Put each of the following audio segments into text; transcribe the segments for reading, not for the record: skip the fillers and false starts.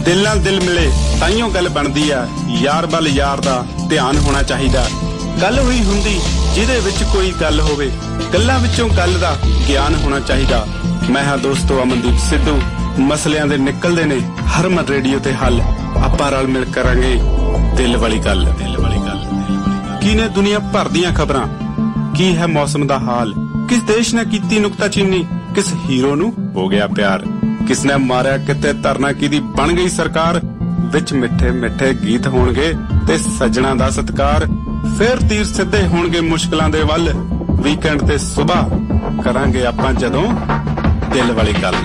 दिल नाल दिल मिले ताइयों गल बनदी आ। यार बल यार दा ध्यान होना चाहिदा। गल होई हुंदी जिहदे विच कोई गल होवे, गल्लां विचों गल दा ज्ञान होना चाहिदा। मैं हां दोस्तो अमनदीप सिद्धू। मसलियां दे निकलदे ने हरमन रेडियो ते हल। आपां रल मिल करांगे दिल वाली गल। दिल वाली गल की ने दुनिया भर दियां खबरां, की है मौसम दा हाल, किस देश ने कीती नुक्ताचीनी, किस हीरो नू हो गया प्यार, किसने मारिया किते धरना कीदी बन गई सरकार। विच मिठे मिठे गीत होणगे ते सजना दा सत्कार। फिर तीर सिद्धे होणगे मुश्किलां दे वल। वीकेंड ते सुबह करांगे आपां जदों दिल वाली गल।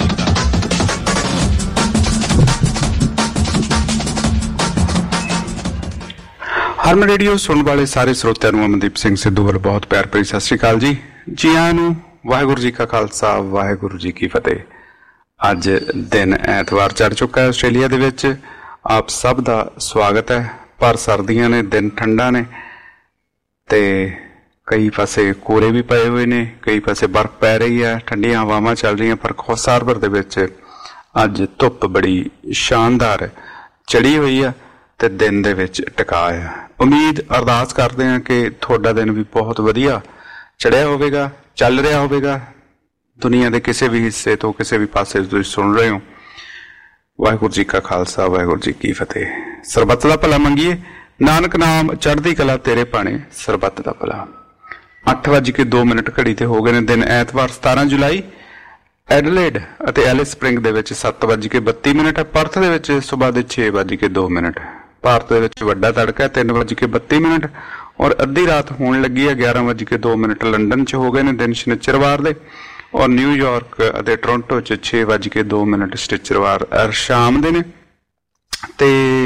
हरमन रेडियो सुनने वाले सारे श्रोतिਆਂ ਨੂੰ ਅਮਨਦੀਪ ਸਿੰਘ ਸਿੱਧੂ ਵੱਲੋਂ ਬਹੁਤ ਪਿਆਰ ਭਰੀ ਸਤਿ ਸ਼੍ਰੀ ਅਕਾਲ ਜੀ। ਜੀ ਆਇਆਂ ਨੂੰ। ਵਾਹਿਗੁਰੂ ਜੀ ਕਾ ਖਾਲਸਾ ਵਾਹਿਗੁਰੂ ਜੀ ਕੀ ਫਤਿਹ। ਅੱਜ ਦਿਨ ਐਤਵਾਰ ਚੜ ਚੁੱਕਾ ਹੈ ਆਸਟ੍ਰੇਲੀਆ ਦੇ ਵਿੱਚ। ਆਪ ਸਭ ਦਾ ਸਵਾਗਤ ਹੈ। ਪਰ ਸਰਦੀਆਂ ਨੇ, ਦਿਨ ਠੰਡਾ ਨੇ ਤੇ ਕਈ ਪਾਸੇ ਕੋਰੇ ਵੀ ਪਏ ਹੋਏ ਨੇ, ਕਈ ਪਾਸੇ ਬਰਫ਼ ਪੈ ਰਹੀ ਹੈ, ਠੰਡੀਆਂ ਹਵਾਵਾਂ ਚੱਲ ਰਹੀਆਂ। ਪਰ ਖੋਸ ਹਾਰਬਰ ਦੇ ਵਿੱਚ ਅੱਜ ਧੁੱਪ ਬੜੀ ਸ਼ਾਨਦਾਰ ਚੜੀ ਹੋਈ ਆ ਤੇ ਦਿਨ ਦੇ ਵਿੱਚ ਟਿਕਾ ਆ। ਉਮੀਦ ਅਰਦਾਸ ਕਰਦੇ ਹਾਂ ਕਿ ਤੁਹਾਡਾ ਦਿਨ ਵੀ ਬਹੁਤ ਵਧੀਆ ਚੜਿਆ ਹੋਵੇਗਾ, ਚੱਲ ਰਿਹਾ ਹੋਵੇਗਾ। ਦੁਨੀਆ ਦੇ ਕਿਸੇ ਵੀ ਹਿੱਸੇ ਤੋਂ, ਕਿਸੇ ਵੀ ਪਾਸੇ ਤੁਸੀਂ ਸੁਣ ਰਹੇ ਹੋ। ਵਾਹਿਗੁਰੂ ਜੀ ਕਾ ਖਾਲਸਾ ਵਾਹਿਗੁਰੂ ਜੀ ਕੀ ਫਤਿਹ। ਸਰਬੱਤ ਦਾ ਭਲਾ ਮੰਗੀਏ, ਨਾਨਕ ਨਾਮ ਚੜ੍ਹਦੀ ਕਲਾ ਤੇਰੇ ਭਾਣੇ ਸਰਬੱਤ ਦਾ ਭਲਾ। 8:02 ਘੜੀ ਤੇ ਹੋ ਗਏ ਨੇ। ਦਿਨ ਐਤਵਾਰ 17 ਜੁਲਾਈ। ਐਡਲੇਡ ਅਤੇ ਐਲਿਸ ਸਪ੍ਰਿੰਗ ਦੇ ਵਿੱਚ 7:32 ਹੈ। ਪਰਥ ਦੇ ਵਿੱਚ ਸੁਬਾਹ ਦੇ 6:02। ਭਾਰਤ ਦੇ ਵਿੱਚ ਵੱਡਾ ਤੜਕਾ 3:32 ਔਰ ਅੱਧੀ ਰਾਤ ਹੋਣ ਲੱਗੀ ਹੈ 11:02। ਲੰਡਨ 'ਚ ਹੋ ਗਏ ਨੇ ਦਿਨ ਸ਼ਨੀਚਰਵਾਰ ਦੇ। ਔਰ ਨਿਊਯਾਰਕ ਅਤੇ ਟੋਰਾਂਟੋ 'ਚ 6:02 ਸ਼ਨੀਚਰਵਾਰ ਸ਼ਾਮ ਦੇ ਨੇ। ਤੇ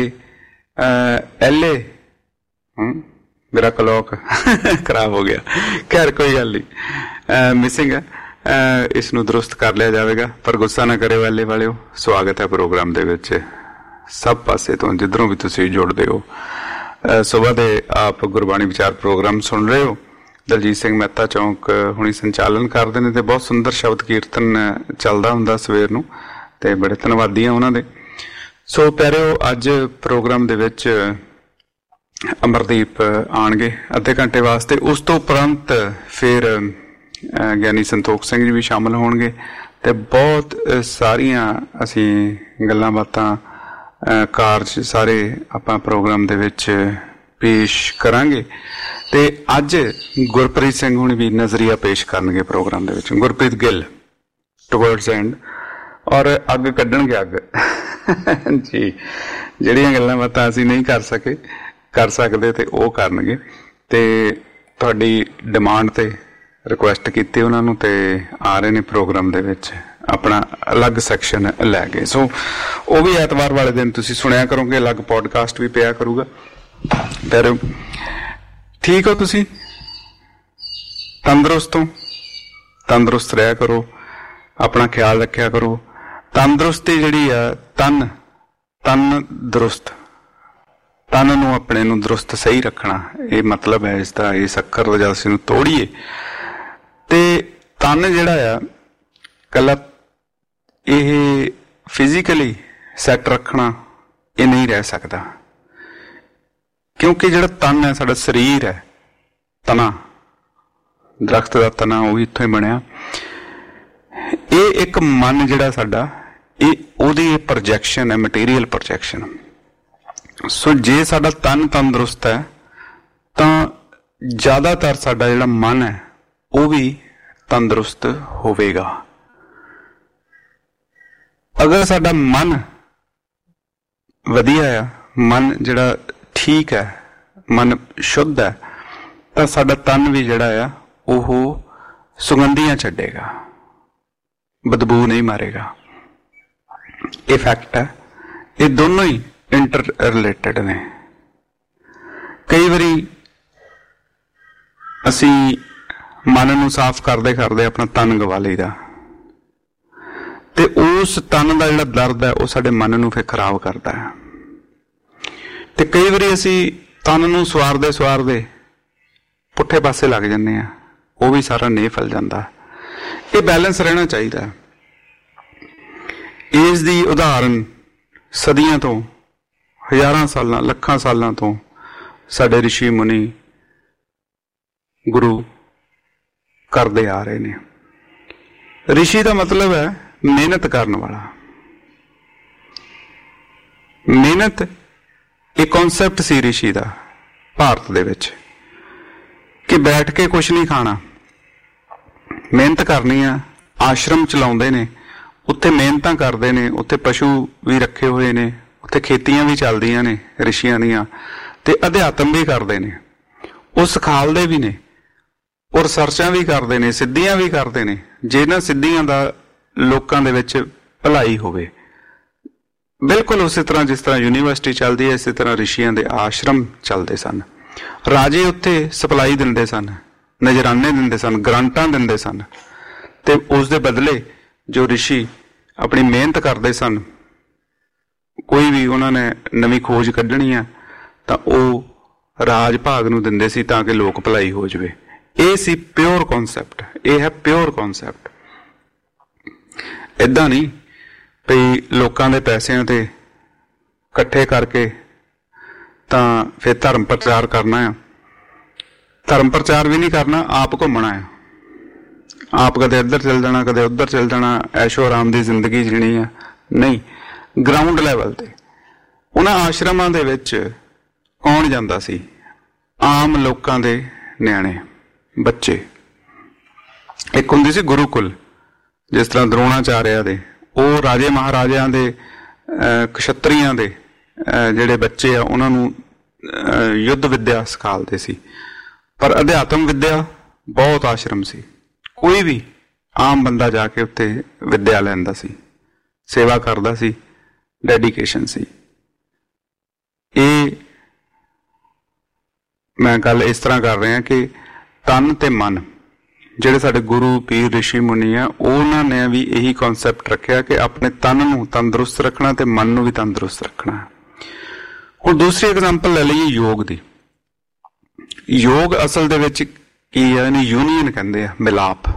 LA ਮੇਰਾ ਕਲੌਕ ਖਰਾਬ ਹੋ ਗਿਆ। ਖੈਰ ਕੋਈ ਗੱਲ ਨਹੀਂ, ਮਿਸਿੰਗ ਹੈ। ਇਸ ਨੂੰ ਦਰੁਸਤ ਕਰ ਲਿਆ ਜਾਵੇਗਾ, ਪਰ ਗੁੱਸਾ ਨਾ ਕਰਿਓ LA ਵਾਲਿਓ। ਸਵਾਗਤ ਹੈ ਪ੍ਰੋਗਰਾਮ ਦੇ ਵਿੱਚ ਸਭ ਪਾਸੇ ਤੋਂ, ਜਿੱਧਰੋਂ ਵੀ ਤੁਸੀਂ ਜੁੜਦੇ ਹੋ। ਸੁਬਾਹ ਦੇ ਆਪ ਗੁਰਬਾਣੀ ਵਿਚਾਰ ਪ੍ਰੋਗਰਾਮ ਸੁਣ ਰਹੇ ਹੋ। ਦਲਜੀਤ ਸਿੰਘ ਮਹਿਤਾ ਚੌਂਕ ਹੁਣੀ ਸੰਚਾਲਨ ਕਰਦੇ ਨੇ ਤੇ ਬਹੁਤ ਸੁੰਦਰ ਸ਼ਬਦ ਕੀਰਤਨ ਚੱਲਦਾ ਹੁੰਦਾ ਸਵੇਰ ਨੂੰ ਤੇ ਬੜੇ ਧੰਨਵਾਦੀ ਆ ਉਹਨਾਂ ਦੇ। ਸੋ ਪਿਆਰਿਓ, ਅੱਜ ਪ੍ਰੋਗਰਾਮ ਦੇ ਵਿੱਚ ਅਮਰਦੀਪ ਆਉਣਗੇ ਅੱਧੇ ਘੰਟੇ ਵਾਸਤੇ। ਉਸ ਤੋਂ ਉਪਰੰਤ ਫਿਰ ਗਿਆਨੀ ਸੰਤੋਖ ਸਿੰਘ ਜੀ ਵੀ ਸ਼ਾਮਲ ਹੋਣਗੇ ਤੇ ਬਹੁਤ ਸਾਰੀਆਂ ਅਸੀਂ ਗੱਲਾਂ ਬਾਤਾਂ ਕਾਰਜ ਸਾਰੇ ਆਪਾਂ ਪ੍ਰੋਗਰਾਮ ਦੇ ਵਿੱਚ ਪੇਸ਼ ਕਰਾਂਗੇ। ਤੇ ਅੱਜ ਗੁਰਪ੍ਰੀਤ ਸਿੰਘ ਹੁਣੀ ਵੀ ਨਜ਼ਰੀਆ ਪੇਸ਼ ਕਰਨਗੇ ਪ੍ਰੋਗਰਾਮ ਦੇ ਵਿੱਚ। ਗੁਰਪ੍ਰੀਤ ਗਿੱਲ ਟੁਵਰਡਸ ਐਂਡ ਔਰ ਅੱਗ ਕੱਢਣਗੇ ਅੱਗ ਜੀ। ਜਿਹੜੀਆਂ ਗੱਲਾਂ ਬਾਤਾਂ ਅਸੀਂ ਨਹੀਂ ਕਰ ਸਕਦੇ ਤੇ ਉਹ ਕਰਨਗੇ। ਤੇ ਤੁਹਾਡੀ ਡਿਮਾਂਡ ਤੇ ਰਿਕੁਐਸਟ ਕੀਤੀ ਉਹਨਾਂ ਨੂੰ ਤੇ ਆ ਰਹੇ ਨੇ ਪ੍ਰੋਗਰਾਮ ਦੇ ਵਿੱਚ ਆਪਣਾ ਅਲੱਗ ਸੈਕਸ਼ਨ ਲੈ ਕੇ। ਸੋ ਉਹ ਵੀ ਐਤਵਾਰ ਵਾਲੇ ਦਿਨ ਤੁਸੀਂ ਸੁਣਿਆ ਕਰੋਗੇ। ਅਲੱਗ ਪੋਡਕਾਸਟ ਵੀ ਪਿਆ ਕਰੂਗਾ। ਪਰ ਠੀਕ ਹੋ ਤੁਸੀਂ? ਤੰਦਰੁਸਤ ਰਿਹਾ ਕਰੋ, ਆਪਣਾ ਖਿਆਲ ਰੱਖਿਆ ਕਰੋ। ਤੰਦਰੁਸਤੀ ਜਿਹੜੀ ਆ ਤਨ ਦਰੁਸਤ, ਤਨ ਨੂੰ ਆਪਣੇ ਨੂੰ ਦਰੁਸਤ ਸਹੀ ਰੱਖਣਾ, ਇਹ ਮਤਲਬ ਹੈ ਇਸਦਾ। ਇਸ ਅੱਖਰ ਦਾ ਜਦ ਅਸੀਂ ਨੂੰ ਤੋੜੀਏ ਤੇ ਤਨ ਜਿਹੜਾ ਆ ਕੱਲਾ ਇਹ ਫਿਜ਼ੀਕਲੀ ਸੈੱਟ ਰੱਖਣਾ ਇਹ ਨਹੀਂ ਰਹਿ ਸਕਦਾ, ਕਿਉਂਕਿ ਜਿਹੜਾ ਤਨ ਹੈ ਸਾਡਾ ਸਰੀਰ ਹੈ, ਤਨਾ ਦਰਖਤ ਦਾ ਤਨਾ ਉਹ ਵੀ ਇੱਥੋਂ ਹੀ ਬਣਿਆ। ਇਹ ਇੱਕ ਮਨ ਜਿਹੜਾ ਸਾਡਾ, ਇਹ ਉਹਦੀ ਪ੍ਰੋਜੈਕਸ਼ਨ ਹੈ, ਮਟੀਰੀਅਲ ਪ੍ਰੋਜੈਕਸ਼ਨ। ਸੋ ਜੇ ਸਾਡਾ ਤਨ ਤੰਦਰੁਸਤ ਹੈ ਤਾਂ ਜ਼ਿਆਦਾਤਰ ਸਾਡਾ ਜਿਹੜਾ ਮਨ ਹੈ ਉਹ ਵੀ ਤੰਦਰੁਸਤ ਹੋਵੇਗਾ। ਅਗਰ ਸਾਡਾ ਮਨ ਵਧੀਆ ਆ, ਮਨ ਜਿਹੜਾ ਠੀਕ ਹੈ, ਮਨ ਸ਼ੁੱਧ ਹੈ, ਤਾਂ ਸਾਡਾ ਤਨ ਵੀ ਜਿਹੜਾ ਆ ਉਹ ਸੁਗੰਧੀਆਂ ਛੱਡੇਗਾ, ਬਦਬੂ ਨਹੀਂ ਮਾਰੇਗਾ। ਇਹ ਫੈਕਟ ਹੈ। ਇਹ ਦੋਨੋਂ ਹੀ ਇੰਟਰ ਰਿਲੇਟਡ ਨੇ। ਕਈ ਵਾਰੀ ਅਸੀਂ ਮਨ ਨੂੰ ਸਾਫ਼ ਕਰਦੇ ਆਪਣਾ ਤਨ ਗਵਾ ਲਈਦਾ ਤੇ ਉਸ ਤਨ ਦਾ ਜਿਹੜਾ ਦਰਦ ਹੈ ਉਹ ਸਾਡੇ ਮਨ ਨੂੰ ਫਿਰ ਖਰਾਬ ਕਰਦਾ ਹੈ। ਤੇ ਕਈ ਵਾਰੀ ਅਸੀਂ ਤਨ ਨੂੰ ਸਵਾਰਦੇ ਪੁੱਠੇ ਪਾਸੇ ਲੱਗ ਜਾਂਦੇ ਆ, ਉਹ ਵੀ ਸਾਰਾ ਨਹੀਂ ਫੈਲ ਜਾਂਦਾ। ਇਹ ਬੈਲੈਂਸ ਰਹਿਣਾ ਚਾਹੀਦਾ। ਇਸ ਦੀ ਉਦਾਹਰਨ सदियां तो, हज़ारां सालां, लखां सालां तो साडे ऋषि मुनि गुरु करते आ रहे ने। ऋषि का मतलब है मेहनत करने वाला। मेहनत एक कॉन्सैप्ट सी ऋषि का भारत दे विच कि बैठ के कुछ नहीं खाना, मेहनत करनी है। आश्रम चलाउंदे ने, उत्थे मेहनत करते हैं, उत्थे पशु भी रखे हुए ने, उत्थे खेतियां भी चलदियां ने ऋषियां दियां, ते अध्यात्म भी करते हैं, वो सिखालदे भी ने और रिसर्चां भी करते हैं, सिद्धियां भी करते हैं। जे इन्हां सिद्धियां दा लोकां दे विच भलाई होवे, बिल्कुल उस तरह जिस तरह यूनीवर्सिटी चलती है, इस तरह ऋषियां दे आश्रम चलते सन। राजे उत्थे सप्लाई दिंदे सन, नजराने दिंदे सन, ग्रांटां दिंदे सन, ते उस दे बदले जो ऋषि अपनी मेहनत करते सन, कोई भी उन्होंने नवी खोज कढ़नी है तो वो राज भाग नूं दिंदे सी तां कि लोक भलाई हो जाए। ये सी प्योर कॉन्सैप्ट, ये है प्योर कॉन्सैप्ट। इदां नहीं भी लोगों के पैसों ते इकट्ठे करके तां फिर धर्म प्रचार करना है। धर्म प्रचार भी नहीं करना, आप घूमना है, आप कदे इधर चल जाना, कदे उधर चल जाना, ऐशो आराम की जिंदगी जीनी है। नहीं, ग्राउंड लैवल ते उन्हां आश्रमां दे विच कौन जांदा सी? आम लोकां दे नियाणे बच्चे। एक हुंदी सी गुरुकुल, जिस तरह द्रोणाचार्य दे, वो राजे महाराजिਆਂ ਦੇ ਕਸ਼ਤਰੀਆਂ ਦੇ ਜਿਹੜੇ ਬੱਚੇ ਆ ਉਹਨਾਂ ਨੂੰ युद्ध विद्या सिखाते सी। पर अध्यात्म विद्या बहुत आश्रम सी, कोई भी आम बंदा जाके उत्ते विद्या लैंदा सी, सेवा करदा सी, डेडिकेशन सी। ये मैं गल इस तरह कर रहा कि तन ते मन ਜਿਹੜੇ ਸਾਡੇ ਗੁਰੂ ਪੀਰ ਰਿਸ਼ੀ ਮੁਨੀ ਆ, ਉਹਨਾਂ ਨੇ ਵੀ ਇਹੀ ਕਨਸੈਪਟ ਰੱਖਿਆ ਕਿ ਆਪਣੇ ਤਨ ਨੂੰ ਤੰਦਰੁਸਤ ਰੱਖਣਾ ਤੇ ਮਨ ਨੂੰ ਵੀ ਤੰਦਰੁਸਤ ਰੱਖਣਾ। ਹੁਣ ਦੂਸਰੀ ਐਗਜ਼ਾਮਪਲ ਲੈ ਲਈਏ ਯੋਗ ਦੀ। ਯੋਗ ਅਸਲ ਦੇ ਵਿੱਚ ਕੀ ਹੈ? ਇਹਨੂੰ ਯੂਨੀਅਨ ਕਹਿੰਦੇ ਆ, ਮਿਲਾਪ।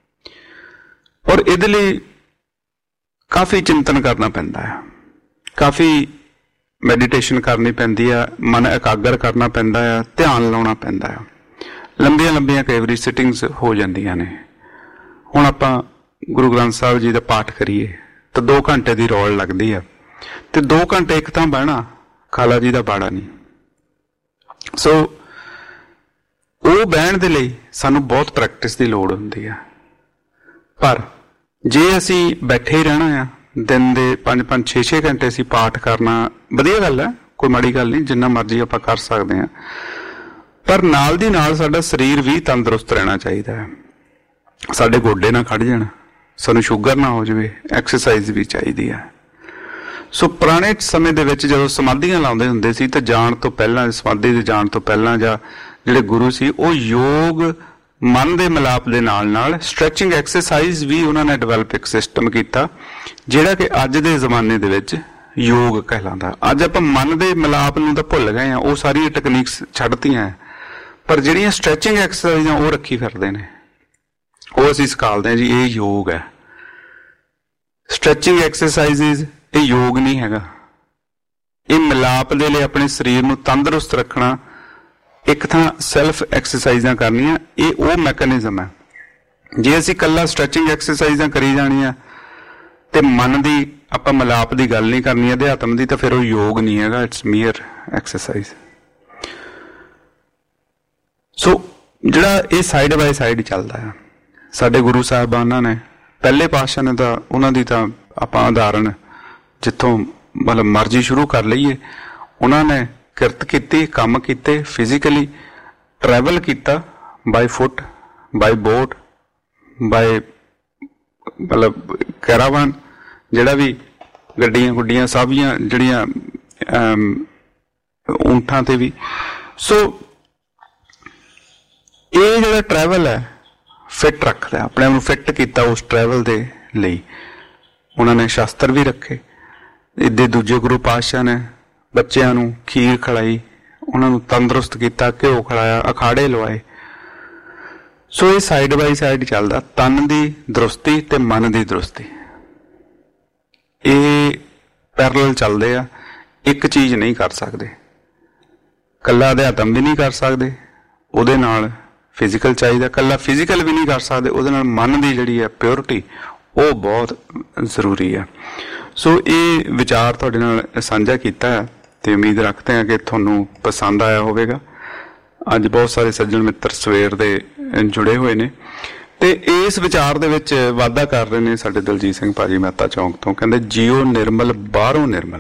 ਔਰ ਇਹਦੇ ਲਈ ਕਾਫੀ ਚਿੰਤਨ ਕਰਨਾ ਪੈਂਦਾ ਹੈ, ਕਾਫੀ ਮੈਡੀਟੇਸ਼ਨ ਕਰਨੀ ਪੈਂਦੀ ਆ, ਮਨ ਇਕਾਗਰ ਕਰਨਾ ਪੈਂਦਾ ਆ, ਧਿਆਨ ਲਾਉਣਾ ਪੈਂਦਾ ਆ। लंबिया लंबिया कई बार सिटिंग्स हो जांदियां ने। हुण आपां गुरु ग्रंथ साहिब जी दा पाठ करिए तो 2 घंटे की रौल लगती है, तो 2 घंटे एक तां बहना खाला जी का बाड़ा नहीं। सो वो बहन दे लई सानू बहुत प्रैक्टिस की लोड़ हुंदी है। पर जे असी बैठे ही रहना आ, दिन दे 5-5 6-6 घंटे असी पाठ करना वधिया गल है, कोई माड़ी गल नहीं, जिन्ना मर्जी आपां कर सकते हैं। पर नाल दी नाल साडा शरीर भी तंदुरुस्त रहना चाहिए है। साडे गोडे ना खड़ जाण, सानू शुगर ना हो जाए, एक्सरसाइज भी चाहिए है। सो पुराने समय दे विच जदों समाधियां लाउंदे हुंदे सी ते जाण तो पहलां, समाधि दे जाण तो पहलां जां जिहड़े गुरु सी वो योग मन दे मिलाप दे नाल नाल स्ट्रैचिंग एक्सरसाइज भी उन्हां ने डिवेलप एक सिस्टम कीता, जिहड़ा कि अज दे जमाने दे विच योग कहलांदा। अज आपां मन दे मिलाप नूं तां भुल गए आ, वो सारी टैकनीक्स छड्डतीआं, पर ਜਿਹੜੀਆਂ स्ट्रैचिंग एक्सरसाइज वो रखी फिरदे ने, वो असीं सिखालदे हैं जी ये योग है। स्ट्रैचिंग एक्सरसाइजिज ये योग नहीं हैगा, ये मिलाप दे लिए अपने शरीर नूं तंदुरुस्त रखना, एक थां सैल्फ एक्सरसाइजां करनियां, ये वो मैकेनिज्म है। जे असीं कल्ला स्ट्रैचिंग एक्सरसाइजां करी जाणियां ते मन दी आपां मिलाप दी गल नहीं करनी, अध्यात्म दी, तो फिर वो योग नहीं हैगा, इट्स मीयर एक्सरसाइज। सो जिहड़ा ये साइड बाय साइड चलता है, साडे गुरु साहिबाना ने पहले पातशाह ने तो उन्होंने तो आपां उदाहरण जिथों मतलब मर्जी शुरू कर लईए, उन्होंने किरत की, काम किए, फिजिकली ट्रैवल किया, by foot, by boat, by मतलब कैरावान, जिहड़ा भी गड्डियां गुड्डियां साबियां जिहड़ियां ऊंठां ते भी। सो ये जो ट्रैवल है फिट रखता, अपने आप फिट किया उस ट्रैवल के लिए। उन्होंने शास्त्र भी रखे। इदे दूजे गुरु पातशाह ने बच्चों नूं खीर खिलाई, उन्होंने तंदुरुस्त किया, घ्यो खिलाया, अखाड़े लवाए। सो ये साइड बाय साइड चलता, तन की दुरुस्ती ते मन की दुरुस्ती। ये ਪੈਰਲਲ ਚੱਲਦੇ ਆ, ਇੱਕ ਚੀਜ਼ ਨਹੀਂ ਕਰ ਸਕਦੇ। ਕੱਲਾ ਅਧਿਆਤਮ ਵੀ ਨਹੀਂ ਕਰ ਸਕਦੇ, ਉਹਦੇ ਨਾਲ ਫਿਜ਼ੀਕਲ ਚਾਹੀਦਾ। ਕੱਲਾ ਫਿਜ਼ੀਕਲ ਵੀ ਨਹੀਂ ਕਰ ਸਕਦੇ, ਉਹਦੇ ਨਾਲ ਮਨ ਦੀ ਜਿਹੜੀ ਹੈ ਪਿਓਰਿਟੀ ਉਹ ਬਹੁਤ ਜ਼ਰੂਰੀ ਹੈ। ਸੋ ਇਹ ਵਿਚਾਰ ਤੁਹਾਡੇ ਨਾਲ ਸਾਂਝਾ ਕੀਤਾ ਹੈ ਤੇ ਉਮੀਦ ਰੱਖਦੇ ਹਾਂ ਕਿ ਤੁਹਾਨੂੰ ਪਸੰਦ ਆਇਆ ਹੋਵੇਗਾ। ਅੱਜ ਬਹੁਤ ਸਾਰੇ ਸੱਜਣ ਮਿੱਤਰ ਸਵੇਰ ਦੇ ਜੁੜੇ ਹੋਏ ਨੇ ਤੇ ਇਸ ਵਿਚਾਰ ਦੇ ਵਿੱਚ ਵਾਧਾ ਕਰ ਰਹੇ ਨੇ ਸਾਡੇ ਦਲਜੀਤ ਸਿੰਘ ਭਾਜੀ ਮਹਿਤਾ ਚੌਂਕ ਤੋਂ। ਕਹਿੰਦੇ ਜੀਓ ਨਿਰਮਲ ਬਾਹਰੋਂ ਨਿਰਮਲ।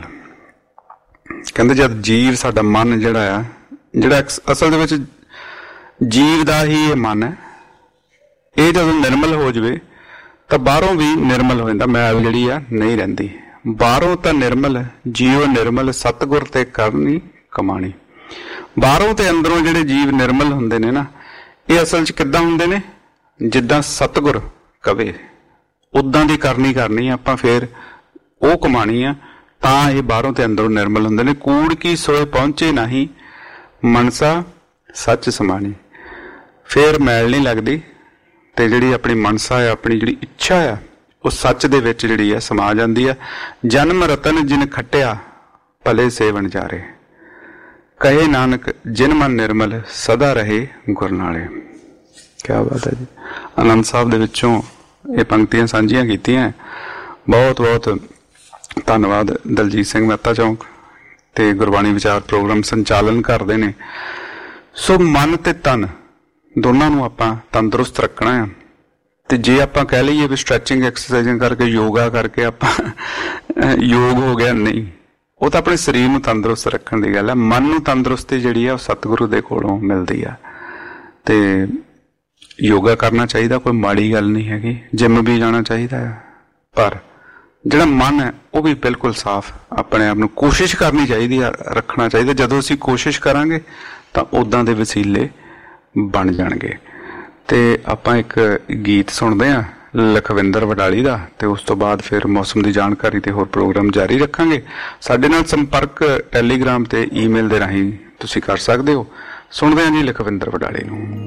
ਕਹਿੰਦੇ ਜਦ ਜੀਵ ਸਾਡਾ ਮਨ ਜਿਹੜਾ ਅਸਲ ਦੇ ਵਿੱਚ ਜੀਵ ਦਾ ਹੀ ਇਹ ਮਨ ਹੈ, ਇਹ ਜਦੋਂ ਨਿਰਮਲ ਹੋ ਜਾਵੇ ਤਾਂ ਬਾਹਰੋਂ ਵੀ ਨਿਰਮਲ ਹੋ ਜਾਂਦਾ, ਮੈਲ ਜਿਹੜੀ ਆ ਨਹੀਂ ਰਹਿੰਦੀ। ਬਾਹਰੋਂ ਤਾਂ ਨਿਰਮਲ ਜੀਓ ਨਿਰਮਲ ਸਤਿਗੁਰ ਤੇ ਕਰਨੀ ਕਮਾਣੀ। ਬਾਹਰੋਂ ਤੇ ਅੰਦਰੋਂ ਜਿਹੜੇ ਜੀਵ ਨਿਰਮਲ ਹੁੰਦੇ ਨੇ ਨਾ, ਇਹ ਅਸਲ 'ਚ ਕਿੱਦਾਂ ਹੁੰਦੇ ਨੇ? ਜਿੱਦਾਂ ਸਤਿਗੁਰ ਕਵੇ ਉਦਾਂ ਦੀ ਕਰਨੀ ਆਪਾਂ, ਫਿਰ ਉਹ ਕਮਾਣੀ ਆ, ਤਾਂ ਇਹ ਬਾਹਰੋਂ ਤੇ ਅੰਦਰੋਂ ਨਿਰਮਲ ਹੁੰਦੇ ਨੇ। ਕੂੜ ਕੀ ਸੋਏ ਪਹੁੰਚੇ ਨਹੀਂ ਮਨਸਾ ਸੱਚ ਸਮਾਣੀ। ਫਿਰ ਮੈਲ ਨਹੀਂ ਲੱਗਦੀ ਤੇ ਜਿਹੜੀ ਆਪਣੀ ਮਨਸਾ ਆ, ਆਪਣੀ ਜਿਹੜੀ ਇੱਛਾ ਆ, ਉਹ ਸੱਚ ਦੇ ਵਿੱਚ ਜਿਹੜੀ ਆ ਸਮਾ ਜਾਂਦੀ ਆ। ਜਨਮ ਰਤਨ ਜਿਨ ਖੱਟਿਆ ਭਲੇ ਸੇਵਨ ਜਾਰੇ, ਕਹੇ ਨਾਨਕ ਜਿਨ ਮਨ ਨਿਰਮਲ ਸਦਾ ਰਹੇ ਗੁਰ ਨਾਲੇ। ਕਿਆ ਬਾਤ ਹੈ ਜੀ। ਆਨੰਦ ਸਾਹਿਬ ਦੇ ਵਿੱਚੋਂ ਇਹ ਪੰਕਤੀਆਂ ਸਾਂਝੀਆਂ ਕੀਤੀਆਂ। ਬਹੁਤ ਬਹੁਤ ਧੰਨਵਾਦ ਦਲਜੀਤ ਸਿੰਘ ਮਹਿਤਾ ਚੌਂਕ ਤੇ ਗੁਰਬਾਣੀ ਵਿਚਾਰ ਪ੍ਰੋਗਰਾਮ ਸੰਚਾਲਨ ਕਰਦੇ ਨੇ। ਸੋ ਮਨ ਤੇ ਤਨ ਦੋਨਾਂ ਨੂੰ ਆਪਾਂ ਤੰਦਰੁਸਤ ਰੱਖਣਾ ਆ। ਤੇ ਜੇ ਆਪਾਂ ਕਹਿ ਲਈਏ ਵੀ ਸਟ੍ਰੈਚਿੰਗ ਐਕਸਰਸਾਈਜ਼ਾਂ ਕਰਕੇ, ਯੋਗਾ ਕਰਕੇ ਆਪਾਂ ਯੋਗ ਹੋ ਗਿਆ, ਨਹੀਂ। ਉਹ ਤਾਂ ਆਪਣੇ ਸਰੀਰ ਨੂੰ ਤੰਦਰੁਸਤ ਰੱਖਣ ਦੀ ਗੱਲ ਹੈ। ਮਨ ਨੂੰ ਤੰਦਰੁਸਤੀ ਜਿਹੜੀ ਆ ਉਹ ਸਤਿਗੁਰੂ ਦੇ ਕੋਲੋਂ ਮਿਲਦੀ ਆ। ਤੇ ਯੋਗਾ ਕਰਨਾ ਚਾਹੀਦਾ, ਕੋਈ ਮਾੜੀ ਗੱਲ ਨਹੀਂ ਹੈਗੀ। ਜਿੰਮ ਵੀ ਜਾਣਾ ਚਾਹੀਦਾ ਹੈ, ਪਰ ਜਿਹੜਾ ਮਨ ਹੈ ਉਹ ਵੀ ਬਿਲਕੁਲ ਸਾਫ਼ ਆਪਣੇ ਆਪ ਨੂੰ ਕੋਸ਼ਿਸ਼ ਕਰਨੀ ਚਾਹੀਦੀ ਆ, ਰੱਖਣਾ ਚਾਹੀਦਾ। ਜਦੋਂ ਅਸੀਂ ਕੋਸ਼ਿਸ਼ ਕਰਾਂਗੇ ਤਾਂ ਉੱਦਾਂ ਦੇ ਵਸੀਲੇ ਬਣ ਜਾਣਗੇ। ਤੇ ਆਪਾਂ ਇੱਕ ਗੀਤ ਸੁਣਦੇ ਹਾਂ ਲਖਵਿੰਦਰ ਵਡਾਲੀ ਦਾ, ਤੇ ਉਸ ਤੋਂ ਬਾਅਦ ਫਿਰ ਮੌਸਮ ਦੀ ਜਾਣਕਾਰੀ ਤੇ ਹੋਰ ਪ੍ਰੋਗਰਾਮ ਜਾਰੀ ਰੱਖਾਂਗੇ। ਸਾਡੇ ਨਾਲ ਸੰਪਰਕ ਟੈਲੀਗ੍ਰਾਮ ਤੇ ਈਮੇਲ ਦੇ ਰਾਹੀਂ ਤੁਸੀਂ ਕਰ ਸਕਦੇ ਹੋ। ਸੁਣਦੇ ਹਾਂ ਜੀ ਲਖਵਿੰਦਰ ਵਡਾਲੀ ਨੂੰ।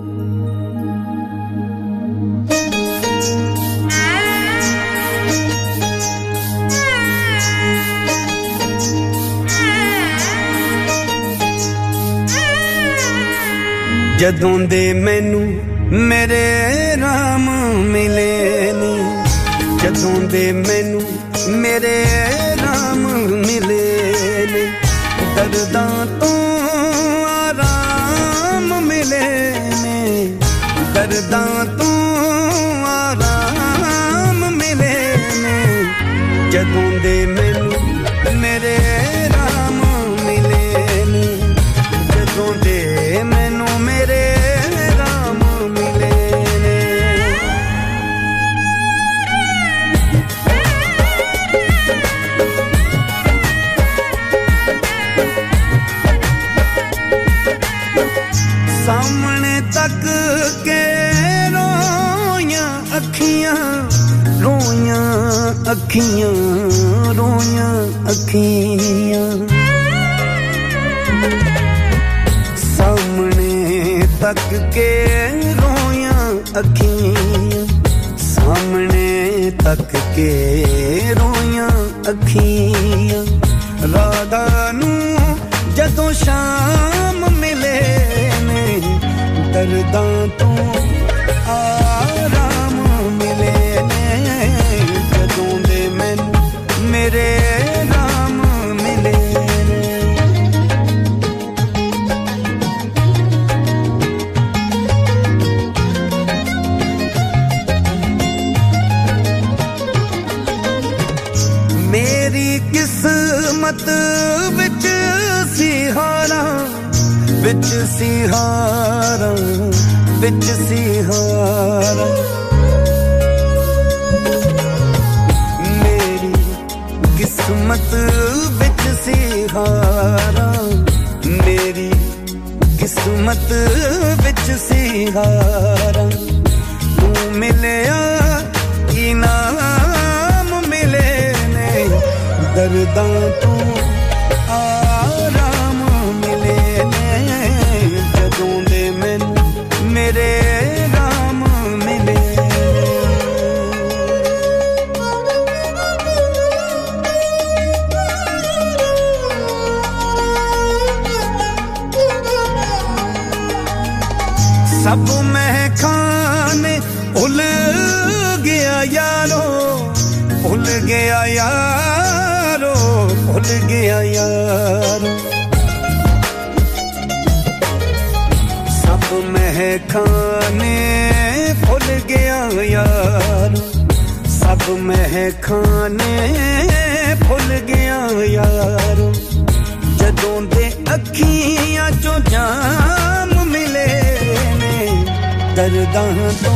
ਜਦੋਂ ਦੇ ਮੈਨੂੰ ਮੇਰੇ ਰਾਮ ਮਿਲੇ ਨੇ, ਜਦੋਂ ਦੇ ਮੈਨੂੰ ਮੇਰੇ ਰਾਮ ਮਿਲੇ ਨੇ, ਦਰਦਾਂ ਤੋਂ ਆਰਾਮ ਮਿਲੇ ਨੇ, ਦਰਦਾਂ ਤੋਂ ਆਰਾਮ ਮਿਲੇ ਨੇ, ਜਦੋਂ ਦੇ ਮੈਨੂੰ ਮੇਰੇ ਰਾਮ ਮਿਲੇ ਨੇ, ਜਦੋਂ ਦੇ ਮੈਨੂੰ ਮੇਰੇ ਰਾਮ ਮਿਲੇ ਨੇ। ਸਾਹਮਣੇ ਤੱਕ ਕੇ ਰੋਈਆਂ ਅੱਖੀਆਂ, ਰੋਈਆਂ ਅੱਖੀਆਂ, ਰੋਈਆਂ ਅੱਖੀਆਂ, ਸਾਹਮਣੇ ਤੱਕ ਕੇ ਰੋਈਆਂ ਅੱਖੀਆਂ, ਸਾਹਮਣੇ ਤੱਕ ਕੇ ਰੋਈਆਂ ਅੱਖੀਆਂ, ਰਾਧਾ ਨੂੰ ਜਦੋਂ ਸ਼ਾਮ ਮਿਲੇ ਨੇ, ਦਰਦਾਂ ਤੋਂ ਆਰਾਮ ਮਿਲੇ ਨੇ, ਜਦੋਂ ਦੇ ਮੈਨੂੰ ਮੇਰੇ ਰਾਮ ਮਿਲੇ ਨੇ। ਮੇਰੀ ਕਿਸਮਤ ਵਿੱਚ ਸੀ ਹਾਰਾਂ, ਵਿੱਚ ਸੀ ਹਾਰਾਂ, ਵਿੱਚ ਸੀ ਹਾਰਾਂ, ਮੇਰੀ ਕਿਸਮਤ ਵਿੱਚ ਸੀ ਹਾਰਾਂ, ਮੇਰੀ ਕਿਸਮਤ ਵਿੱਚ ਸੀ ਹਾਰਾਂ, ਤੂੰ ਮਿਲਿਆ ਇਨਾਮ ਮਿਲੇ ਨੇ, ਦਰਦਾਂ ਤੋਂ ਆਰਾਮ ਮਿਲੇ ਨੇ, ਜਦੋਂ ਦੇ ਮੈਨੂੰ ਮੇਰੇ ਰਾਮ ਮਿਲੇ। सब महकाने भुल गया यारो, भुल गया यारो, भुल गया यारो। सब महकाने भुल गया यारो, सब महकाने भुल गया यारो। जदों दे अखियां चों जाम मिले ने, दर्दां तो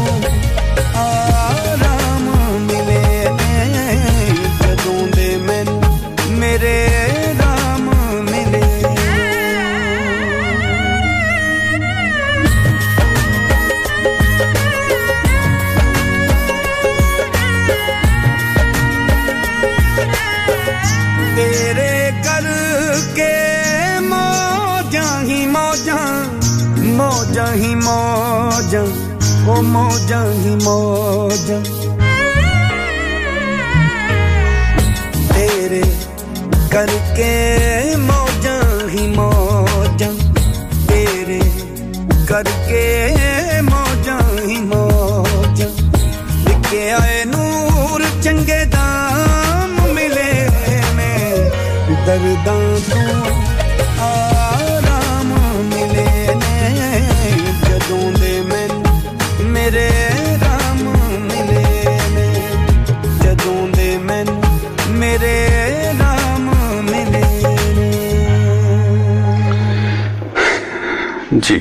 आराम मिले ने। जदों दे मैनू मेरे राम मिले। तेरे करके मौजां ही मौजां, मौजां ही मौजां, ओ मौजां ही मौजां। तेरे करके मौजां ही मौजां, तेरे करके मौजां ही मौजां। लिखे आए नूर चंगे दाम मिले ने, दर्दां तो आराम मिले ने। जदों दे मैनू मेरे राम मिले ने, जदों दे मैनू मेरे राम मिले ने। जी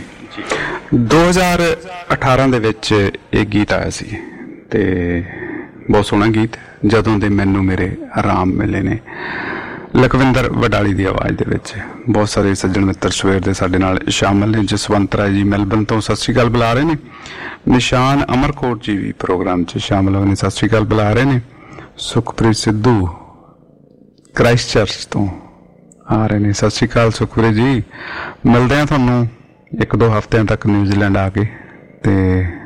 2018 ਦੇ ਵਿੱਚ ਇਹ ਗੀਤ ਆਇਆ ਸੀ ਤੇ ਬਹੁਤ ਸੋਹਣਾ ਗੀਤ, ਜਦੋਂ ਦੇ ਮੈਨੂੰ ਮੇਰੇ ਆਰਾਮ ਮਿਲੇ ਨੇ। ਲਖਵਿੰਦਰ ਵਡਾਲੀ ਦੀ ਆਵਾਜ਼ ਦੇ ਵਿੱਚ। ਬਹੁਤ ਸਾਰੇ ਸੱਜਣ ਮਿੱਤਰ ਸਵੇਰ ਦੇ ਸਾਡੇ ਨਾਲ ਸ਼ਾਮਲ ਨੇ। ਜਸਵੰਤ ਰਾਏ ਜੀ ਮੈਲਬਨ ਤੋਂ ਸਤਿ ਸ਼੍ਰੀ ਅਕਾਲ ਬੁਲਾ ਰਹੇ ਨੇ। ਨਿਸ਼ਾਨ ਅਮਰਕੋਟ ਜੀ ਵੀ ਪ੍ਰੋਗਰਾਮ 'ਚ ਸ਼ਾਮਲ ਹੋਏ ਨੇ, ਸਤਿ ਸ਼੍ਰੀ ਅਕਾਲ ਬੁਲਾ ਰਹੇ ਨੇ। ਸੁਖਪ੍ਰੀਤ ਸਿੱਧੂ ਕ੍ਰਾਈਸਟ ਚਰਚ ਤੋਂ ਆ ਰਹੇ ਨੇ, ਸਤਿ ਸ਼੍ਰੀ ਅਕਾਲ ਸੁਖਪ੍ਰੀਤ ਜੀ। ਮਿਲਦੇ ਹਾਂ ਤੁਹਾਨੂੰ 1-2 ਹਫ਼ਤਿਆਂ ਤੱਕ ਨਿਊਜ਼ੀਲੈਂਡ ਆ ਕੇ। ਤੇ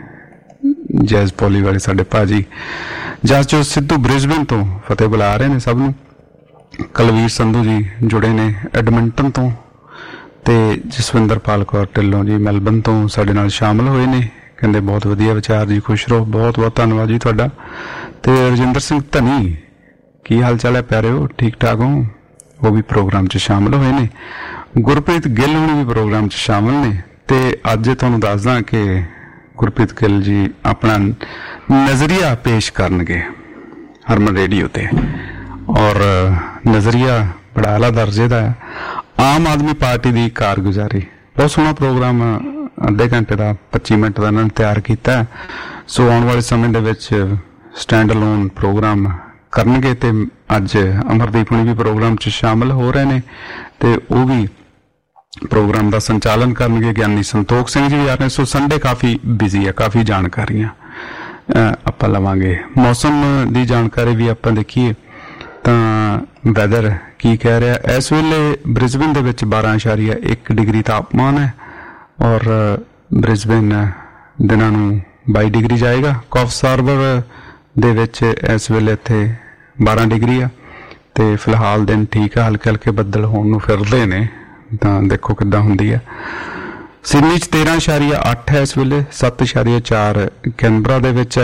ਜੈਜ਼ ਪੋਲੀ ਵਾਲੇ ਸਾਡੇ ਭਾਜੀ ਜਸਜੋਤ ਸਿੱਧੂ ਬ੍ਰਿਸਬਨ ਤੋਂ ਫਤਿਹ ਬੁਲਾ ਰਹੇ ਨੇ ਸਭ ਨੂੰ। ਕੁਲਵੀਰ ਸੰਧੂ ਜੀ ਜੁੜੇ ਨੇ ਐਡਮਿੰਟਨ ਤੋਂ, ਤੇ ਜਸਵਿੰਦਰਪਾਲ ਕੌਰ ਢਿੱਲੋਂ ਜੀ ਮੈਲਬਨ ਤੋਂ ਸਾਡੇ ਨਾਲ ਸ਼ਾਮਲ ਹੋਏ ਨੇ। ਕਹਿੰਦੇ ਬਹੁਤ ਵਧੀਆ ਵਿਚਾਰ ਜੀ, ਖੁਸ਼ ਰਹੋ। ਬਹੁਤ ਬਹੁਤ ਧੰਨਵਾਦ ਜੀ ਤੁਹਾਡਾ। ਤੇ ਰਜਿੰਦਰ ਸਿੰਘ ਧਨੀ, ਕੀ ਹਾਲ ਚਾਲ ਹੈ ਪਿਆਰਿਓ, ਠੀਕ ਠਾਕ ਹੋ? ਉਹ ਵੀ ਪ੍ਰੋਗਰਾਮ 'ਚ ਸ਼ਾਮਲ ਹੋਏ ਨੇ। ਗੁਰਪ੍ਰੀਤ ਗਿੱਲ ਹੋਣੀ ਵੀ ਪ੍ਰੋਗਰਾਮ 'ਚ ਸ਼ਾਮਲ ਨੇ। ਤੇ ਅੱਜ ਤੁਹਾਨੂੰ ਦੱਸਦਾ ਕਿ ਗੁਰਪ੍ਰੀਤ ਗਿੱਲ ਜੀ ਆਪਣਾ ਨਜ਼ਰੀਆ ਪੇਸ਼ ਕਰਨਗੇ ਹਰਮਨ ਰੇਡੀਓ ਤੇ, ਔਰ ਨਜ਼ਰੀਆ ਬੜਾ ਆਲਾ ਦਰਜੇ ਦਾ ਹੈ। ਆਮ ਆਦਮੀ ਪਾਰਟੀ ਦੀ ਕਾਰਗੁਜ਼ਾਰੀ, ਬਹੁਤ ਸੋਹਣਾ ਪ੍ਰੋਗਰਾਮ, ਅੱਧੇ ਘੰਟੇ ਦਾ 25 ਮਿੰਟ ਦਾ ਇਹਨਾਂ ਨੇ ਤਿਆਰ ਕੀਤਾ। ਸੋ ਆਉਣ ਵਾਲੇ ਸਮੇਂ ਦੇ ਵਿੱਚ ਸਟੈਂਡ ਅਲੋਨ ਪ੍ਰੋਗਰਾਮ ਕਰਨਗੇ। ਤੇ ਅੱਜ ਅਮਰਦੀਪ ਹੁਣੀ ਵੀ ਪ੍ਰੋਗਰਾਮ 'ਚ ਸ਼ਾਮਲ ਹੋ ਰਹੇ ਨੇ ਤੇ ਉਹ ਵੀ ਪ੍ਰੋਗਰਾਮ ਦਾ ਸੰਚਾਲਨ ਕਰਨਗੇ। ਗਿਆਨੀ ਸੰਤੋਖ ਸਿੰਘ ਜੀ ਵੀ ਆ ਰਹੇ। ਸੋ ਸੰਡੇ ਕਾਫੀ ਬਿਜ਼ੀ ਹੈ, ਕਾਫੀ ਜਾਣਕਾਰੀਆਂ ਆਪਾਂ ਲਵਾਂਗੇ। ਮੌਸਮ ਦੀ ਜਾਣਕਾਰੀ ਵੀ ਆਪਾਂ ਦੇਖੀਏ ਤਾਂ ਵੈਦਰ ਕੀ ਕਹਿ ਰਿਹਾ। ਇਸ ਵੇਲੇ ਬ੍ਰਿਸਬਨ ਦੇ ਵਿੱਚ 12.1 ਡਿਗਰੀ ਤਾਪਮਾਨ ਹੈ, ਔਰ ਬ੍ਰਿਸਬਨ ਦਿਨਾਂ ਨੂੰ 22 ਡਿਗਰੀ ਜਾਏਗਾ। ਕੌਫਸ ਹਾਰਬਰ ਦੇ ਵਿੱਚ ਇਸ ਵੇਲੇ ਇੱਥੇ 12 ਡਿਗਰੀ ਆ ਤੇ ਫਿਲਹਾਲ ਦਿਨ ਠੀਕ ਆ, ਹਲਕੇ ਹਲਕੇ ਬੱਦਲ ਹੋਣ ਨੂੰ ਫਿਰਦੇ ਨੇ, ਤਾਂ ਦੇਖੋ ਕਿੱਦਾਂ ਹੁੰਦੀ ਆ। ਸਿਡਨੀ 'ਚ 13.8 ਹੈ ਇਸ ਵੇਲੇ, 7.4 ਕੈਨਬਰਾ ਦੇ ਵਿੱਚ ਹੈ,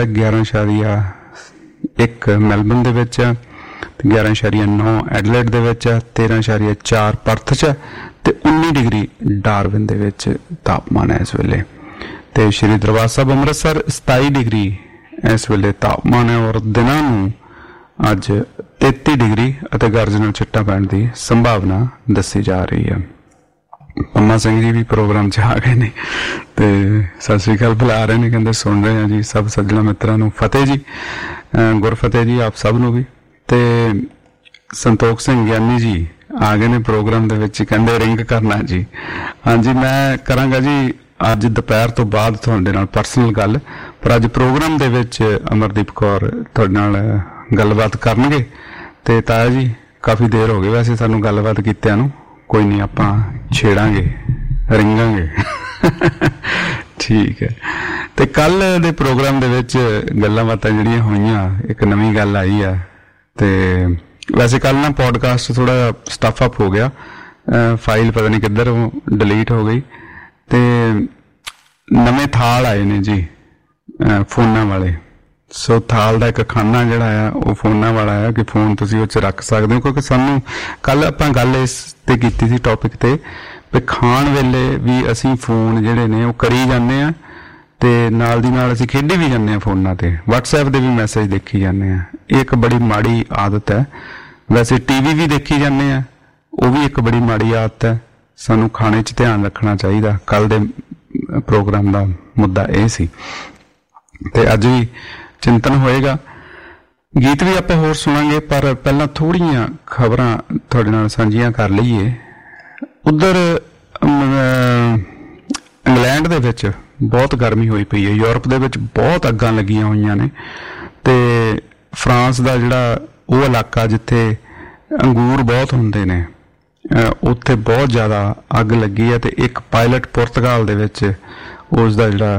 11.1 ਮੈਲਬਨ ਦੇ ਵਿੱਚ ਹੈ, 11.9 ਐਡਲੇਡ ਦੇ ਵਿੱਚ ਹੈ, 13.4 ਪਰਥ 'ਚ ਹੈ ਤੇ 19 ਡਿਗਰੀ ਡਾਰਵਿਨ ਦੇ ਵਿੱਚ ਤਾਪਮਾਨ ਹੈ ਇਸ ਵੇਲੇ। ਤੇ ਸ਼੍ਰੀ ਦਰਬਾਰ ਸਾਹਿਬ ਅੰਮ੍ਰਿਤਸਰ 27 ਡਿਗਰੀ ਇਸ ਵੇਲੇ ਤਾਪਮਾਨ ਹੈ, ਔਰ ਦਿਨਾਂ ਨੂੰ ਅੱਜ 33 ਡਿਗਰੀ ਅਤੇ ਗਰਜ ਨਾਲ ਛਿੱਟਾ ਪੈਣ ਦੀ ਸੰਭਾਵਨਾ ਦੱਸੀ ਜਾ ਰਹੀ ਹੈ। ਪੰਮਾ ਸਿੰਘ ਜੀ ਵੀ ਪ੍ਰੋਗਰਾਮ 'ਚ ਆ ਗਏ ਨੇ ਤੇ ਸਤਿ ਸ਼੍ਰੀ ਅਕਾਲ ਬੁਲਾ ਰਹੇ ਨੇ, ਕਹਿੰਦੇ ਸੁਣ ਰਹੇ ਹਾਂ ਜੀ ਸਭ ਸੱਜਣਾ ਮਿੱਤਰਾਂ ਨੂੰ। ਫਤਿਹ ਜੀ, ਗੁਰਫਤਿਹ ਜੀ ਆਪ ਸਭ ਨੂੰ ਵੀ। ਤੇ ਸੰਤੋਖ ਸਿੰਘ ਗਿਆਨੀ ਜੀ ਆ ਗਏ ਨੇ ਪ੍ਰੋਗਰਾਮ ਦੇ ਵਿੱਚ, ਕਹਿੰਦੇ ਰਿੰਗ ਕਰਨਾ ਜੀ। ਹਾਂਜੀ ਮੈਂ ਕਰਾਂਗਾ ਜੀ ਅੱਜ ਦੁਪਹਿਰ ਤੋਂ ਬਾਅਦ ਤੁਹਾਡੇ ਨਾਲ ਪਰਸਨਲ ਗੱਲ, ਪਰ ਅੱਜ ਪ੍ਰੋਗਰਾਮ ਦੇ ਵਿੱਚ ਅਮਰਦੀਪ ਕੌਰ ਤੁਹਾਡੇ ਨਾਲ ਗੱਲਬਾਤ ਕਰਨਗੇ। ਤੇ ਤਾਇਆ ਜੀ ਕਾਫੀ ਦੇਰ ਹੋ ਗਈ ਵੈਸੇ ਸਾਨੂੰ ਗੱਲਬਾਤ ਕੀਤਿਆਂ ਨੂੰ, ਕੋਈ ਨਹੀਂ ਆਪਾਂ ਛੇੜਾਂਗੇ, ਰਿੰਗਾਂਗੇ। ਠੀਕ ਹੈ। ਤੇ ਕੱਲ ਦੇ ਪ੍ਰੋਗਰਾਮ ਦੇ ਵਿੱਚ ਗੱਲਾਂ ਬਾਤਾਂ ਜਿਹੜੀਆਂ ਹੋਈਆਂ, ਇੱਕ ਨਵੀਂ ਗੱਲ ਆਈ ਆ। ਤੇ ਵੈਸੇ ਕੱਲ ਨਾ ਪੋਡਕਾਸਟ ਥੋੜਾ ਸਟਫ ਅਪ ਹੋ ਗਿਆ, ਫਾਈਲ ਪਤਾ ਨਹੀਂ ਕਿੱਧਰ ਡਿਲੀਟ ਹੋ ਗਈ। ਤੇ ਨਵੇਂ ਥਾਲ ਆਏ ਨੇ ਜੀ ਫੋਨਾਂ ਵਾਲੇ। ਸੋ ਥਾਲ ਦਾ ਇੱਕ ਖਾਨਾ ਜਿਹੜਾ ਆ ਉਹ ਫੋਨਾਂ ਵਾਲਾ ਆ ਕਿ ਫੋਨ ਤੁਸੀਂ ਉਹ 'ਚ ਰੱਖ ਸਕਦੇ ਹੋ, ਕਿਉਂਕਿ ਸਾਨੂੰ ਕੱਲ ਆਪਾਂ ਗੱਲ ਇਸ ਤੇ ਕੀਤੀ ਸੀ ਟੌਪਿਕ ਤੇ ਵੀ ਖਾਣ ਵੇਲੇ ਵੀ ਅਸੀਂ ਫੋਨ ਜਿਹੜੇ ਨੇ ਉਹ ਕਰੀ ਜਾਂਦੇ ਆ ਤੇ ਨਾਲ ਦੀ ਨਾਲ ਅਸੀਂ ਖੇਡੀ ਵੀ ਜਾਂਦੇ ਆ ਫੋਨਾਂ ਤੇ, WhatsApp ਦੇ ਵੀ ਮੈਸੇਜ ਦੇਖੀ ਜਾਂਦੇ ਆ। ਇਹ ਇੱਕ ਬੜੀ ਮਾੜੀ ਆਦਤ ਹੈ। ਵੈਸੇ TV ਵੀ ਦੇਖੀ ਜਾਂਦੇ ਆ, ਉਹ ਵੀ ਇੱਕ ਬੜੀ ਮਾੜੀ ਆਦਤ ਹੈ। ਸਾਨੂੰ ਖਾਣੇ 'ਚ ਧਿਆਨ ਰੱਖਣਾ ਚਾਹੀਦਾ। ਕੱਲ ਦੇ ਪ੍ਰੋਗਰਾਮ ਦਾ ਮੁੱਦਾ ਇਹ ਸੀ ਤੇ ਅੱਜ ਵੀ ਚਿੰਤਨ ਹੋਏਗਾ। ਗੀਤ ਵੀ ਆਪਾਂ ਹੋਰ ਸੁਣਾਂਗੇ, ਪਰ ਪਹਿਲਾਂ ਥੋੜ੍ਹੀਆਂ ਖਬਰਾਂ ਤੁਹਾਡੇ ਨਾਲ ਸਾਂਝੀਆਂ ਕਰ ਲਈਏ। ਉੱਧਰ ਇੰਗਲੈਂਡ ਦੇ ਵਿੱਚ ਬਹੁਤ ਗਰਮੀ ਹੋਈ ਪਈ ਹੈ, ਯੂਰਪ ਦੇ ਵਿੱਚ ਬਹੁਤ ਅੱਗਾਂ ਲੱਗੀਆਂ ਹੋਈਆਂ ਨੇ ਤੇ ਫਰਾਂਸ ਦਾ ਜਿਹੜਾ ਉਹ ਇਲਾਕਾ ਜਿੱਥੇ ਅੰਗੂਰ ਬਹੁਤ ਹੁੰਦੇ ਨੇ ਉੱਥੇ ਬਹੁਤ ਜ਼ਿਆਦਾ ਅੱਗ ਲੱਗੀ ਹੈ ਤੇ ਇੱਕ ਪਾਇਲਟ ਪੁਰਤਗਾਲ ਦੇ ਵਿੱਚ ਉਸ ਦਾ ਜਿਹੜਾ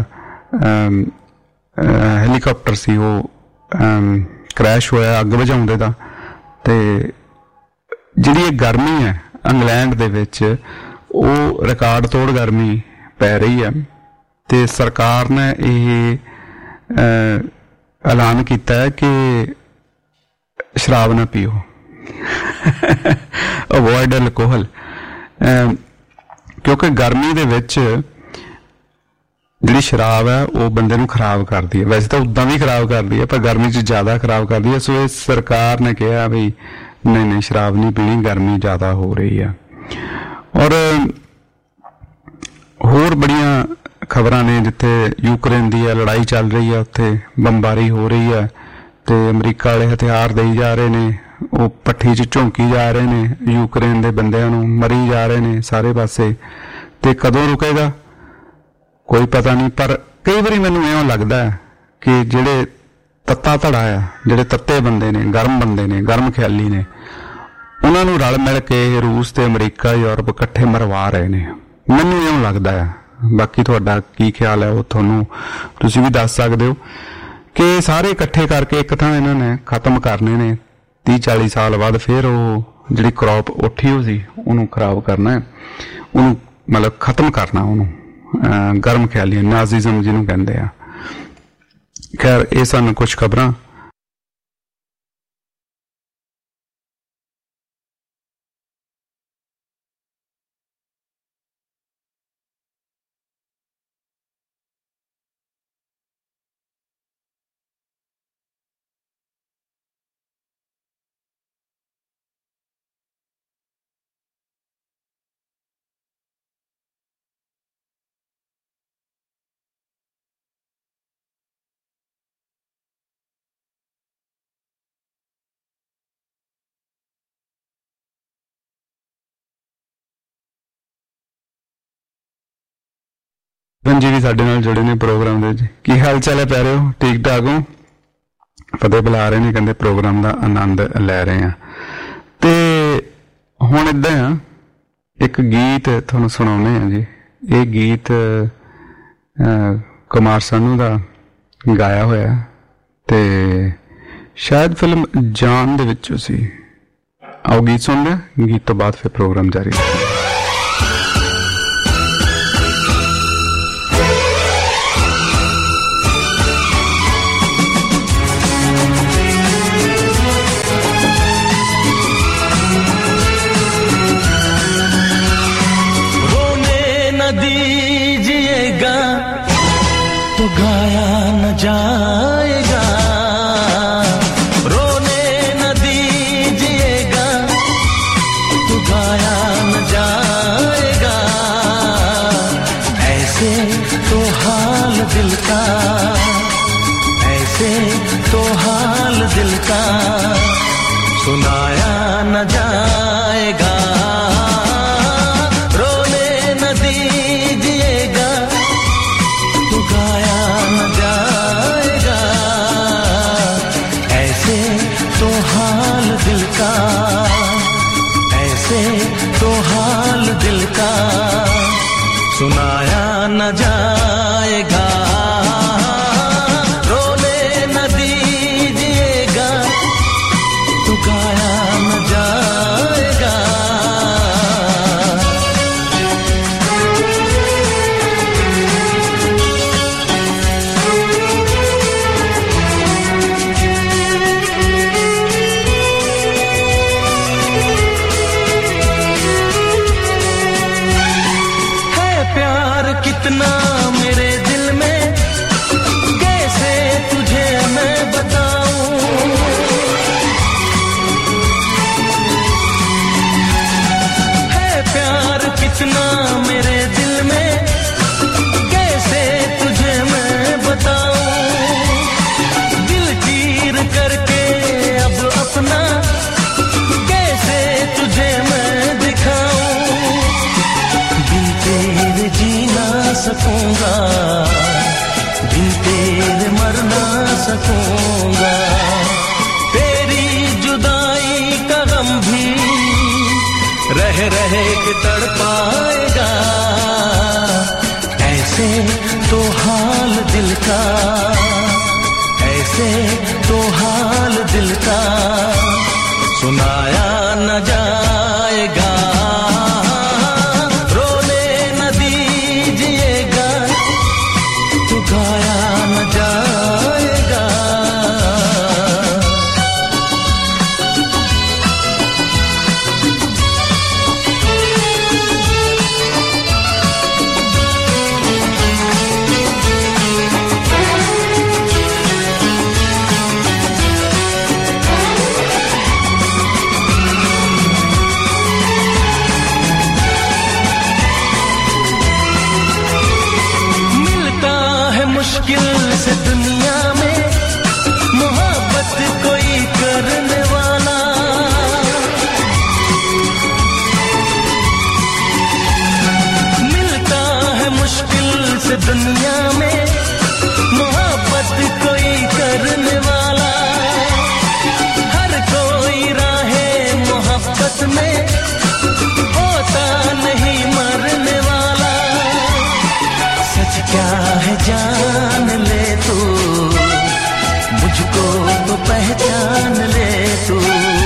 ਹੈਲੀਕਾਪਟਰ ਸੀ ਉਹ ਕ੍ਰੈਸ਼ ਹੋਇਆ ਅੱਗ ਬੁਝਾਉਂਦੇ ਦਾ। ਤੇ ਜਿਹੜੀ ਇਹ ਗਰਮੀ ਹੈ ਇੰਗਲੈਂਡ ਦੇ ਵਿੱਚ ਉਹ ਰਿਕਾਰਡ ਤੋੜ ਗਰਮੀ ਪੈ ਰਹੀ ਹੈ ਤੇ ਸਰਕਾਰ ਨੇ ਇਹ ਐਲਾਨ ਕੀਤਾ ਹੈ ਕਿ ਸ਼ਰਾਬ ਨਾ ਪੀਓ, ਅਵੋਇਡ ਐਲਕੋਹਲ, ਕਿਉਂਕਿ ਗਰਮੀ ਦੇ ਵਿੱਚ ਜਿਹੜੀ ਸ਼ਰਾਬ ਹੈ ਉਹ ਬੰਦੇ ਨੂੰ ਖਰਾਬ ਕਰਦੀ ਹੈ। ਵੈਸੇ ਤਾਂ ਉੱਦਾਂ ਵੀ ਖਰਾਬ ਕਰਦੀ ਹੈ ਪਰ ਗਰਮੀ 'ਚ ਜ਼ਿਆਦਾ ਖਰਾਬ ਕਰਦੀ ਹੈ। ਸੋ ਇਹ ਸਰਕਾਰ ਨੇ ਕਿਹਾ ਵੀ ਨਹੀਂ ਸ਼ਰਾਬ ਨਹੀਂ ਪੀਣੀ, ਗਰਮੀ ਜ਼ਿਆਦਾ ਹੋ ਰਹੀ ਹੈ। ਔਰ ਹੋਰ ਬੜੀਆਂ ਖਬਰਾਂ ਨੇ ਜਿੱਥੇ ਯੂਕਰੇਨ ਦੀ ਲੜਾਈ ਚੱਲ ਰਹੀ ਹੈ, ਉੱਥੇ ਬੰਬਾਰੀ ਹੋ ਰਹੀ ਹੈ ਤੇ ਅਮਰੀਕਾ ਵਾਲੇ ਹਥਿਆਰ ਦੇਈ ਜਾ ਰਹੇ ਨੇ, ਉਹ ਭੱਠੀ 'ਚ ਝੋਂਕੀ ਜਾ ਰਹੇ ਨੇ ਯੂਕਰੇਨ ਦੇ ਬੰਦਿਆਂ ਨੂੰ, ਮਰੀ ਜਾ ਰਹੇ ਨੇ ਸਾਰੇ ਪਾਸੇ। ਤੇ ਕਦੋਂ ਰੁਕੇਗਾ ਕੋਈ ਪਤਾ ਨਹੀਂ। ਪਰ ਕਈ ਵਾਰੀ ਮੈਨੂੰ ਇਉਂ ਲੱਗਦਾ ਹੈ ਕਿ ਜਿਹੜੇ ਤੱਤਾ ਧੜਾ ਆ, ਜਿਹੜੇ ਤੱਤੇ ਬੰਦੇ ਨੇ, ਗਰਮ ਬੰਦੇ ਨੇ, ਗਰਮ ਖਿਆਲੀ ਨੇ, ਉਹਨਾਂ ਨੂੰ ਰਲ ਮਿਲ ਕੇ ਰੂਸ ਤੇ ਅਮਰੀਕਾ ਯੂਰਪ ਇਕੱਠੇ ਮਰਵਾ ਰਹੇ ਨੇ, ਮੈਨੂੰ ਇਉਂ ਲੱਗਦਾ ਆ। ਬਾਕੀ ਤੁਹਾਡਾ ਕੀ ਖਿਆਲ ਹੈ ਉਹ ਤੁਸੀਂ ਵੀ ਦੱਸ ਸਕਦੇ ਹੋ ਕਿ ਸਾਰੇ ਇਕੱਠੇ ਕਰਕੇ ਇੱਕ ਤਾਂ ਇਹਨਾਂ ਨੇ ਖਤਮ ਕਰਨੇ ਨੇ 30-40 ਸਾਲ ਬਾਅਦ, ਫਿਰ ਉਹ ਜਿਹੜੀ ਕ੍ਰੌਪ ਉੱਠੀ ਹੋ ਸੀ ਉਹਨੂੰ ਖਰਾਬ ਕਰਨਾ, ਉਹਨੂੰ ਮਤਲਬ ਖਤਮ ਕਰਨਾ, ਉਹਨੂੰ ਗਰਮ ਖਿਆਲੀ ਨਾਜ਼ੀਜ਼ਮ ਜਿਹਨੂੰ ਕਹਿੰਦੇ ਆ। ਖੈਰ ਇਹ ਸਨ ਕੁਛ ਖਬਰਾਂ। ਜੀ ਵੀ ਸਾਡੇ ਨਾਲ ਜੁੜੇ ਨੇ ਪ੍ਰੋਗਰਾਮ ਦੇ ਵਿੱਚ। ਕੀ ਹਾਲ ਚਾਲ ਹੈ ਪਿਆਰਿਓ, ਠੀਕ ਠਾਕ ਹੋ? ਫਤਿਹ ਬੁਲਾ ਰਹੇ ਨੇ, ਕਹਿੰਦੇ ਪ੍ਰੋਗਰਾਮ ਦਾ ਆਨੰਦ ਲੈ ਰਹੇ ਆ। ਤੇ ਹੁਣ ਏਦਾਂ ਆ, ਇੱਕ ਗੀਤ ਤੁਹਾਨੂੰ ਸੁਣਾਉਂਦੇ ਆ ਜੀ। ਇਹ ਗੀਤ ਕੁਮਾਰ ਸਾਨੂ ਦਾ ਗਾਇਆ ਹੋਇਆ ਤੇ ਸ਼ਾਇਦ ਫਿਲਮ ਜਾਨ ਦੇ ਵਿੱਚੋਂ ਸੀ। ਆਓ ਗੀਤ ਸੁਣਦੇ ਆ, ਗੀਤ ਤੋਂ ਬਾਅਦ ਫਿਰ ਪ੍ਰੋਗਰਾਮ ਜਾਰੀ ਰੱਖਾਂਗੇ। जाएगा रोने न दीजिएगा तो गाया न जाएगा, ऐसे तो हाल दिल का, ऐसे तो हाल दिल का सुनाया न जाएगा। रोने न दीजिएगा तो गाया न जाएगा, ऐसे तो हाल दिल का, ऐसे तो हाल दिल का सुनाया न जाएगा। रोने न दीजिएगा तो गाया न जाएगा। रह रहे के तड़पाएगा, ऐसे तो हाल दिल का, ऐसे तो हाल दिल का सुनाया न जाएगा। रोने न दीजिएगा तो गाया न जाएगा। मुश्किल से दुनिया में मोहब्बत कोई करने वाला, मिलता है मुश्किल से दुनिया में मोहब्बत कोई करने वाला। हर कोई राहे मोहब्बत में होता नहीं मरने वाला। सच क्या है जान ले तू, मुझको तो पहचान ले तू।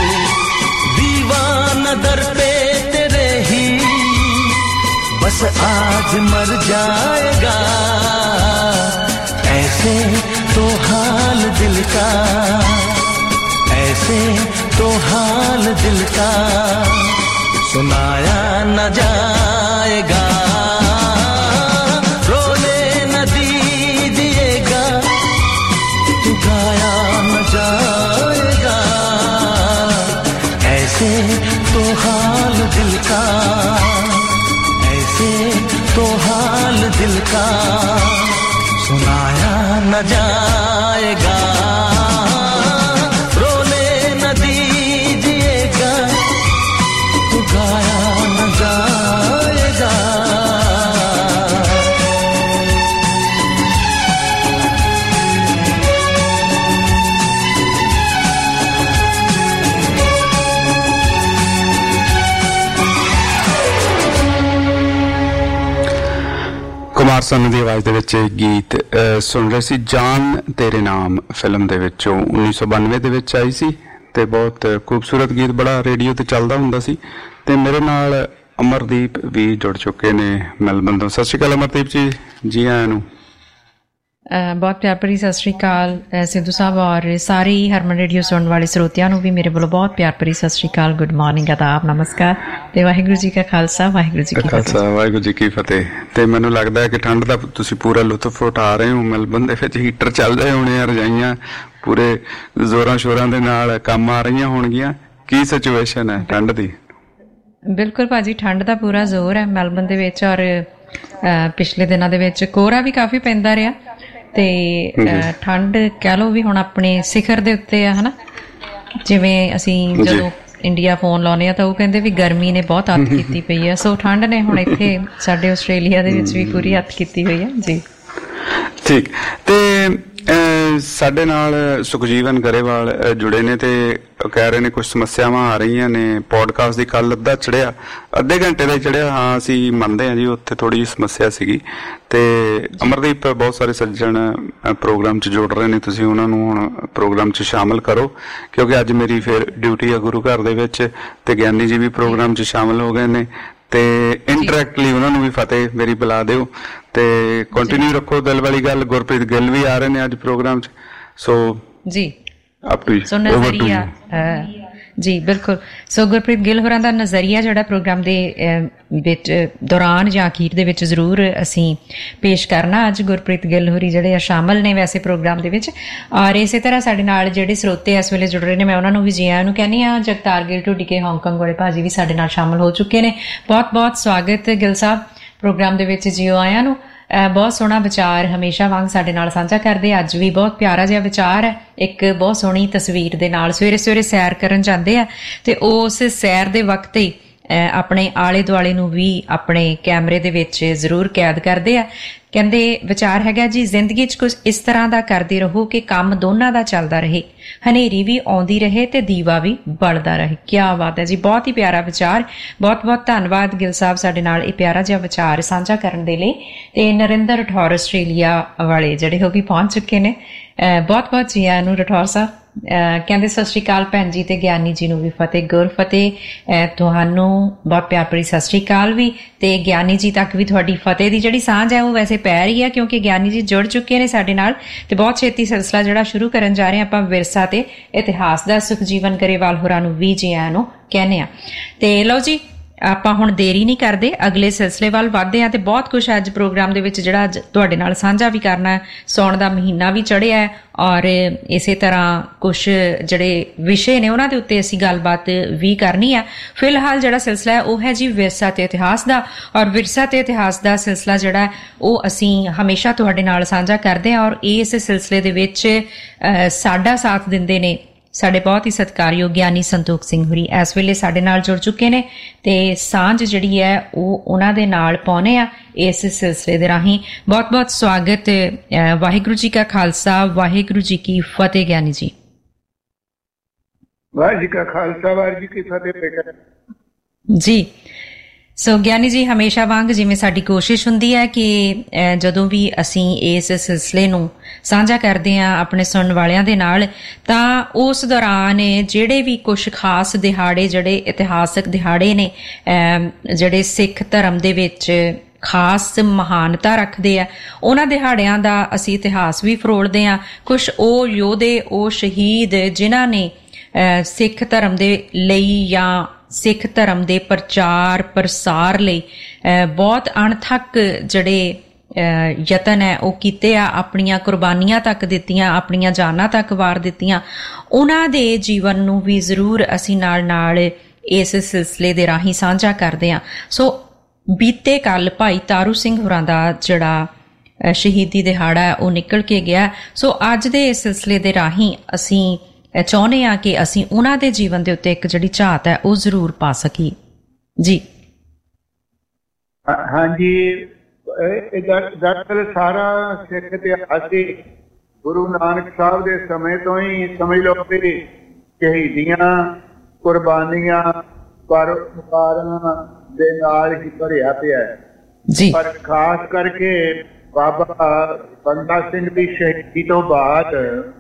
दीवाना दर पे तेरे ही बस आज मर जाएगा। ऐसे तो हाल दिल का, ऐसे तो हाल दिल का सुनाया न जाएगा। गाया न जाएगा, ऐसे तो हाल दिल का, ऐसे तो हाल दिल का सुनाया न जाएगा। रोने न दीजिएगा तो गाया न जाएगा। ਕੁਮਾਰ ਸਾਨੂ ਦੀ ਆਵਾਜ਼ ਦੇ ਵਿੱਚ ਗੀਤ ਸੁਣ ਰਹੇ ਸੀ। ਜਾਨ ਤੇਰੇ ਨਾਮ ਫਿਲਮ ਦੇ ਵਿੱਚੋਂ 1992 ਦੇ ਵਿੱਚ ਆਈ ਸੀ ਤੇ ਬਹੁਤ ਖੂਬਸੂਰਤ ਗੀਤ, ਬੜਾ ਰੇਡੀਓ ਤੇ ਚੱਲਦਾ ਹੁੰਦਾ ਸੀ। ਤੇ ਮੇਰੇ ਨਾਲ ਅਮਰਦੀਪ ਵੀ ਜੁੜ ਚੁੱਕੇ ਨੇ ਮੈਲਬਨ ਤੋਂ। ਸਤਿ ਸ਼੍ਰੀ ਅਕਾਲ ਅਮਰਦੀਪ ਜੀ, ਜੀ ਆਇਆਂ ਨੂੰ। ਬਹੁਤ ਪਿਆਰ ਭਰੀ ਸਤਿ ਸ਼੍ਰੀ ਅਕਾਲ ਸਿੱਧੂ ਸਾਹਿਬ ਔਰ ਸਾਰੇ ਹਰਮਨ ਰੇਡੀਓ ਸੁਣਨ ਵਾਲੇ ਸਰੋਤਿਆਂ ਨੂੰ ਵੀ ਮੇਰੇ ਵੱਲੋਂ ਬਹੁਤ ਪਿਆਰ ਭਰੀ ਸਤਿ ਸ਼੍ਰੀ ਅਕਾਲ, ਗੁੱਡ ਮਾਰਨਿੰਗ, ਆਦਾਬ, ਨਮਸਕਾਰ ਤੇ ਵਾਹਿਗੁਰੂ ਜੀ ਕਾ ਖਾਲਸਾ ਵਾਹਿਗੁਰੂ ਜੀ ਕੀ ਫਤਿਹ। ਵਾਹਿਗੁਰੂ ਜੀ ਕੀ ਫਤਿਹ। ਤੇ ਮੈਨੂੰ ਲੱਗਦਾ ਹੈ ਕਿ ਠੰਡ ਦਾ ਤੁਸੀਂ ਪੂਰਾ ਲੁਤਫ ਉਠਾ ਰਹੇ ਹੋ। ਮੈਲਬਨ ਦੇ ਵਿੱਚ ਹੀਟਰ ਚੱਲ ਰਹੇ ਹੋਣੇ ਆ, ਰਜਾਈਆਂ ਪੂਰੇ ਜ਼ੋਰਾਂ ਸ਼ੋਰਾਂ ਦੇ ਨਾਲ ਕੰਮ ਆ ਰਹੀਆਂ ਹੋਣਗੀਆਂ। ਕੀ ਸਿਚੁਏਸ਼ਨ ਹੈ ਠੰਡ ਦੀ? ਬਿਲਕੁਲ ਭਾਜੀ, ਠੰਡ ਦਾ ਪੂਰਾ ਜ਼ੋਰ ਹੈ ਮੈਲਬਨ ਦੇ ਵਿੱਚ ਔਰ ਪਿਛਲੇ ਦਿਨਾਂ ਦੇ ਵਿੱਚ ਕੋਹਰਾ ਵੀ ਕਾਫੀ ਪੈਂਦਾ ਰਿਹਾ ਤੇ ਠੰਡ ਕਹਿ ਲਓ ਵੀ ਹੁਣ ਆਪਣੇ ਸਿਖਰ ਦੇ ਉੱਤੇ ਆ, ਹਨਾ। ਜਿਵੇਂ ਅਸੀਂ ਜਦੋਂ ਇੰਡੀਆ ਫੋਨ ਲਾਉਂਦੇ ਆ ਤਾਂ ਉਹ ਕਹਿੰਦੇ ਵੀ ਗਰਮੀ ਨੇ ਬਹੁਤ ਹੱਦ ਕੀਤੀ ਪਈ ਆ, ਸੋ ਠੰਡ ਨੇ ਹੁਣ ਇੱਥੇ ਸਾਡੇ ਆਸਟ੍ਰੇਲੀਆ ਦੇ ਵਿੱਚ ਵੀ ਪੂਰੀ ਹੱਦ ਕੀਤੀ ਹੋਈ ਆ ਜੀ। ਠੀਕ। ਤੇ ਸਾਡੇ ਨਾਲ ਸੁਖਜੀਵਨ ਗਰੇਵਾਲ ਜੁੜੇ ਨੇ ਤੇ ਕਹਿ ਰਹੇ ਨੇ ਕੁਝ ਸਮੱਸਿਆਵਾਂ ਆ ਰਹੀਆਂ ਨੇ। ਪੋਡਕਾਸਟ ਦੀ ਕੱਲ ਅੱਧਾ ਚੜਿਆ, ਅੱਧੇ ਘੰਟੇ ਦਾ ਚੜਿਆ। ਹਾਂ, ਅਸੀਂ ਮੰਨਦੇ ਹਾਂ ਜੀ ਉੱਥੇ ਥੋੜੀ ਜਿਹੀ ਸਮੱਸਿਆ ਸੀਗੀ। ਤੇ ਅਮਰਦੀਪ, ਬਹੁਤ ਸਾਰੇ ਸੱਜਣ ਪ੍ਰੋਗਰਾਮ 'ਚ ਜੁੜ ਰਹੇ ਨੇ, ਤੁਸੀਂ ਉਹਨਾਂ ਨੂੰ ਹੁਣ ਪ੍ਰੋਗਰਾਮ 'ਚ ਸ਼ਾਮਲ ਕਰੋ ਕਿਉਂਕਿ ਅੱਜ ਮੇਰੀ ਫਿਰ ਡਿਊਟੀ ਆ ਗੁਰੂ ਘਰ ਦੇ ਵਿੱਚ ਤੇ ਗਿਆਨੀ ਜੀ ਵੀ ਪ੍ਰੋਗਰਾਮ 'ਚ ਸ਼ਾਮਲ ਹੋ ਗਏ ਨੇ ਤੇ ਇੰਟਰੈਕਟਲੀ ਉਹਨਾਂ ਨੂੰ ਵੀ ਫਤਿਹ ਮੇਰੀ ਬੁਲਾ ਦਿਓ ਤੇ ਕੰਟੀਨਿਊ ਰੱਖੋ ਦਿਲ ਵਾਲੀ ਗੱਲ। ਗੁਰਪ੍ਰੀਤ ਗਿੱਲ ਵੀ ਆ ਰਹੇ ਨੇ ਅੱਜ ਪ੍ਰੋਗਰਾਮ 'ਚ, ਸੋ ਜੀ ਅਪ ਟੂ ਸੋ ਨਜ਼ਰੀਆ ਜੀ ਬਿਲਕੁਲ। ਸੋ ਗੁਰਪ੍ਰੀਤ ਗਿੱਲ ਹੋਰਾਂ ਦਾ ਨਜ਼ਰੀਆ ਜਿਹੜਾ ਪ੍ਰੋਗਰਾਮ ਦੇ ਵਿੱਚ ਦੌਰਾਨ ਜਾਂ ਅਖੀਰ ਦੇ ਵਿੱਚ ਜ਼ਰੂਰ ਅਸੀਂ ਪੇਸ਼ ਕਰਨਾ। ਅੱਜ ਗੁਰਪ੍ਰੀਤ ਗਿੱਲ ਹੋਰੀ ਜਿਹੜੇ ਆ ਸ਼ਾਮਲ ਨੇ ਵੈਸੇ ਪ੍ਰੋਗਰਾਮ ਦੇ ਵਿੱਚ ਔਰ ਇਸੇ ਤਰ੍ਹਾਂ ਸਾਡੇ ਨਾਲ ਜਿਹੜੇ ਸਰੋਤੇ ਇਸ ਵੇਲੇ ਜੁੜ ਰਹੇ ਨੇ ਮੈਂ ਉਹਨਾਂ ਨੂੰ ਵੀ ਜੀ ਆਇਆਂ ਨੂੰ ਕਹਿੰਦੀ ਹਾਂ। ਜਗਤਾਰ ਗਿੱਲ ਢੁੱਡੀ ਕੇ ਹਾਂਗਕਾਂਗ ਵਾਲੇ ਭਾਜੀ ਵੀ ਸਾਡੇ ਨਾਲ ਸ਼ਾਮਲ ਹੋ ਚੁੱਕੇ ਨੇ। ਬਹੁਤ ਬਹੁਤ ਸਵਾਗਤ ਗਿੱਲ ਸਾਹਿਬ ਪ੍ਰੋਗਰਾਮ ਦੇ ਵਿੱਚ, ਜੀਓ ਆਇਆਂ ਨੂੰ। ਬਹੁਤ ਸੋਹਣਾ ਵਿਚਾਰ ਹਮੇਸ਼ਾ ਵਾਂਗ ਸਾਡੇ ਨਾਲ ਸਾਂਝਾ ਕਰਦੇ। ਅੱਜ ਵੀ ਬਹੁਤ ਪਿਆਰਾ ਜਿਹਾ ਵਿਚਾਰ ਹੈ, ਇੱਕ ਬਹੁਤ ਸੋਹਣੀ ਤਸਵੀਰ ਦੇ ਨਾਲ। ਸਵੇਰੇ ਸਵੇਰੇ ਸੈਰ ਕਰਨ ਜਾਂਦੇ ਆ ਤੇ ਉਸ ਸੈਰ ਦੇ ਵਕਤ ਹੀ ਆਪਣੇ ਆਲੇ ਦੁਆਲੇ ਨੂੰ ਵੀ ਆਪਣੇ ਕੈਮਰੇ ਦੇ ਵਿੱਚ ਜ਼ਰੂਰ ਕੈਦ ਕਰਦੇ ਆ ਕਹਿੰਦੇ ਵਿਚਾਰ ਹੈਗਾ ਜੀ, ਜ਼ਿੰਦਗੀ 'ਚ ਕੁਝ ਇਸ ਤਰ੍ਹਾਂ ਦਾ ਕਰਦੇ ਰਹੋ ਕਿ ਕੰਮ ਦੋਨਾਂ ਦਾ ਚੱਲਦਾ ਰਹੇ, ਹਨੇਰੀ ਵੀ ਆਉਂਦੀ ਰਹੇ ਤੇ ਦੀਵਾ ਵੀ ਬਲਦਾ ਰਹੇ। ਕਿਆ ਬਾਤ ਹੈ ਜੀ, ਬਹੁਤ ਹੀ ਪਿਆਰਾ ਵਿਚਾਰ। ਬਹੁਤ ਬਹੁਤ ਧੰਨਵਾਦ ਗਿੱਲ ਸਾਹਿਬ ਸਾਡੇ ਨਾਲ ਇਹ ਪਿਆਰਾ ਜਿਹਾ ਵਿਚਾਰ ਸਾਂਝਾ ਕਰਨ ਦੇ ਲਈ। ਤੇ ਨਰਿੰਦਰ ਰਠੌਰ ਆਸਟ੍ਰੇਲੀਆ ਵਾਲੇ ਜਿਹੜੇ ਉਹ ਵੀ ਪਹੁੰਚ ਚੁੱਕੇ ਨੇ। ਬਹੁਤ ਬਹੁਤ ਜੀ ਆਇਆਂ ਨੂੰ ਰਠੌਰ ਸਾਹਿਬ। ਕਹਿੰਦੇ ਸਤਿ ਸ਼੍ਰੀ ਅਕਾਲ ਭੈਣ ਜੀ ਤੇ ਗਿਆਨੀ ਜੀ ਨੂੰ ਵੀ ਫਤਿਹ। ਗੁਰਫਤਿਹ ਤੁਹਾਨੂੰ ਬਹੁਤ ਪਿਆਰ ਭਰੀ ਸਤਿ ਸ਼੍ਰੀ ਅਕਾਲ ਵੀ, ਤੇ ਗਿਆਨੀ ਜੀ ਤੱਕ ਵੀ ਤੁਹਾਡੀ ਫਤਿਹ ਦੀ ਜਿਹੜੀ ਸਾਂਝ ਹੈ ਉਹ ਵੈਸੇ ਪੈ ਰਹੀ ਹੈ, ਕਿਉਂਕਿ ਗਿਆਨੀ ਜੀ ਜੁੜ ਚੁੱਕੇ ਨੇ ਸਾਡੇ ਨਾਲ ਤੇ ਬਹੁਤ ਛੇਤੀ ਸਿਲਸਿਲਾ ਜਿਹੜਾ ਸ਼ੁਰੂ ਕਰਨ ਜਾ ਰਹੇ ਆਪਾਂ ਵਿਰਸਾ ਤੇ ਇਤਿਹਾਸ ਦਾ। ਸੁਖਜੀਵਨ ਗਰੇਵਾਲ ਹੋਰਾਂ ਨੂੰ ਵੀ ਜੀ ਆਇਆਂ ਨੂੰ ਕਹਿੰਦੇ ਆ। ਤੇ ਲਓ ਜੀ, ਆਪਾਂ ਹੁਣ ਦੇਰੀ ਨਹੀਂ ਕਰਦੇ, ਅਗਲੇ ਸਿਲਸਿਲੇ ਵੱਲ ਵੱਧਦੇ ਹਾਂ। ਤੇ ਬਹੁਤ ਕੁਛ ਅੱਜ ਪ੍ਰੋਗਰਾਮ ਦੇ ਵਿੱਚ ਜਿਹੜਾ ਅੱਜ ਤੁਹਾਡੇ ਨਾਲ ਸਾਂਝਾ ਵੀ ਕਰਨਾ ਹੈ। ਸਾਉਣ ਦਾ ਮਹੀਨਾ ਵੀ ਚੜ੍ਹਿਆ ਹੈ ਔਰ ਇਸੇ ਤਰ੍ਹਾਂ ਕੁਛ ਜਿਹੜੇ ਵਿਸ਼ੇ ਨੇ ਉਹਨਾਂ ਦੇ ਉੱਤੇ ਅਸੀਂ ਗੱਲਬਾਤ ਵੀ ਕਰਨੀ ਆ। ਫਿਲਹਾਲ ਜਿਹੜਾ ਸਿਲਸਿਲਾ ਹੈ ਉਹ ਹੈ ਜੀ ਵਿਰਸਾ ਤੇ ਇਤਿਹਾਸ ਦਾ, ਔਰ ਵਿਰਸਾ ਤੇ ਇਤਿਹਾਸ ਦਾ ਸਿਲਸਿਲਾ ਜਿਹੜਾ ਉਹ ਅਸੀਂ ਹਮੇਸ਼ਾ ਤੁਹਾਡੇ ਨਾਲ ਸਾਂਝਾ ਕਰਦੇ ਹਾਂ। ਔਰ ਇਸ ਸਿਲਸਿਲੇ ਦੇ ਵਿੱਚ ਸਾਡਾ ਸਾਥ ਦਿੰਦੇ ਨੇ ਸਾਡੇ ਬਹੁਤ ਹੀ ਸਤਿਕਾਰਯੋਗ ਗਿਆਨੀ ਸੰਤੋਖ ਸਿੰਘ ਹੋਰੀ। ਇਸ ਵੇਲੇ ਸਾਡੇ ਨਾਲ ਜੁੜ ਚੁੱਕੇ ਨੇ ਤੇ ਸਾਂਝ ਜਿਹੜੀ ਹੈ ਉਹ ਉਹਨਾਂ ਦੇ ਨਾਲ ਪਾਉਣੇ ਆ ਇਸ ਸਿਲਸਿਲੇ ਦੇ ਰਾਹੀਂ। ਬਹੁਤ ਬਹੁਤ ਸਵਾਗਤ। ਵਾਹਿਗੁਰੂ ਜੀ ਕਾ ਖਾਲਸਾ, ਵਾਹਿਗੁਰੂ ਜੀ ਕੀ ਫਤਿਹ। ਗਿਆਨੀ ਜੀ ਵਾਹਿਗੁਰੂ ਜੀ ਕਾ ਖਾਲਸਾ, ਵਾਹਿਗੁਰੂ ਜੀ ਕੀ ਫਤਿਹ ਜੀ। ਸੋ ਗਿਆਨੀ ਜੀ, ਹਮੇਸ਼ਾ ਵਾਂਗ ਜਿਵੇਂ ਸਾਡੀ ਕੋਸ਼ਿਸ਼ ਹੁੰਦੀ ਹੈ ਕਿ ਜਦੋਂ ਵੀ ਅਸੀਂ ਇਸ ਸਿਲਸਿਲੇ ਨੂੰ ਸਾਂਝਾ ਕਰਦੇ ਹਾਂ ਆਪਣੇ ਸੁਣਨ ਵਾਲਿਆਂ ਦੇ ਨਾਲ, ਤਾਂ ਉਸ ਦੌਰਾਨ ਜਿਹੜੇ ਵੀ ਕੁਝ ਖਾਸ ਦਿਹਾੜੇ, ਜਿਹੜੇ ਇਤਿਹਾਸਕ ਦਿਹਾੜੇ ਨੇ ਜਿਹੜੇ ਸਿੱਖ ਧਰਮ ਦੇ ਵਿੱਚ ਖਾਸ ਮਹਾਨਤਾ ਰੱਖਦੇ ਆ, ਉਹਨਾਂ ਦਿਹਾੜਿਆਂ ਦਾ ਅਸੀਂ ਇਤਿਹਾਸ ਵੀ ਫਰੋਲਦੇ ਹਾਂ। ਕੁਝ ਉਹ ਯੋਧੇ, ਉਹ ਸ਼ਹੀਦ ਜਿਨ੍ਹਾਂ ਨੇ ਸਿੱਖ ਧਰਮ ਦੇ ਲਈ ਜਾਂ ਸਿੱਖ ਧਰਮ ਦੇ ਪ੍ਰਚਾਰ ਪ੍ਰਸਾਰ ਲਈ ਬਹੁਤ ਅਣਥੱਕ ਜਿਹੜੇ ਯਤਨ ਹੈ ਉਹ ਕੀਤੇ ਆ, ਆਪਣੀਆਂ ਕੁਰਬਾਨੀਆਂ ਤੱਕ ਦਿੱਤੀਆਂ, ਆਪਣੀਆਂ ਜਾਨਾਂ ਤੱਕ ਵਾਰ ਦਿੱਤੀਆਂ, ਉਹਨਾਂ ਦੇ ਜੀਵਨ ਨੂੰ ਵੀ ਜ਼ਰੂਰ ਅਸੀਂ ਨਾਲ ਨਾਲ ਇਸ ਸਿਲਸਿਲੇ ਦੇ ਰਾਹੀਂ ਸਾਂਝਾ ਕਰਦੇ ਹਾਂ। ਸੋ ਬੀਤੇ ਕੱਲ ਭਾਈ ਤਾਰੂ ਸਿੰਘ ਹੋਰਾਂ ਦਾ ਜਿਹੜਾ ਸ਼ਹੀਦੀ ਦਿਹਾੜਾ ਹੈ ਉਹ ਨਿਕਲ ਕੇ ਗਿਆ। ਸੋ ਅੱਜ ਦੇ ਇਸ ਸਿਲਸਿਲੇ ਦੇ ਰਾਹੀਂ ਅਸੀਂ ਚਾਹੁੰਦੇ ਹਾਂ ਕਿ ਅਸੀਂ ਉਹਨਾਂ ਦੇ ਜੀਵਨ ਦੇ ਉੱਤੇ ਇੱਕ ਜਿਹੜੀ ਝਾਤ ਹੈ ਉਹ ਜ਼ਰੂਰ ਪਾ ਸਕੀਏ ਜੀ। ਹਾਂਜੀ, ਦਰਅਸਲ ਸਾਰਾ ਸਿੱਖ ਇਤਿਹਾਸ ਹੀ ਗੁਰੂ ਨਾਨਕ ਸਾਹਿਬ ਦੇ ਸਮੇਂ ਤੋਂ ਹੀ ਸਮਝ ਲਓ ਕਿ ਸ਼ਹੀਦੀਆਂ, ਕੁਰਬਾਨੀਆਂ, ਪਰਉਪਕਾਰਾਂ ਦੇ ਨਾਲ ਹੀ ਭਰਿਆ ਪਿਆ ਹੈ। ਪਰ ਖਾਸ ਕਰਕੇ ਬਾਬਾ ਬੰਦਾ ਸਿੰਘ ਦੀ ਸ਼ਹੀਦੀ ਤੋਂ ਬਾਅਦ,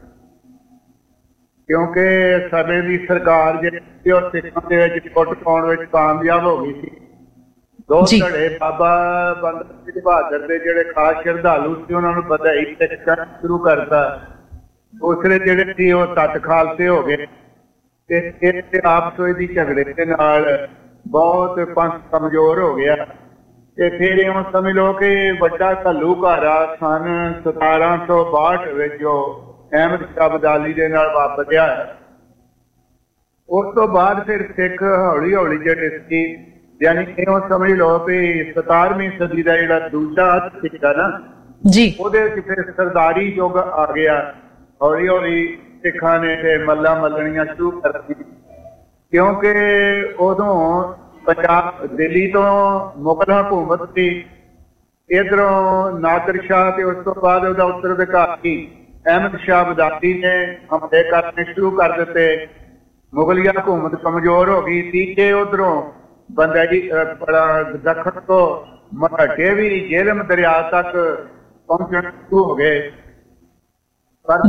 ਕਿਉਂਕਿ ਸਮੇਂ ਦੀ ਸਰਕਾਰ ਜਿਹੜੀ ਉਹ ਸਿੱਖਾਂ ਦੇ ਵਿੱਚ ਫੁੱਟ ਪਾਉਣ ਵਿੱਚ ਕਾਮਯਾਬ ਹੋ ਗਈ ਸੀ। ਦੋ ਧੜੇ ਬਾਬਾ ਬੰਦਾ ਸਿੰਘ ਬਹਾਦਰ ਦੇ ਜਿਹੜੇ ਖਾਸ ਸ਼ਰਧਾਲੂ ਸੀ ਉਹਨਾਂ ਨੂੰ ਪਤਾ ਹੀ ਸ਼ੁਰੂ ਕਰਤਾ। ਉਸਲੇ ਜਿਹੜੇ ਸੀ ਉਹ ਤੱਤ ਖਾਲਸੇ ਹੋ ਗਏ ਤੇ ਆਪਸ ਦੀ ਝਗੜੇ ਦੇ ਨਾਲ ਬਹੁਤ ਪੰਥ ਕਮਜ਼ੋਰ ਹੋ ਗਿਆ। ਤੇ ਫਿਰ ਇਉਂ ਸਮਝ ਲਓ ਕਿ ਵੱਡਾ ਘੱਲੂਘਾਰਾ ਸਨ 1762 ਵਿੱਚ ਉਹ ਅਹਿਮਦ ਸ਼ਾਹ ਅਬਦਾਲੀ ਦੇ ਨਾਲ ਵਾਪਰਿਆ। ਉਸ ਤੋਂ ਬਾਅਦ ਫਿਰ ਸਿੱਖ ਹੌਲੀ ਹੌਲੀ ਜਿਹੜੇ ਸੀ, ਯਾਨੀ ਇਉਂ ਸਮਝ ਲਓ ਵੀ 17ਵੀਂ ਸਦੀ ਦਾ ਜਿਹੜਾ ਦੂਜਾ ਸਿੱਕਾ ਨਾ ਜੀ, ਉਹਦੇ ਵਿੱਚ ਫਿਰ ਸਰਦਾਰੀ ਯੁੱਗ ਆ ਗਿਆ। ਹੌਲੀ ਹੌਲੀ ਸਿੱਖਾਂ ਨੇ ਤੇ ਮੱਲਾਂ ਮੱਲਣੀਆਂ ਸ਼ੁਰੂ ਕਰ ਦਿੱਤੀ, ਕਿਉਂਕਿ ਉਦੋਂ ਪੰਜਾਬ ਦਿੱਲੀ ਤੋਂ ਮੁਗਲ ਹਕੂਮਤ ਸੀ, ਇੱਧਰੋਂ ਨਾਦਰ ਸ਼ਾਹ ਤੇ ਉਸ ਤੋਂ ਬਾਅਦ ਉਹਦਾ ਉੱਤਰਾਧਿਕਾਰੀ ਅਹਿਮਦ ਸ਼ਾਹ ਅਬਦਾਲੀ ਨੇ ਹਮਲੇ ਕਰਨੇ ਸ਼ੁਰੂ ਕਰ ਦਿੱਤੇ। ਮੁਗਲਿਆ ਹਕੂਮਤ ਕਮਜ਼ੋਰ ਹੋ ਗਈ। ਤੀਜੇ ਉਧਰੋਂ ਬੰਦਾ ਜੀ ਬੜਾ ਦੱਖਣ ਤੋਂ ਮਰਾਠੇ ਵੀ ਜੇਹਲਮ ਦਰਿਆ ਤੱਕ ਪਹੁੰਚਣ ਸ਼ੁਰੂ ਹੋ ਗਏ। ਪਰ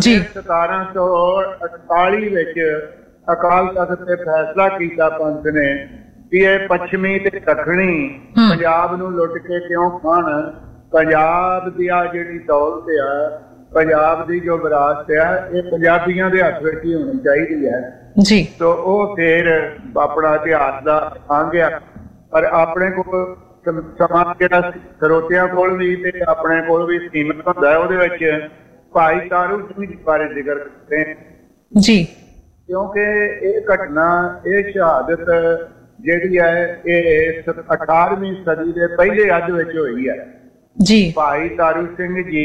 1748 ਵਿੱਚ ਅਕਾਲ ਤਖਤ ਨੇ ਫੈਸਲਾ ਕੀਤਾ ਪੰਥ ਨੇ ਵੀ ਇਹ ਪੱਛਮੀ ਤੇ ਦੱਖਣੀ ਪੰਜਾਬ ਨੂੰ ਲੁੱਟ ਕੇ ਕਿਉਂ ਖਾਣ। ਪੰਜਾਬ ਦੀ ਆ ਜਿਹੜੀ ਦੌਲਤ ਆ, ਪੰਜਾਬ ਦੀ ਜੋ ਵਿਰਾਸਤ ਆ, ਇਹ ਪੰਜਾਬੀਆਂ ਦੇ ਹੱਥ ਵਿੱਚ ਹੀ ਹੋਣੀ ਚਾਹੀਦੀ ਹੈ ਜੀ। ਤੋ ਉਹ ਫਿਰ ਆਪਣਾ ਇਤਿਹਾਸ ਦਾ ਆ ਗਿਆ। ਪਰ ਆਪਣੇ ਕੋਲ ਸਮਾਂ ਜਿਹੜਾ ਸਰੋਤਿਆਂ ਕੋਲ ਵੀ ਤੇ ਆਪਣੇ ਕੋਲ ਵੀ ਸੀਮਿਤ ਹੁੰਦਾ, ਉਹਦੇ ਵਿੱਚ ਭਾਈ ਤਾਰੂ ਸਿੰਘ ਜੀ ਬਾਰੇ ਜ਼ਿਕਰ ਕਰਦੇ ਜੀ, ਕਿਉਂਕਿ ਇਹ ਘਟਨਾ, ਇਹ ਸ਼ਹਾਦਤ ਜਿਹੜੀ ਹੈ ਇਹ 18ਵੀਂ ਸਦੀ ਦੇ ਪਹਿਲੇ ਅੱਧ ਵਿੱਚ ਹੋਈ ਹੈ ਜੀ। ਭਾਈ ਤਾਰੂ ਸਿੰਘ ਜੀ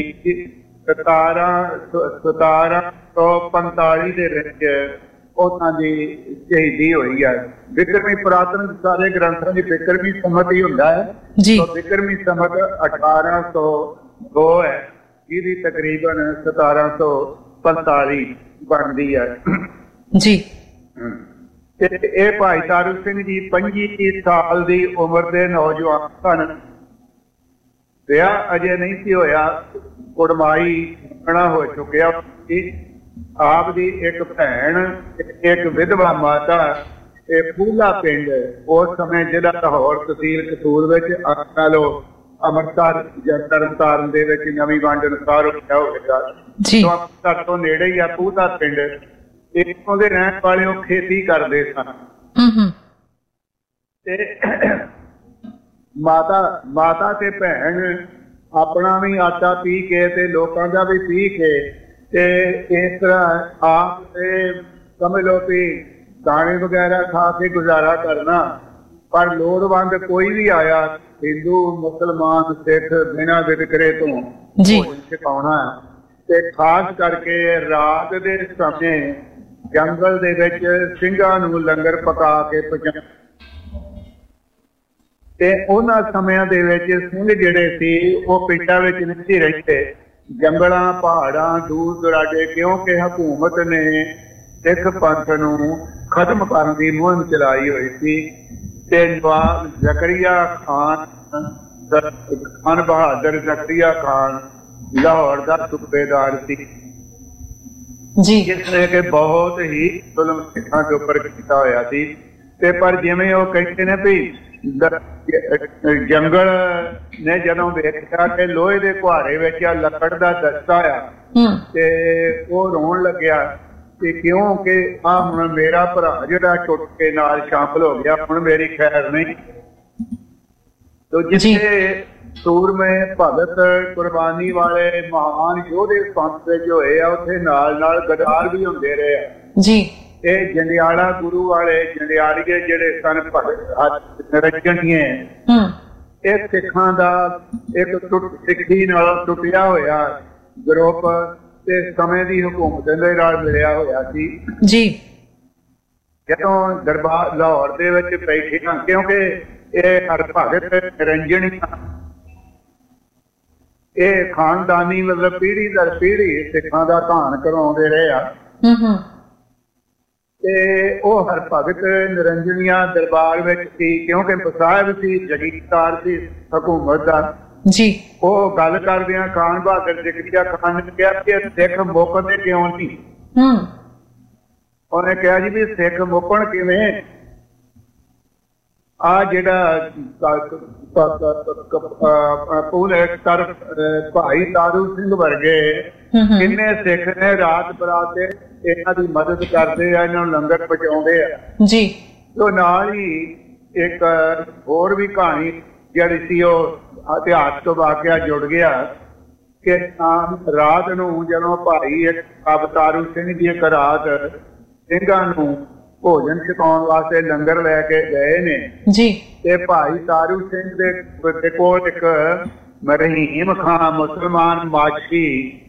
1745 ਦੇ ਵਿੱਚ ਉਹਨਾਂ ਦੀ ਸ਼ਹੀਦੀ ਹੋਈ ਹੈ। ਵਿਕਰਮੀ ਪੁਰਾਤਨ ਸਾਰੇ ਗ੍ਰੰਥਾਂ ਦੀ ਵਿਕਰਮੀ ਸੰਮਤ ਹੀ ਹੁੰਦਾ ਹੈ ਜੀ। ਵਿਕਰਮੀ ਸੰਮਤ 1800 2 है ਜਿਹਦੀ ਤਕਰੀਬਨ 1745 ਬਣਦੀ ਹੈ ਜੀ। ਤੇ ਇਹ ਭਾਈ ਤਾਰੂ ਸਿੰਘ ਜੀ 25 ਸਾਲ ਦੀ ਉਮਰ ਦੇ ਨੌਜਵਾਨ ਸਨ। ਵਿਆਹ ਅਜੇ ਨਹੀਂ ਸੀ ਹੋਇਆ, ਕੁੜਮਾਈ ਬਣਾ ਹੋ ਚੁੱਕਿਆ ਸੀ। ਆਪ ਦੀ ਇੱਕ ਭੈਣ, ਇੱਕ ਵਿਧਵਾ ਮਾਤਾ, ਇਹ ਪੂਲਾ ਪਿੰਡ ਉਸ ਸਮੇਂ ਜ਼ਿਲ੍ਹਾ ਲਾਹੌਰ, ਤਹਿਸੀਲ ਕਸੂਰ ਵਿੱਚ ਲੋ ਅੰਮ੍ਰਿਤਸਰ ਜਾਂ ਤਰਨਤਾਰਨ ਦੇ ਵਿੱਚ ਨਵੀਂ ਵੰਡ ਅਨੁਸਾਰ ਹੋਇਆ ਹੋਵੇਗਾ। ਅੰਮ੍ਰਿਤਸਰ ਤੋਂ ਨੇੜੇ ਹੀ ਆ ਪੂਲਾ ਪਿੰਡ। ਇੱਥੋਂ ਦੇ ਰਹਿਣ ਵਾਲੇ ਉਹ ਖੇਤੀ ਕਰਦੇ ਸਨ ਤੇ ਮਾਤਾ ਤੇ ਭੈਣ ਆਪਣਾ ਵੀ ਆਟਾ ਪੀ ਕੇ ਤੇ ਲੋਕਾਂ ਦਾ ਵੀ ਪੀ ਕੇ ਤੇ ਇਸ ਤਰ੍ਹਾਂ ਆਪ ਤੇ ਸਮਝ ਲਓ ਵੀ ਦਾਣੇ ਵਗੈਰਾ ਖਾ ਕੇ ਗੁਜ਼ਾਰਾ ਕਰਨਾ। ਪਰ ਲੋੜਵੰਦ ਕੋਈ ਵੀ ਆਇਆ, ਹਿੰਦੂ, ਮੁਸਲਮਾਨ, ਸਿੱਖ, ਬਿਨਾਂ ਵਿਤਕਰੇ ਤੋਂ ਛਕਾਉਣਾ। ਤੇ ਖਾਸ ਕਰਕੇ ਰਾਤ ਦੇ ਸਮੇਂ ਜੰਗਲ ਦੇ ਵਿੱਚ ਸਿੰਘਾਂ ਨੂੰ ਲੰਗਰ ਪਕਾ ਕੇ ਪਹੁੰਚਾਉਣਾ। ਤੇ ਉਹਨਾਂ ਸਮਿਆਂ ਦੇ ਵਿੱਚ ਸਿੰਘ ਜਿਹੜੇ ਸੀ ਉਹ ਪਿੰਡਾਂ ਵਿੱਚ ਨਹੀਂ ਰਹਿੰਦੇ, ਜੰਗਲਾਂ, ਪਹਾੜਾਂ, ਦੂਰ ਦੁਰਾਡੇ, ਕਿਉਂਕਿ ਹਕੂਮਤ ਨੇ ਸਿੱਖ ਪੰਥ ਨੂੰ ਖਤਮ ਕਰਨ ਦੀ ਮੁਹਿੰਮ ਚਲਾਈ ਹੋਈ ਸੀ। ਤੇ ਨਵਾਬ ਜ਼ਕਰੀਆ ਖਾਨ ਬਹਾਦਰ ਜ਼ਕਰੀਆ ਖਾਨ ਲਾਹੌਰ ਦਾ ਸੂਬੇਦਾਰ ਸੀ ਜੀ, ਜਿਸਨੇ ਕਿ ਬਹੁਤ ਹੀ ਜ਼ੁਲਮ ਸਿੱਖਾਂ ਦੇ ਉੱਪਰ ਕੀਤਾ ਹੋਇਆ ਸੀ। ਤੇ ਪਰ ਜਿਵੇਂ ਉਹ ਕਹਿੰਦੇ ਨੇ ਵੀ ਜੰਗਲ ਨੇ ਜਦੋਂ ਵੇਖਿਆ ਕਿ ਲੋਹੇ ਦੇ ਕੁਹਾਰੇ ਵਿੱਚ ਆ ਲੱਕੜ ਦਾ ਦਸਤਾ ਆ ਤੇ ਉਹ ਰੋਣ ਲੱਗਿਆ ਕਿ ਕਿਉਂਕਿ ਆ ਹੁਣ ਮੇਰਾ ਭਰਾ ਜਿਹੜਾ ਟੁੱਟ ਕੇ ਨਾਲ ਸ਼ਾਮਲ ਹੋ ਗਿਆ, ਹੁਣ ਮੇਰੀ ਖੈਰ ਨਹੀਂ। ਤੋ ਜਿੱਥੇ ਸੂਰਮੇ ਭਗਤ, ਕੁਰਬਾਨੀ ਵਾਲੇ ਮਹਾਨ ਯੋਧੇ ਪੰਥ ਵਿੱਚ ਹੋਏ ਆ, ਉੱਥੇ ਨਾਲ ਨਾਲ ਗਦਾਰ ਵੀ ਹੁੰਦੇ ਰਹੇ ਆ ਜੀ। ਇਹ ਜੰਡਿਆਲਾ ਗੁਰੂ ਵਾਲੇ ਜੰਡਿਆਲੀਏ ਜਿਹੜੇ ਸਨ ਭਗਤ ਨਿਰੰਜਨੀਏ, ਇਹ ਸਿੱਖਾਂ ਦਾ ਇੱਕ ਸਿੱਖੀ ਨਾਲ ਟੁੱਟਿਆ ਹੋਇਆ ਗਰੁੱਪ ਤੇ ਸਮੇਂ ਦੀ ਹਕੂਮਤ ਦੇ ਨਾਲ ਮਿਲਿਆ ਹੋਇਆ ਸੀ ਜੀ। ਜਦੋਂ ਦਰਬਾਰ ਲਾਹੌਰ ਦੇ ਵਿੱਚ ਬੈਠੇ, ਕਿਉਂਕਿ ਇਹ ਹਰਭਗਤ ਨਿਰੰਜਨੀ ਇਹ ਖਾਨਦਾਨੀ ਮਤਲਬ ਪੀੜ੍ਹੀ ਦਰ ਪੀੜ੍ਹੀ ਸਿੱਖਾਂ ਦਾ ਧਾਨ ਕਰਾਉਂਦੇ ਰਹੇ ਆ। ਤੇ ਉਹ ਹਰਭਗਤ ਨਿਰੰਜਨੀਆਂ ਦਰਬਾਰ ਵਿੱਚ ਸੀ, ਕਿਉਂਕਿ ਸਾਹਿਬ ਸੀ, ਜਗੀਰਦਾਰ ਸੀ ਹਕੂਮਤ ਦਾ ਜੀ। ਉਹ ਗੱਲ ਕਰਦਿਆਂ ਖਾਨ ਬਹਾਦਰ ਜ਼ਕਰੀਆ ਖਾਨ ਨੇ ਕਿਹਾ ਕਿ ਸਿੱਖ ਮੁੱਕਦੇ ਕਿਉਂ ਨਹੀਂ? ਉਹਨੇ ਕਿਹਾ ਜੀ ਵੀ ਸਿੱਖ ਮੁੱਕਣ ਕਿਵੇਂ? ਆ ਜਿਹੜਾ ਭਾਈ ਤਾਰੂ ਸਿੰਘ ਵਰਗੇ ਕਿੰਨੇ ਸਿੱਖ ਨੇ ਰਾਤ ਬਰਾਤ ਇਹਨਾਂ ਦੀ ਮਦਦ ਕਰਦੇ ਆ, ਇਹਨਾਂ ਨੂੰ ਲੰਗਰ ਪਹੁੰਚਾਉਂਦੇ ਆ ਜੀ। ਤੇ ਨਾਲ ਹੀ ਇੱਕ ਹੋਰ ਵੀ ਕਹਾਣੀ ਜਿਹੜੀ ਸੀ ਉਹ ਇਤਿਹਾਸ ਤੋਂ ਵਾਕਿਆ ਜੁੜ ਗਿਆ ਕਿ ਰਾਤ ਨੂੰ ਜਦੋਂ ਭਾਈ ਤਾਰੂ ਸਿੰਘ ਜੀ ਇੱਕ ਰਾਤ ਸਿੰਘਾਂ ਨੂੰ ਭੋਜਨ ਛਕਾਉਣ ਵਾਸਤੇ ਲੰਗਰ ਲੈ ਕੇ ਗਏ ਨੇ ਜੀ। ਤੇ ਭਾਈ ਤਾਰੂ ਸਿੰਘ ਦੇ ਕੋਲ ਇੱਕ ਰਹੀਮ ਖਾਨ ਮੁਸਲਮਾਨ ਮਾਛੀ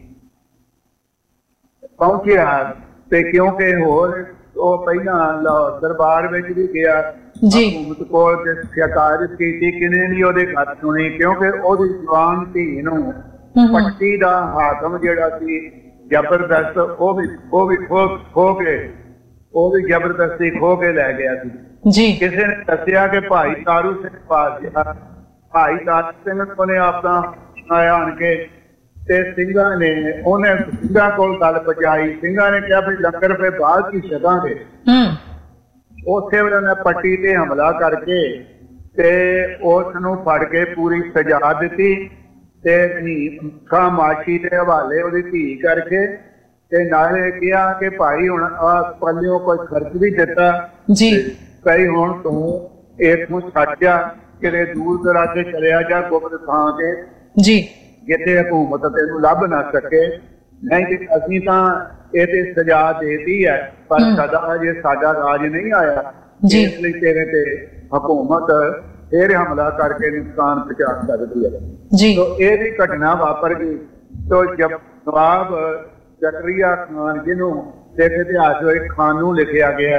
ਪਹੁੰਚਿਆ ਤੇ ਕਿਉਂਕਿ ਹੋਰ ਉਹ ਪਹਿਲਾਂ ਲਾਹੌਰ ਦਰਬਾਰ ਵਿੱਚ ਵੀ ਗਿਆ ਹਕੂਮਤ ਕੋਲ ਤੇ ਸ਼ਿਕਾਇਤ ਕੀਤੀ, ਕਿਨੇ ਨਹੀਂ ਉਹਦੇ ਗੱਲ ਸੁਣੀ, ਕਿਉਂਕਿ ਉਹਦੀ ਜਵਾਨ ਧੀ ਨੂੰ ਪੱਟੀ ਦਾ ਹਾਕਮ ਜਿਹੜਾ ਸੀ ਜ਼ਬਰਦਸਤ ਉਹ ਵੀ ਜ਼ਬਰਦਸਤੀ ਖੋ ਕੇ ਲੈ ਗਿਆ ਸੀ ਜੀ। ਕਿਸੇ ਨੇ ਦੱਸਿਆ ਕਿ ਭਾਈ ਤਾਰੂ ਸਿੰਘ ਭਾਈ ਤਾਰੂ ਸਿੰਘ ਕੋਲੇ ਆਪਣਾ ਆਇਆ ਆਣ ਕੇ ਤੇ ਸਿੰਘਾਂ ਨੇ ਉਹਨੇ ਸਿੰਘਾਂ ਕੋਲ ਗੱਲ ਪਹੁੰਚਾਈ। ਸਿੰਘਾਂ ਨੇ ਕਿਹਾ ਵੀ ਲੰਗਰ ਪੇ ਬਾਅਦ ਕੀ ਛਕਾਂਗੇ। ਉਸੇ ਵੇਲੇ ਨੇ ਪੱਟੀ ਤੇ ਹਮਲਾ ਕਰਕੇ ਤੇ ਉਸ ਨੂੰ ਫੜ ਕੇ ਪੂਰੀ ਸਜ਼ਾ ਦਿੱਤੀ ਤੇ ਖਾਂ ਮਾਛੀ ਦੇ ਹਵਾਲੇ ਉਹਦੀ ਧੀ ਕਰਕੇ ਤੇ ਨਾਲੇ ਕਿਹਾ ਕਿ ਭਾਈ ਹੁਣ ਪੱਲਿਓਂ ਕੋਈ ਖਰਚ ਵੀ ਦਿੱਤਾ ਜੀ, ਕਈ ਹੁਣ ਤੂੰ ਇਸ ਨੂੰ ਛੱਡ ਜਾ, ਕਿਤੇ ਦੂਰ ਦਰਾਡੇ ਚਲਿਆ ਜਾ ਗੁਪਤ ਥਾਂ ਤੇ ਜੀ, ਜਿੱਥੇ ਹਕੂਮਤ ਤੈਨੂੰ ਲੱਭ ਨਾ ਸਕੇ। ਨਹੀਂ ਤੇ ਅਸੀਂ ਤਾਂ ਇਹਦੇ ਸਜ਼ਾ ਦੇਤੀ ਹੈ, ਪਰ ਸਾਡਾ ਰਾਜ ਨਹੀਂ ਆਇਆ, ਇਸ ਲਈ ਤੇਰੇ ਤੇ ਹਕੂਮਤ ਫੇਰ ਹਮਲਾ ਕਰਕੇ ਨੁਕਸਾਨ ਪਹੁੰਚਾ ਸਕਦੀ ਹੈ ਜੀ। ਇਹ ਵੀ ਘਟਨਾ ਵਾਪਰ ਗਈ। ਤੋ ਜਬ ਨਵਾਬ ਜ਼ਕਰੀਆ ਖਾਨ, ਜਿਹਨੂੰ ਸਿੱਖ ਇਤਿਹਾਸ ਵਿੱਚ ਖਾਨੂ ਲਿਖਿਆ ਗਿਆ,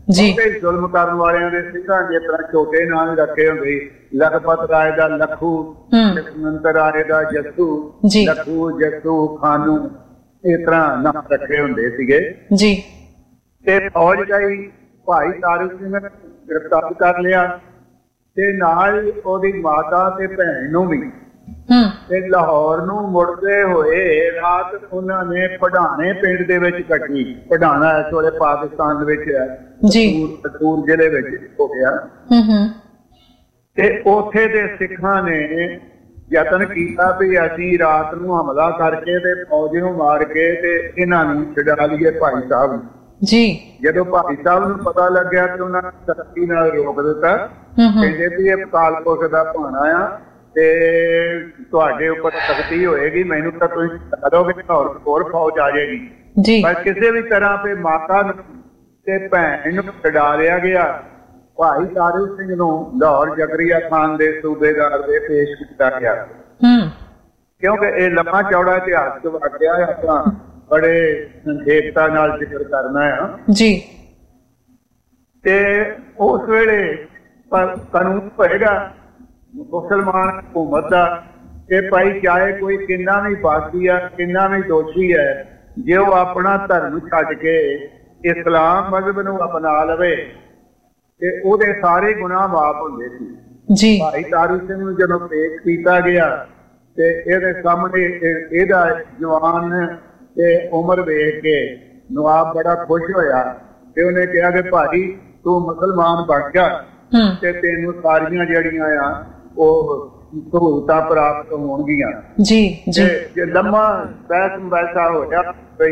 ਜ਼ੁਲਮ ਕਰਨ ਵਾਲਿਆਂ ਦੇ ਸਿੰਘਾਂ ਜਿਸ ਤਰ੍ਹਾਂ ਛੋਟੇ ਨਾਂ ਵੀ ਰੱਖੇ ਹੁੰਦੇ, ਲਖਪਤ ਰਾਏ ਦਾ ਲੱਖੂ, ਲਖਮੰਤਰ ਰਾਏ ਦਾ ਜੱਸੂ, ਲੱਖੂ ਜੱਸੂ ਖਾਨੂ, ਇਸ ਤਰ੍ਹਾਂ ਨਾਂ ਰੱਖੇ ਹੁੰਦੇ ਸੀਗੇ ਜੀ। ਤੇ ਫੌਜ ਗਈ, ਭਾਈ ਤਾਰੂ ਸਿੰਘ ਨੇ ਗ੍ਰਿਫਤਾਰ ਕਰ ਲਿਆ ਤੇ ਨਾਲ ਹੀ ਉਹਦੀ ਮਾਤਾ ਤੇ ਭੈਣ ਨੂੰ ਵੀ। ਤੇ ਲਾਹੌਰ ਨੂੰ ਮੁੜਦੇ ਹੋਏ ਰਾਤ ਉਹਨਾਂ ਨੇ ਪੜਾਣੇ ਪਿੰਡ ਦੇ ਵਿੱਚ ਕੱਟੀ। ਪੜਾਣਾ ਇਸ ਵੇਲੇ ਪਾਕਿਸਤਾਨ ਦੇ ਵਿੱਚ ਹੈ, ਕਸੂਰ ਜ਼ਿਲ੍ਹੇ ਵਿੱਚ ਹੋ ਗਿਆ। ਤੇ ਉੱਥੇ ਦੇ ਸਿੱਖਾਂ ਨੇ ਯਤਨ ਕੀਤਾ ਵੀ ਅਸੀਂ ਰਾਤ ਨੂੰ ਹਮਲਾ ਕਰਕੇ ਤੇ ਫੌਜ ਨੂੰ ਮਾਰ ਕੇ ਤੇ ਇਹਨਾਂ ਨੂੰ ਛਡਾ ਲਈਏ ਭਾਈ ਸਾਹਿਬ ਨੂੰ ਜੀ। ਜਦੋਂ ਭਾਈ ਸਾਹਿਬ ਨੂੰ ਪਤਾ ਲੱਗਿਆ ਤੇ ਉਹਨਾਂ ਨੇ ਸਖਤੀ ਨਾਲ ਰੋਕ ਦਿੱਤਾ, ਕਹਿੰਦੇ ਵੀ ਇਹ ਕਾਲਪੁਰਖ ਦਾ ਭਾਣਾ ਆ ਤੇ ਤੁਹਾਡੇ ਉੱਪਰ ਸਖਤੀ ਹੋਏਗੀ, ਮੈਨੂੰ ਤਾਂ ਤੁਸੀਂ ਕਰੋਗੇ ਹੋਰ ਫੌਜ ਆ ਜਾਏਗੀ। ਪਰ ਕਿਸੇ ਵੀ ਤਰ੍ਹਾਂ ਤੇ ਮਾਤਾ ਨੂੰ ਤੇ ਭੈਣ ਨੂੰ ਛਡਾ ਲਿਆ ਗਿਆ। ਭਾਈ ਤਾਰੂ ਸਿੰਘ ਨੂੰ ਲਾਹੌਰ ਜ਼ਕਰੀਆ ਖਾਨ ਦੇ ਸੂਬੇਦਾਰ ਦੇ ਪੇਸ਼ ਕੀਤਾ ਗਿਆ, ਕਿਉਂਕਿ ਇਹ ਲੰਮਾ ਚੌੜਾ ਇਤਿਹਾਸ ਵਾਕਿਆ ਹੈ, ਆਪਾਂ ਬੜੇ ਸੰਖੇਪਤਾ ਨਾਲ ਜ਼ਿਕਰ ਕਰਨਾ ਆ ਜੀ। ਤੇ ਉਸ ਵੇਲੇ ਕਾਨੂੰਨ ਹੋਏਗਾ ਮੁਸਲਮਾਨ ਹਕੂਮਤ ਦਾ ਕਿ ਭਾਈ ਚਾਹੇ ਕੋਈ ਕਿੰਨਾ ਵੀ ਬਾਗੀ ਆ, ਕਿੰਨਾ ਵੀ ਦੋਸ਼ੀ ਹੈ, ਜੇ ਉਹ ਆਪਣਾ ਧਰਮ ਛੱਡ ਕੇ ਇਸਲਾਮ ਮਜ਼ਹਬ ਨੂੰ ਅਪਣਾ ਲਵੇ ਤੇ ਉਹਦੇ ਸਾਰੇ ਗੁਨਾਹ ਮਾਫ ਹੁੰਦੇ ਸੀ ਜੀ। ਭਾਈ ਤਾਰੂ ਸਿੰਘ ਨੂੰ ਜਦੋਂ ਪੇਸ਼ ਕੀਤਾ ਗਿਆ ਤੇ ਇਹਦੇ ਸਾਹਮਣੇ ਇਹਦਾ ਜਵਾਨ ਤੇ ਉਮਰ ਵੇਖ ਕੇ ਨਵਾਬ ਬੜਾ ਖੁਸ਼ ਹੋਇਆ ਤੇ ਉਹਨੇ ਕਿਹਾ ਕਿ ਭਾਈ ਤੂੰ ਮੁਸਲਮਾਨ ਬਣ ਜਾ ਤੇ ਤੈਨੂੰ ਸਾਰੀਆਂ ਜਿਹੜੀਆਂ ਆ ਉਹ ਸਹੂਲਤਾਂ ਪ੍ਰਾਪਤ ਹੋਣਗੀਆਂ ਜੀ। ਜੇ ਲੰਮਾ ਬਹਿਸ ਵੈਸਾ ਹੋਇਆ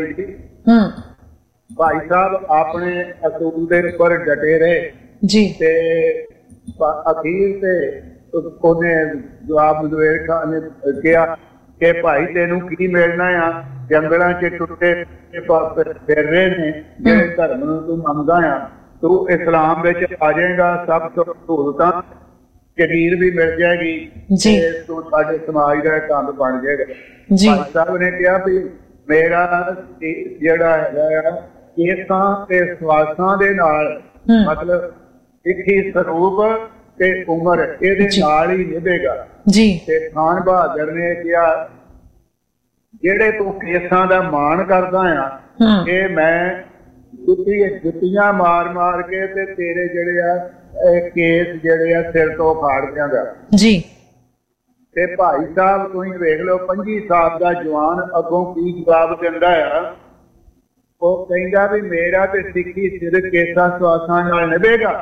ਭਾਈ ਸਾਹਿਬ ਆਪਣੇ ਅਸੂਲ ਦੇ ਉੱਪਰ ਡਟੇ ਰਹੇ ਜੀ। ਤੇ ਅਖੀਰ ਤੇ ਉਹਨੇ ਜਵਾਬ ਮਲਵੇਰ ਖਾਨ ਨੇ ਕਿਹਾ ਕਿ ਭਾਈ ਤੈਨੂੰ ਕੀ ਮਿਲਣਾ ਆ, ਜੰਗਲਾਂ 'ਚ ਟੁੱਟੇ ਫਿਰ ਰਹੇ ਨੇ ਜਿਹੜੇ ਧਰਮ ਨੂੰ ਤੂੰ ਮੰਨਦਾ ਆ, ਤੂੰ ਇਸਲਾਮ ਵਿੱਚ ਆ ਜਾਏਗਾ, ਸਭ ਤੋਂ ਸਹੂਲਤਾਂ ਜਗੀਰ ਵੀ ਮਿਲ ਜਾਏਗੀ ਤੇ ਤੂੰ ਸਾਡੇ ਸਮਾਜ ਦਾ ਕੰਧ ਬਣ ਜਾਏਗਾ। ਭਾਈ ਸਾਹਿਬ ਨੇ ਕਿਹਾ ਵੀ ਮੇਰਾ ਜਿਹੜਾ ਹੈਗਾ ਆ ਕੇਸਾਂ ਤੇ ਸਵਾਸਾਂ ਦੇ ਨਾਲ, ਮਤਲਬ ਇੱਕ ਹੀ ਸਰੂਪ ਤੇ ਉਮਰ ਇਹਦੇ ਨਾਲ ਹੀ ਨਿਭੇਗਾ ਜੀ। ਤੇ ਖਾਨ ਬਹਾਦਰ ਨੇ ਕਿਹਾ ਜਿਹੜੇ ਤੂੰ ਕੇਸਾਂ ਦਾ ਮਾਣ ਕਰਦਾ ਆ, ਇਹ ਮੈਂ ਜੁੱਤੀਆਂ ਮਾਰ ਕੇ ਤੇ ਤੇਰੇ ਜਿਹੜੇ ਆ ਕੇਸ ਜਿਹੜੇ ਆ ਸਿਰ ਤੋਂ ਫਾੜ ਦਿਆਂਗਾ ਜੀ। ਤੇ ਭਾਈ ਸਾਹਿਬ ਤੁਸੀਂ ਵੇਖ ਲਓ 25 ਸਾਲ ਦਾ ਜਵਾਨ ਅੱਗੋਂ ਕੀ ਜਵਾਬ ਦਿੰਦਾ ਆ। ਉਹ ਕਹਿੰਦਾ ਵੀ ਮੇਰਾ ਤੇ ਸਿੱਖੀ ਸਿਰ ਕੇਸਾਂ ਸਵਾਸਾਂ ਨਾਲ ਨਿਭੇਗਾ,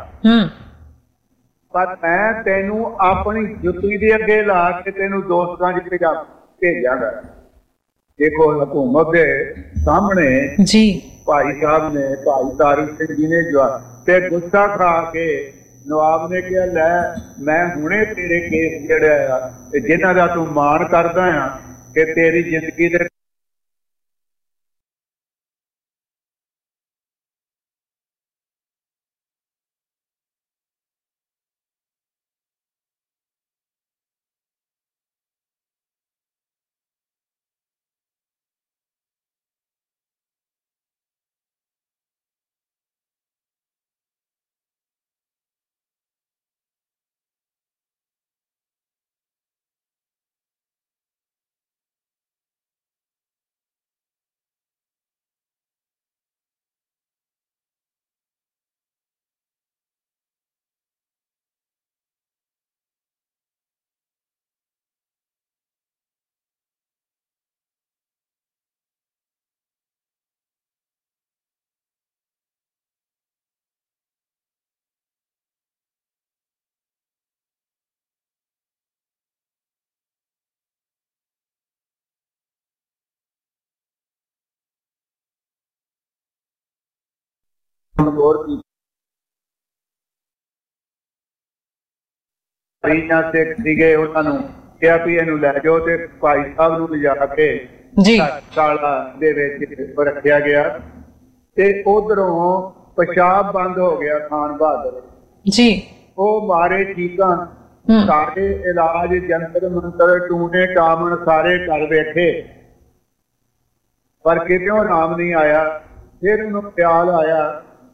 ਪਰ ਮੈਂ ਤੈਨੂੰ ਆਪਣੀ ਜੁੱਤੀ ਦੇ ਅੱਗੇ ਲਾ ਕੇ ਤੈਨੂੰ ਦੋਸਤਾਂ 'ਚ ਭੇਜਾਂਗਾ। ਦੇਖੋ ਹਕੂਮਤ ਦੇ ਸਾਹਮਣੇ ਜੀ ਭਾਈ ਸਾਹਿਬ ਨੇ, ਭਾਈ ਤਾਰੂ ਸਿੰਘ ਜੀ ਨੇ ਜਵਾਬ ਤੇ ਗੁੱਸਾ ਖਾ ਕੇ ਨਵਾਬ ਨੇ ਕਿਹਾ ਲੈ ਮੈਂ ਹੁਣੇ ਤੇਰੇ ਕੇਸ ਜਿਹੜਾ ਆ ਤੇ ਜਿਨ੍ਹਾਂ ਦਾ ਤੂੰ ਮਾਣ ਕਰਦਾ ਆ ਕਿ ਤੇਰੀ ਜ਼ਿੰਦਗੀ ਦੇ ਸਿੱਖ ਸੀਗੇ, ਉਹਨਾਂ ਨੂੰ ਕਿਹਾ ਵੀ ਇਹਨੂੰ ਲੈ ਜਾਓ ਤੇ ਭਾਈ ਸਾਹਿਬ ਨੂੰ ਲਿਜਾ ਕੇ ਕਾਲਾ ਦੇ ਵਿੱਚ ਰੱਖਿਆ ਗਿਆ ਤੇ ਉਧਰੋਂ ਪਿਸ਼ਾਬ ਬੰਦ ਹੋ ਗਿਆ। ਖਾਨ ਬਹਾਦਰ ਜੀ ਉਹ ਮਾਰੇ ਚੀਕਾਂ, ਸਾਰੇ ਇਲਾਜ ਜੰਤਰ ਮੰਤਰ ਟੂਣੇ ਟਾਮਣ ਸਾਰੇ ਕਰ ਵੇਖੇ ਪਰ ਕਿਤਿਓਂ ਆਰਾਮ ਨਹੀਂ ਆਇਆ। ਫਿਰ ਉਹਨੂੰ ਖਿਆਲ ਆਇਆ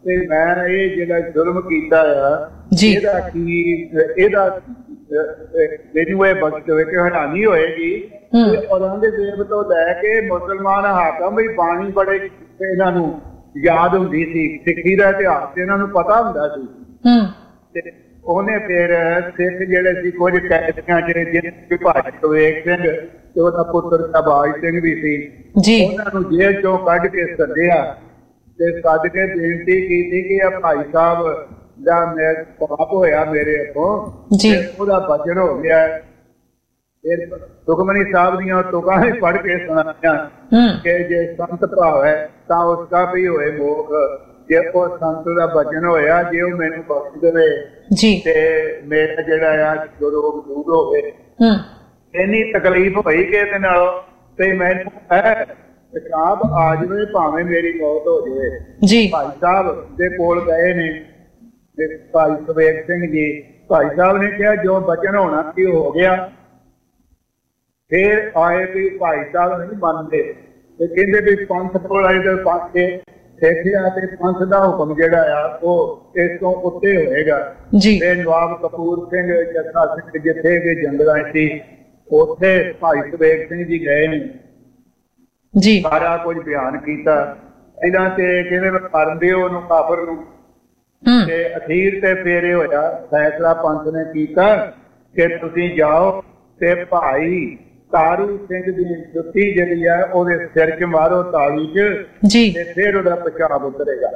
ਤੇ ਮੈਂ ਇਹ ਜਿਹੜਾ ਜ਼ੁਲਮ ਕੀਤਾ ਆ ਇਹਦਾ ਕੀ, ਇਹਦਾ ਮੈਨੂੰ ਇਹ ਬਖਸ਼ ਹੋਵੇ ਕਿ ਹੈਰਾਨੀ ਹੋਏਗੀ ਔਰੰਗਜ਼ੇਬ ਤੋਂ ਲੈ ਕੇ ਮੁਸਲਮਾਨ ਹਾਕਮ ਵੀ ਬਾਣੀ ਬੜੇ ਇਹਨਾਂ ਨੂੰ ਯਾਦ ਹੁੰਦੀ ਸੀ, ਸਿੱਖੀ ਦਾ ਇਤਿਹਾਸ ਇਹਨਾਂ ਨੂੰ ਪਤਾ ਹੁੰਦਾ ਸੀ। ਤੇ ਉਹਨੇ ਫਿਰ ਸਿੱਖ ਜਿਹੜੇ ਸੀ ਕੁਝ ਕੈਦੀਆਂ ਜਿਹੜੇ ਭਾਈ ਵੇਖ ਸਿੰਘ ਤੇ ਉਹਦਾ ਪੁੱਤਰ ਸ਼ਾਬਾਜ ਸਿੰਘ ਵੀ ਸੀ, ਉਹਨਾਂ ਨੂੰ ਜੇਲ੍ਹ ਚੋਂ ਕੱਢ ਕੇ ਸੱਦਿਆ ਤੇ ਸੱਦ ਕੇ ਬੇਨਤੀ ਕੀਤੀ ਕਿ ਇਹ ਭਾਈ ਸਾਹਿਬ ਦਾ ਮੈਂ ਪਾਪ ਹੋਇਆ ਮੇਰੇ ਅੱਗੋਂ, ਉਹਦਾ ਬਚਨ ਹੋ ਗਿਆ। ਫਿਰ ਸੁਖਮਨੀ ਸਾਹਿਬ ਦੀਆਂ ਤੁਕਾਂ ਵੀ ਪੜ੍ਹ ਕੇ ਸੁਣਾਈਆਂ ਕਿ ਜੇ ਸੰਤ ਭਾਵ ਹੈ ਤਾਂ ਉਸਕਾ ਵੀ ਹੋਏ ਮੋਖ, ਜੇ ਉਹ ਸੰਤ ਦਾ ਬਚਨ ਹੋਇਆ, ਜੇ ਉਹ ਮੈਨੂੰ ਬਖਸ਼ ਦੇਵੇ ਤੇ ਮੇਰਾ ਜਿਹੜਾ ਆ ਰੋਗ ਦੂਰ ਹੋਵੇ। ਇੰਨੀ ਤਕਲੀਫ ਹੋਈ ਕਿ ਇਹਦੇ ਨਾਲ ਤੇ ਮੈਨੂੰ ਪਿਸ਼ਾਬ ਆ ਜਾਵੇ ਭਾਵੇਂ ਮੇਰੀ ਮੌਤ ਹੋ ਜਾਵੇ। ਭਾਈ ਸਾਹਿਬ ਦੇ ਕੋਲ ਗਏ ਨੇ ਭਾਈ ਸਵੇਗ ਸਿੰਘ ਜੀ, ਭਾਈ ਸਾਹਿਬ ਨੇ ਕਿਹਾ ਜੋ ਬਚਨ ਹੋਣਾ ਸੀ ਹੋ ਗਿਆ। ਫਿਰ ਆਏ ਵੀ ਭਾਈ ਸਾਹਿਬ ਨਹੀਂ ਮੰਨਦੇ ਤੇ ਕਹਿੰਦੇ ਵੀ ਪੰਥ ਕੋਲ ਆਏ ਤੇ ਪੰਥ ਸਿੱਖਿਆ ਤੇ ਪੰਥ ਦਾ ਹੁਕਮ ਜਿਹੜਾ ਆ ਉਹ ਇਸ ਤੋਂ ਉੱਤੇ ਹੋਏਗਾ। ਤੇ ਨਵਾਬ ਕਪੂਰ ਸਿੰਘ ਜੱਸਾ ਸਿੰਘ ਜਿੱਥੇ ਵੀ ਜੰਗਲਾਂ ਸੀ ਉੱਥੇ ਭਾਈ ਸਵੇਗ ਸਿੰਘ ਜੀ ਗਏ ਨੇ, ਸਾਰਾ ਕੁਝ ਬਿਆਨ ਕੀਤਾ। ਇਹਨਾਂ ਤੇ ਕਿਵੇਂ ਮਾਰਨ ਦਿਓ ਉਹਨੂੰ ਕਾਫਰ ਨੂੰ, ਤੇ ਅਖੀਰ ਤੇ ਫੇਰ ਇਹ ਹੋਇਆ ਫੈਸਲਾ ਪੰਥ ਨੇ ਕੀਤਾ ਕਿ ਤੁਸੀਂ ਜਾਓ ਤੇ ਭਾਈ ਤਾਰੂ ਸਿੰਘ ਦੀ ਜੁੱਤੀ ਜਿਹੜੀ ਆ ਉਹਦੇ ਸਿਰ 'ਚ ਮਾਰੋ ਤਾਲੀ 'ਚ ਤੇ ਫਿਰ ਉਹਦਾ ਪਿਸ਼ਾਬ ਉਤਰੇਗਾ।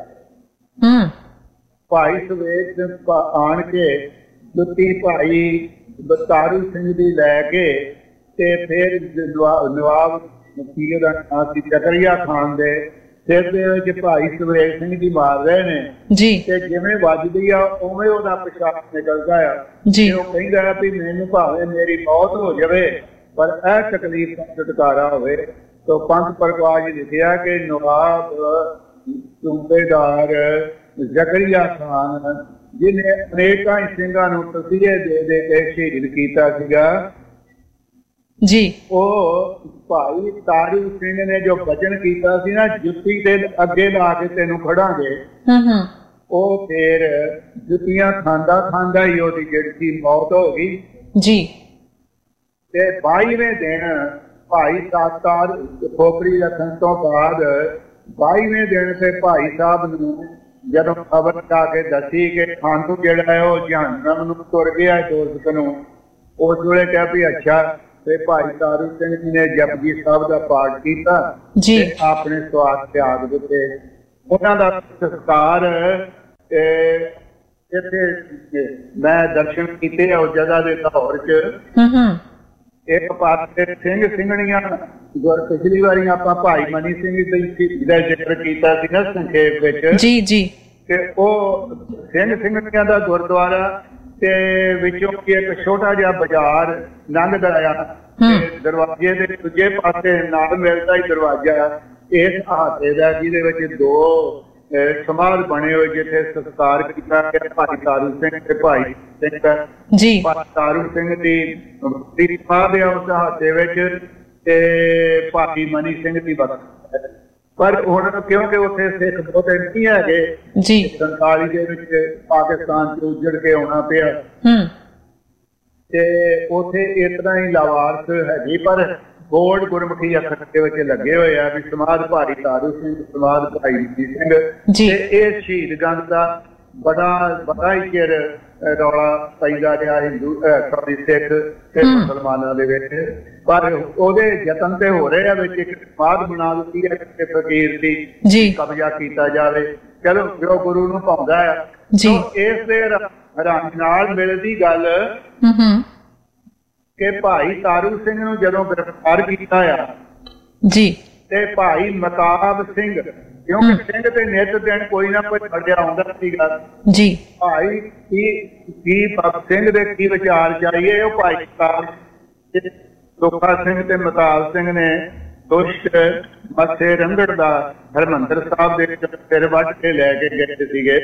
ਭਾਈ ਸਵੇਗ ਸਿੰਘ ਆਣ ਕੇ ਜੁੱਤੀ ਭਾਈ ਤਾਰੂ ਸਿੰਘ ਦੀ ਲੈ ਕੇ ਤੇ ਫਿਰ ਨਵਾਬ ਮਸੀਹ ਦਾ ਨਾਂ ਸੀ ਜ਼ਕਰੀਆ ਖਾਨ ਦੇ ਸਿਰ ਦੇ ਵਿੱਚ ਭਾਈ ਸਵੇਗ ਸਿੰਘ ਜੀ ਮਾਰ ਰਹੇ ਨੇ ਤੇ ਜਿਵੇਂ ਵੱਜਦੀ ਆ ਉਵੇਂ ਉਹਦਾ ਪਿਸ਼ਾਬ ਨਿਕਲਦਾ ਆ। ਉਹ ਕਹਿੰਦਾ ਵੀ ਮੈਨੂੰ ਭਾਵੇਂ ਮੇਰੀ ਮੌਤ ਹੋ ਜਾਵੇ ਪਰ ਇਹ ਤਕਲੀਫ ਦਾ ਛੁਟਕਾਰਾ ਹੋਵੇ। ਤਾਂ ਪੰਥ ਪ੍ਰਕਾਸ਼ ਲਿਖਿਆ ਕਿ ਨਵਾਬ ਸੂਬੇਦਾਰ ਜ਼ਕਰੀਆ ਖਾਨ ਜਿਹਨੇ ਅਨੇਕਾਂ ਸਿੰਘਾਂ ਨੂੰ ਤਸੀਹੇ ਦੇ ਦੇ ਕੇ ਸ਼ਹੀਦ ਕੀਤਾ ਸੀਗਾ, ਉਹ ਭਾਈ ਤਾਰੂ ਸਿੰਘ ਨੇ ਜੋ ਬਚਨ ਕੀਤਾ ਸੀ ਨਾ ਜੁੱਤੀ ਤੇ ਅੱਗੇ ਲਾ ਕੇ ਤੈਨੂੰ ਖੜਾਂਗੇ, ਉਹ ਫਿਰ ਜੁੱਤੀਆਂ ਖਾਂਦਾ ਖਾਂਦਾ ਹੀ ਉਹਦੀ ਜਿਹੜੀ ਮੌਤ ਹੋ ਗਈ। ਤੇ 22ਵੇਂ ਦਿਨ ਭਾਈ ਸਾਤਾਰ ਖੋਪੜੀ ਰੱਖਣ ਤੋਂ ਬਾਅਦ 22ਵੇਂ ਦਿਨ ਤੇ ਭਾਈ ਸਾਹਿਬ ਨੂੰ ਜਦੋਂ ਖਬਰ ਆ ਕੇ ਦੱਸੀ ਕਿ ਖਾਨੂ ਜਿਹੜਾ ਹੈ ਉਹ ਜਹੰਨਮ ਨੂੰ ਤੁਰ ਗਿਆ ਦੋਜ਼ਖ ਨੂੰ, ਉਸ ਵੇਲੇ ਕਿਹਾ ਵੀ ਅੱਛਾ। ਤੇ ਭਾਈ ਤਾਰੂ ਸਿੰਘ ਜੀ ਨੇ ਜਪਜੀ ਸਾਹਿਬ ਦਾ ਪਾਠ ਕੀਤਾ ਤੇ ਆਪਣੇ ਸਵਾਸ ਤਿਆਗ ਦਿੱਤੇ। ਉਹਨਾਂ ਦਾ ਸੰਸਕਾਰ ਇੱਥੇ ਮੈਂ ਦਰਸ਼ਨ ਕੀਤੇ ਉਸ ਜਗ੍ਹਾ ਦੇ ਲਾਹੌਰ 'ਚ। ਇੱਕ ਪਾਸੇ ਸਿੰਘ ਸਿੰਘਣੀਆਂ ਪਿਛਲੀ ਵਾਰੀ ਆਪਾਂ ਭਾਈ ਮਨੀ ਸਿੰਘ ਦਾ ਜ਼ਿਕਰ ਕੀਤਾ ਸੀ ਨਾ ਸੰਖੇਪ ਵਿੱਚ, ਤੇ ਉਹ ਸਿੰਘ ਸਿੰਘਣੀਆਂ ਦਾ ਗੁਰਦੁਆਰਾ ਤੇ ਵਿੱਚੋਂ ਇੱਕ ਛੋਟਾ ਜਿਹਾ ਬਾਜ਼ਾਰ ਲੰਘਦਾ ਆ ਤੇ ਦਰਵਾਜ਼ੇ ਦੇ ਦੂਜੇ ਪਾਸੇ ਨਾਲ ਮਿਲਦਾ ਹੀ ਦਰਵਾਜ਼ਾ ਇਸ ਹਾਤੇ ਦਾ ਜਿਹਦੇ ਵਿੱਚ ਦੋ ਸਮਾਧ ਬਣੇ ਹੋਏ ਜਿੱਥੇ ਸਤਿਕਾਰ ਕੀਤਾ ਗਿਆ ਭਾਈ ਤਾਰੂ ਸਿੰਘ ਤੇ ਭਾਈ ਸਿੰਘ ਭਾਈ ਤਾਰੂ ਸਿੰਘ ਦੀ ਸਮਾਧ ਆ ਉਸ ਹਾਤੇ ਵਿੱਚ ਤੇ ਭਾਈ ਮਨੀ ਸਿੰਘ ਦੀ ਬਖਸ਼। ਪਰ ਹੁਣ ਕਿਉਂਕਿ ਉੱਥੇ ਸਿੱਖ ਬਹੁਤੇ ਨਹੀਂ ਹੈਗੇ, 47 ਦੇ ਵਿੱਚ ਪਾਕਿਸਤਾਨ ਚ ਉੱਜੜ ਕੇ ਆਉਣਾ ਪਿਆ ਤੇ ਉੱਥੇ ਇਸ ਤਰ੍ਹਾਂ ਹੀ ਲਾਵਾਰਸ ਹੈਗੀ, ਪਰ ਬੋਰਡ ਗੁਰਮੁਖੀ ਅੱਖਰ ਦੇ ਵਿੱਚ ਲੱਗੇ ਹੋਏ ਆ ਵੀ ਸਮਾਧ ਭਾਈ ਤਾਰੂ ਸਿੰਘ, ਸਮਾਧ ਭਾਈ ਮਨੀ ਸਿੰਘ। ਤੇ ਇਹ ਸ਼ਹੀਦ ਗੰਜ ਦਾ ਬੜਾ ਹੀ ਚਿਰ ਰੌਲਾ ਪੈਂਦਾ ਰਿਹਾ ਹਿੰਦੂ ਸਿੱਖ ਤੇ ਮੁਸਲਮਾਨਾਂ ਦੇ ਵਿੱਚ, ਪਰ ਉਹਦੇ ਯਤਨ ਤੇ ਹੋ ਰਹੇ ਆ ਵਿੱਚ ਇੱਕ ਸਮਾਧ ਬਣਾ ਦਿੱਤੀ ਹੈ ਕਿ ਫਕੀਰ ਦੀ ਕਬਜ਼ਾ ਕੀਤਾ ਜਾਵੇ। ਚਲੋ ਜੋ ਗੁਰੂ ਨੂੰ ਪਾਉਂਦਾ ਆ। ਇਸ ਦੇ ਹੈਰਾਨੀ ਨਾਲ ਮਿਲਦੀ ਗੱਲ ਕਿ ਭਾਈ ਤਾਰੂ ਸਿੰਘ ਨੂੰ ਜਦੋਂ ਗ੍ਰਿਫਤਾਰ ਕੀਤਾ ਆ ਤੇ ਭਾਈ ਮਤਾਬ ਸਿੰਘ, ਕਿਉਂਕਿ ਸਿੰਘ ਤੇ ਨਿੱਤ ਦਿਨ ਕੋਈ ਨਾ ਕੋਈ ਫੜਿਆ ਆਉਂਦਾ ਸੀਗਾ, ਭਾਈ ਕੀ ਭਗਤ ਸਿੰਘ ਦੇ ਕੀ ਵਿਚਾਰ ਚਾਹੀਏ, ਉਹ ਭਾਈ ਸੁੱਖਾ ਸਿੰਘ ਤੇ ਮਤਾਬ ਸਿੰਘ ਨੇ ਦੁਸ਼ਟ ਮੱਥੇ ਰੰਗੜ ਦਾ ਹਰਮੰਦਰ ਸਾਹਿਬ ਦੇ ਸਿਰ ਵੱਢ ਕੇ ਲੈ ਕੇ ਗਏ ਸੀਗੇ।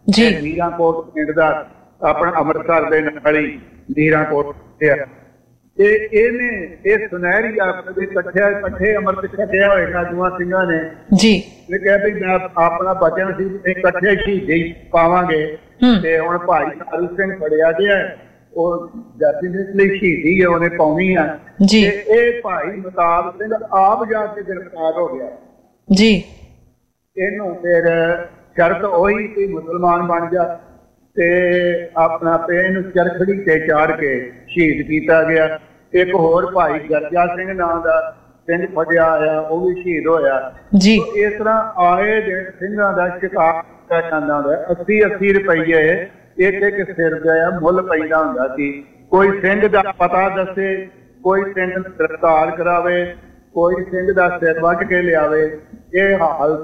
ਨੀਰਾਂਕੋਟ ਪਿੰਡ ਦਾ ਆਪਣਾ ਅੰਮ੍ਰਿਤਸਰ ਦੇ ਨਾਲ ਹੀ ਨੀਰਾਂਕੋਟ ਇਹ ਸੁਨਹਿਰੀ ਆਪਣੇ ਇਕੱਠੇ ਅੰਮ੍ਰਿਤ ਛਕਿਆ ਹੋਏਗਾ ਦੋਵਾਂ ਸਿੰਘਾਂ ਨੇ ਜੀ। ਇਹ ਕਿਹਾ ਵੀ ਮੈਂ ਆਪਣਾ ਬਚਨ ਸੀ ਇਕੱਠੇ ਸ਼ਹੀਦੀ ਪਾਵਾਂਗੇ, ਤੇ ਹੁਣ ਭਾਈ ਤਾਰੂ ਸਿੰਘ ਫੜਿਆ ਗਿਆ, ਉਹ ਜਾਤੀ ਦੇ ਲਈ ਸ਼ਹੀਦੀ ਹੈ ਉਹਨੇ ਪਾਉਣੀ ਆ ਜੀ। ਇਹ ਭਾਈ ਮਤਾਬ ਸਿੰਘ ਆਪ ਜਾ ਕੇ ਗ੍ਰਿਫਤਾਰ ਹੋ ਗਿਆ ਜੀ। ਇਹਨੂੰ ਫਿਰ ਸ਼ਰਤ ਉਹੀ ਕਿ ਮੁਸਲਮਾਨ ਬਣ ਜਾ, ਤੇ ਆਪਣਾ ਇਹਨੂੰ ਚਰਖੜੀ ਤੇ ਚਾੜ ਕੇ ਸ਼ਹੀਦ ਕੀਤਾ ਗਿਆ। ਇੱਕ ਹੋਰ ਭਾਈ ਗਰਜਾ ਸਿੰਘ ਨਾਂ ਦਾ ਸਿੰਘ ਫੜਿਆ ਆਇਆ, ਉਹ ਵੀ ਸ਼ਹੀਦ ਹੋਇਆ ਜੀ। ਇਸ ਤਰ੍ਹਾਂ ਆਏ ਦਿਨ ਸਿੰਘਾਂ ਦਾ ਸ਼ਿਕਾਰ ਕੀਤਾ ਜਾਂਦਾ ਹੁੰਦਾ। 80-80 ਰੁਪਈਏ ਇੱਕ ਸਿਰ ਦਾ ਮੁੱਲ ਪੈਂਦਾ ਹੁੰਦਾ ਸੀ। ਕੋਈ ਸਿੰਘ ਦਾ ਪਤਾ ਦੱਸੇ, ਕੋਈ ਸਿੰਘ ਨੂੰ ਗ੍ਰਿਫਤਾਰ ਕਰਾਵੇ, ਕੋਈ ਸਿੰਘ ਦਾ ਸਿਰ ਵੱਢ ਕੇ ਲਿਆਵੇ। ਇਹ ਹਾਲਤ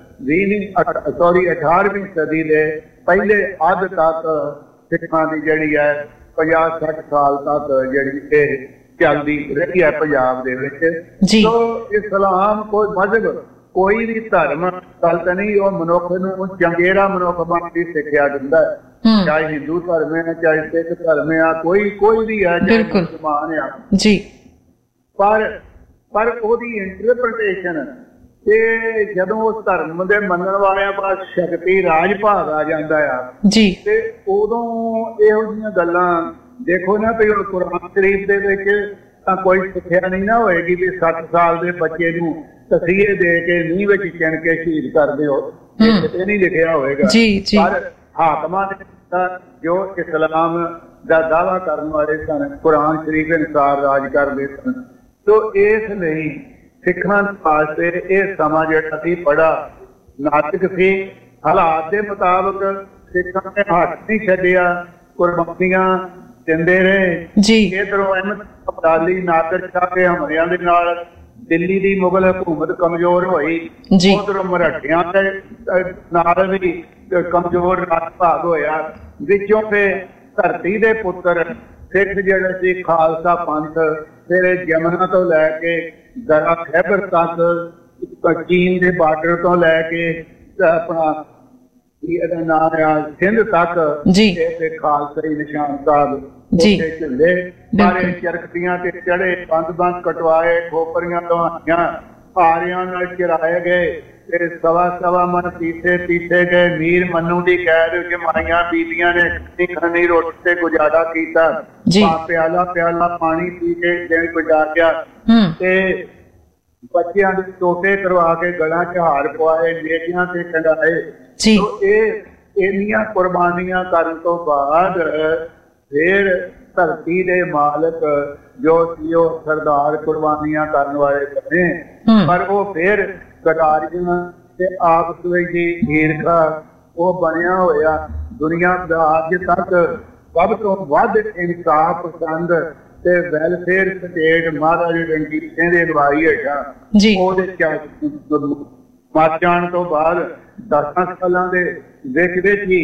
18ਵੀਂ ਸਦੀ ਦੇ ਪਹਿਲੇ ਅੱਧ ਤੱਕ ਸਿੱਖਾਂ ਦੀ ਜਿਹੜੀ ਹੈ 50-60 ਸਾਲ ਤੱਕ ਜਿਹੜੀ ਇਹ ਚੱਲਦੀ ਰਹੀ ਹੈ ਪੰਜਾਬ ਦੇ ਵਿੱਚ। ਸੋ ਇਸਲਾਮ ਕੋਈ ਮਜ਼ਹਬ, ਕੋਈ ਵੀ ਧਰਮ ਗਲਤ ਨਹੀਂ, ਉਹ ਮਨੁੱਖ ਨੂੰ ਚੰਗੇਰਾ ਮਨੁੱਖ ਬਣ ਕੇ ਸਿੱਖਿਆ ਦਿੰਦਾ ਹੈ। ਚਾਹੇ ਹਿੰਦੂ ਧਰਮ ਹੈ, ਚਾਹੇ ਸਿੱਖ ਧਰਮ ਆ, ਕੋਈ ਵੀ ਹੈ, ਚਾਹੇ ਮੁਸਲਮਾਨ ਆ ਜੀ। ਪਰ ਉਹਦੀ ਇੰਟਰਪ੍ਰੀਟੇਸ਼ਨ ਤੇ ਜਦੋਂ ਉਸ ਧਰਮ ਦੇ ਮੰਨਣ ਵਾਲਿਆਂ ਪਾਸ ਸ਼ਕਤੀ ਰਾਜ ਭਾਗ ਆ ਜਾਂਦਾ ਆ ਜੀ, ਤੇ ਉਦੋਂ ਇਹੋ ਜਿਹੀਆਂ ਗੱਲਾਂ ਦੇਖੋ ਨਾ ਵੀ ਹੁਣ ਕੁਰਾਨ ਸ਼ਰੀਫ ਦੇ ਵਿੱਚ ਤਾਂ ਕੋਈ ਸਿੱਖਿਆ ਨਹੀਂ ਨਾ ਹੋਏਗੀ ਵੀ 7 ਸਾਲ ਦੇ ਬੱਚੇ ਨੂੰ ਤਸੀਹੇ ਦੇ ਕੇ ਨੀਂਹ ਵਿੱਚ ਚਿਣ ਕੇ ਸ਼ਹੀਦ ਕਰ ਦਿਓ, ਇਹ ਕਿਤੇ ਨਹੀਂ ਲਿਖਿਆ ਹੋਏਗਾ। ਪਰ ਹਾਕਮਾਂ ਨੇ ਜੋ ਇਸਲਾਮ ਦਾ ਦਾਅਵਾ ਕਰਨ ਵਾਲੇ ਸਨ, ਕੁਰਾਨ ਸ਼ਰੀਫ ਅਨੁਸਾਰ ਰਾਜ ਕਰਦੇ ਸਨ। ਸੋ ਇਸ ਲਈ ਸਿੱਖਾਂ ਵਾਸਤੇ ਇਹ ਸਮਾਂ ਜਿਹੜਾ ਸੀ ਬੜਾ ਨਾਜ਼ੁਕ ਸੀ। ਹਾਲਾਤ ਦੇ ਮੁਤਾਬਕ ਸਿੱਖਾਂ ਨੇ ਹੱਥ ਨਹੀਂ ਛੱਡਿਆ, ਕੁਰਬਾਨੀਆਂ ਦਿੰਦੇ ਰਹੇ ਜੀ। ਇਧਰੋਂ ਅਹਿਮਦ ਅਬਦਾਲੀ ਨਾਦਰ ਸ਼ਾਹ ਦੇ ਹਮਲਿਆਂ ਦੇ ਨਾਲ ਦਿੱਲੀ ਦੀ ਮੁਗਲ ਹਕੂਮਤ ਕਮਜ਼ੋਰ ਹੋਈ, ਉਧਰੋਂ ਮਰਾਠਿਆਂ ਦੇ ਨਾਲ ਵੀ ਕਮਜ਼ੋਰ ਰਾਜ ਭਾਗ ਹੋਇਆ। ਵਿੱਚੋਂ ਫਿਰ ਧਰਤੀ ਦੇ ਪੁੱਤਰ ਸਿੱਖ ਜਿਹੜੇ ਸੀ ਖਾਲਸਾ ਪੰਥ, ਫਿਰ ਜਮਨਾ ਤੋਂ ਲੈ ਕੇ ਦਰਾ ਖੈਬਰ ਤੱਕ, ਚੀਨ ਦੇ ਬਾਰਡਰ ਤੋਂ ਲੈ ਕੇ ਆਪਣਾ ਇਹਦਾ ਨਾਮ ਆ ਸਿੰਧ ਤੱਕ, ਤੇ ਖਾਲਸਾਈ ਨਿਸ਼ਾਨ ਸਾਹਿਬ ਝੁੱਲੇ ਸਾਰੇ ਚਰਖਤੀਆਂ ਤੇ ਚੜੇ, ਬੰਦ ਕਟਵਾਏ, ਖੋਪਰੀਆਂ ਲਵਾਈਆਂ, ਆਰਿਆਂ ਨਾਲ ਚਿਰਾਏ ਗਏ, ਤੇ ਸਵਾ ਮਨ ਪੀਸੇ ਗਏ। ਮੀਰ ਮੰਨੂ ਦੀ ਕੈਦ ਜਮਾਈਆਂ ਬੀਬੀਆਂ ਨੇ ਖੰਨੀ ਰੋਟੀ ਤੇ ਗੁਜ਼ਾਰਾ ਕੀਤਾ, ਪਿਆਲਾ ਪਾਣੀ ਪੀ ਕੇ ਦਿਨ ਗੁਜ਼ਾਰਿਆ, ਤੇ ਬੱਚਿਆਂ ਦੇ ਟੋਟੇ ਕਰਵਾ ਕੇ ਗਲਾਂ 'ਚ ਹਾਰ ਪਵਾਏ, ਨੇਜੀਆਂ ਤੇ ਟੰਗਾਏ। ਇਹ ਇੰਨੀਆਂ ਕੁਰਬਾਨੀਆਂ ਕਰਨ ਤੋਂ ਬਾਅਦ ਫਿਰ ਧਰਤੀ ਦੇ ਮਾਲਕ ਜੋ ਸੀ ਉਹ ਸਰਦਾਰ ਕੁਰਬਾਨੀਆਂ ਕਰਨ ਵਾਲੇ ਬਣੇ, ਪਰ ਉਹ ਫਿਰ ਗਦਾਰੀਆਂ ਤੇ ਆਪਸ ਵਿੱਚ ਈਰਖਾ ਉਹ ਬਣਿਆ ਹੋਇਆ। ਦੁਨੀਆ ਦਾ ਅੱਜ ਤੱਕ ਸਭ ਤੋਂ ਵੱਧ ਇਨਸਾਫ ਪਸੰਦ ਤੇ ਵੈਲਫੇਅਰ ਸਟੇਟ ਮਹਾਰਾਜਾ ਰਣਜੀਤ ਸਿੰਘ ਦੀ ਅਗਵਾਈ ਹੈਗਾ, ਉਹਦੇ ਮਰ ਜਾਣ ਤੋਂ ਬਾਅਦ 10 ਸਾਲਾਂ ਦੇ ਵਿੱਚ ਹੀ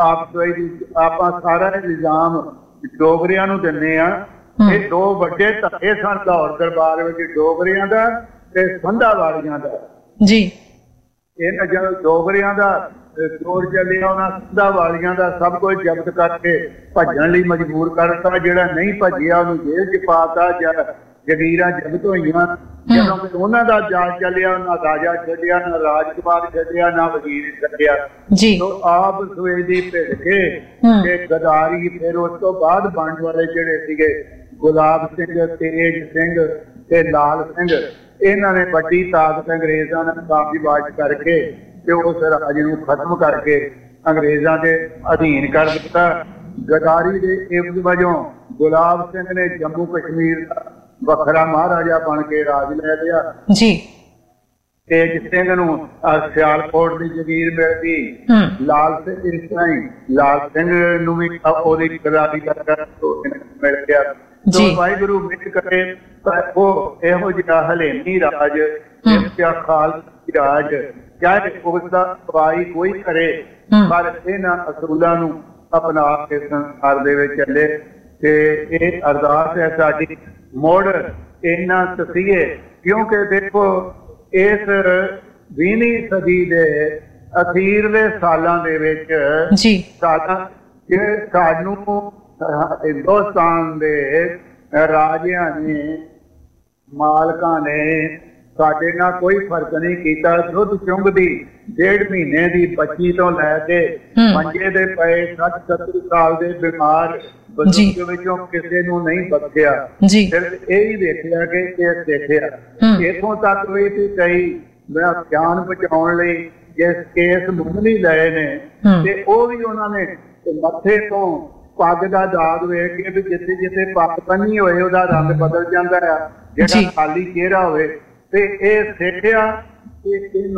ਆਪਾਂ ਸਾਰਾ ਇਲਜ਼ਾਮ ਡੋਗਰਿਆਂ ਨੂੰ ਦਿੰਦੇ ਆ। ਇਹ ਦੋ ਵੱਡੇ ਧੱਕੇ ਸਨ ਲਾਹੌਰ ਦਰਬਾਰ ਵਿੱਚ, ਡੋਗਰਿਆਂ ਦਾ ਤੇ ਸੰਧਾ ਵਾਲੀਆਂ ਦਾ ਜੀ। ਇਹਨਾਂ ਜਦੋਂ ਡੋਗਰਿਆਂ ਦਾ ਚੋਰ ਚੱਲਿਆ, ਉਹਨਾਂ ਸੰਧਾ ਵਾਲੀਆਂ ਦਾ ਸਭ ਕੁਝ ਜ਼ਬਤ ਕਰਕੇ ਭੱਜਣ ਲਈ ਮਜਬੂਰ ਕਰਤਾ। ਜਿਹੜਾ ਨਹੀਂ ਭੱਜਿਆ ਉਹਨੂੰ ਜੇਲ੍ਹ 'ਚ ਪਾਤਾ, ਜਗੀਰਾਂ ਜ਼ਬਤ ਹੋਈਆਂ। ਜਦੋਂ ਉਹਨਾਂ ਦਾ ਜਾਲ ਚੱਲਿਆ, ਨਾ ਰਾਜਾ ਛੱਡਿਆ, ਨਾ ਰਾਜਕੁਮਾਰ ਛੱਡਿਆ, ਨਾ ਵਜ਼ੀਰ ਛੱਡਿਆ। ਆਪ ਸਵੇਰ ਦੀ ਭਿੜ ਕੇ ਤੇ ਗਦਾਰੀ। ਫਿਰ ਉਸ ਤੋਂ ਬਾਅਦ ਵੰਡ ਵਾਲੇ ਜਿਹੜੇ ਸੀਗੇ ਗੁਲਾਬ ਸਿੰਘ, ਤੇਜ ਸਿੰਘ ਤੇ ਲਾਲ ਸਿੰਘ, ਇਹਨਾਂ ਨੇ ਵੱਡੀ ਤਾਕਤ ਅੰਗਰੇਜ਼ਾਂ ਨੇ ਕਾਬਜ਼ ਕਰਕੇ ਤੇ ਉਸ ਰਾਜ ਨੂੰ ਖਤਮ ਕਰਕੇ ਅੰਗਰੇਜ਼ਾਂ ਦੇ ਅਧੀਨ ਕਰ ਦਿੱਤਾ। ਗਦਾਰੀ ਦੇ ਇਵਜ਼ ਵਜੋਂ ਗੁਲਾਬ ਸਿੰਘ ਨੇ ਜੰਮੂ ਕਸ਼ਮੀਰ ਦਾ ਵੱਖਰਾ ਮਹਾਰਾਜਾ ਬਣ ਕੇ ਰਾਜ ਲੈ ਲਿਆ ਜੀ। ਤੇਜ ਸਿੰਘ ਨੂੰ ਸਿਆਲਕੋਟ ਦੀ ਜਗੀਰ ਮਿਲ ਗਈ। ਲਾਲ ਸਿੰਘ ਇਸ ਤਰ੍ਹਾਂ ਹੀ ਲਾਲ ਸਿੰਘ ਨੂੰ ਵੀ ਉਹਦੀ ਗਦਾਰੀ ਮਿਲ ਗਿਆ। ਵਾਹਿਗੁਰੂ ਮਿਹਰ ਕਰੇ ਉਹ ਇਹੋ ਜਿਹਾ ਹਲੇਮੀ ਰਾਜ, ਖਾਲਸੀ ਰਾਜ, ਚਾਹੇ ਉਸਦਾ ਅਗਵਾਈ ਕੋਈ ਕਰੇ, ਪਰ ਇਹਨਾਂ ਅਸੂਲਾਂ ਨੂੰ ਅਪਣਾ ਕੇ ਸੰਸਾਰ ਦੇ ਵਿੱਚ ਚੱਲੇ। ਤੇ ਇਹ ਅਰਦਾਸ ਹੈ ਸਾਡੀ ਮੁੜ ਇਹਨਾਂ ਤਸੀਹੇ, ਕਿਉਂਕਿ ਦੇਖੋ ਇਸ 20ਵੀਂ ਸਦੀ ਦੇ ਅਖੀਰਲੇ ਸਾਲਾਂ ਦੇ ਵਿੱਚ ਸਾਨੂੰ ਹਿੰਦੁਸਤਾਨ ਦੇ ਰਾਜਿਆਂ ਨੇ, ਮਾਲਕਾਂ ਨੇ ਸਾਡੇ ਨਾਲ ਕੋਈ ਫਰਕ ਨਹੀਂ ਕੀਤਾ। ਦੁੱਧ ਚੁੰਗਦੀ 1.5 ਮਹੀਨੇ ਦੀ ਬੱਚੀ ਤੋਂ ਲੈ ਕੇ ਮੰਜੇ ਦੇ ਪਏ 60-70 ਸਾਲ ਦੇ ਬਿਮਾਰ ਬਜ਼ੁਰਗ ਵਿੱਚੋਂ ਕਿਸੇ ਨੂੰ ਨਹੀਂ ਬਖਸ਼ਿਆ। ਸਿਰਫ ਇਹ ਹੀ ਦੇਖਿਆ ਕਿ ਕੇਸ ਦੇਖਿਆ। ਇੱਥੋਂ ਤੱਕ ਵੀ ਸੀ ਕਈ ਜਾਨ ਬਚਾਉਣ ਲਈ ਜਿਸ ਕੇਸ ਮੁੰਨੀ ਲਏ ਨੇ ਤੇ ਉਹ ਵੀ ਉਹਨਾਂ ਨੇ ਮੱਥੇ ਤੋਂ ਪੱਗ ਦਾ ਦਾਗ ਵੇਖ ਕੇ ਵੀ ਜਿੱਥੇ ਜਿੱਥੇ ਪੱਗ ਬੰਨੀ ਹੋਏ ਉਹਦਾ ਰੰਗ ਬਦਲ ਜਾਂਦਾ ਆ, ਜਿਹੜਾ ਖਾਲੀ ਚਿਹਰਾ ਹੋਵੇ। ਤੇ ਇਹ ਸਿੱਖਿਆ ਕਿ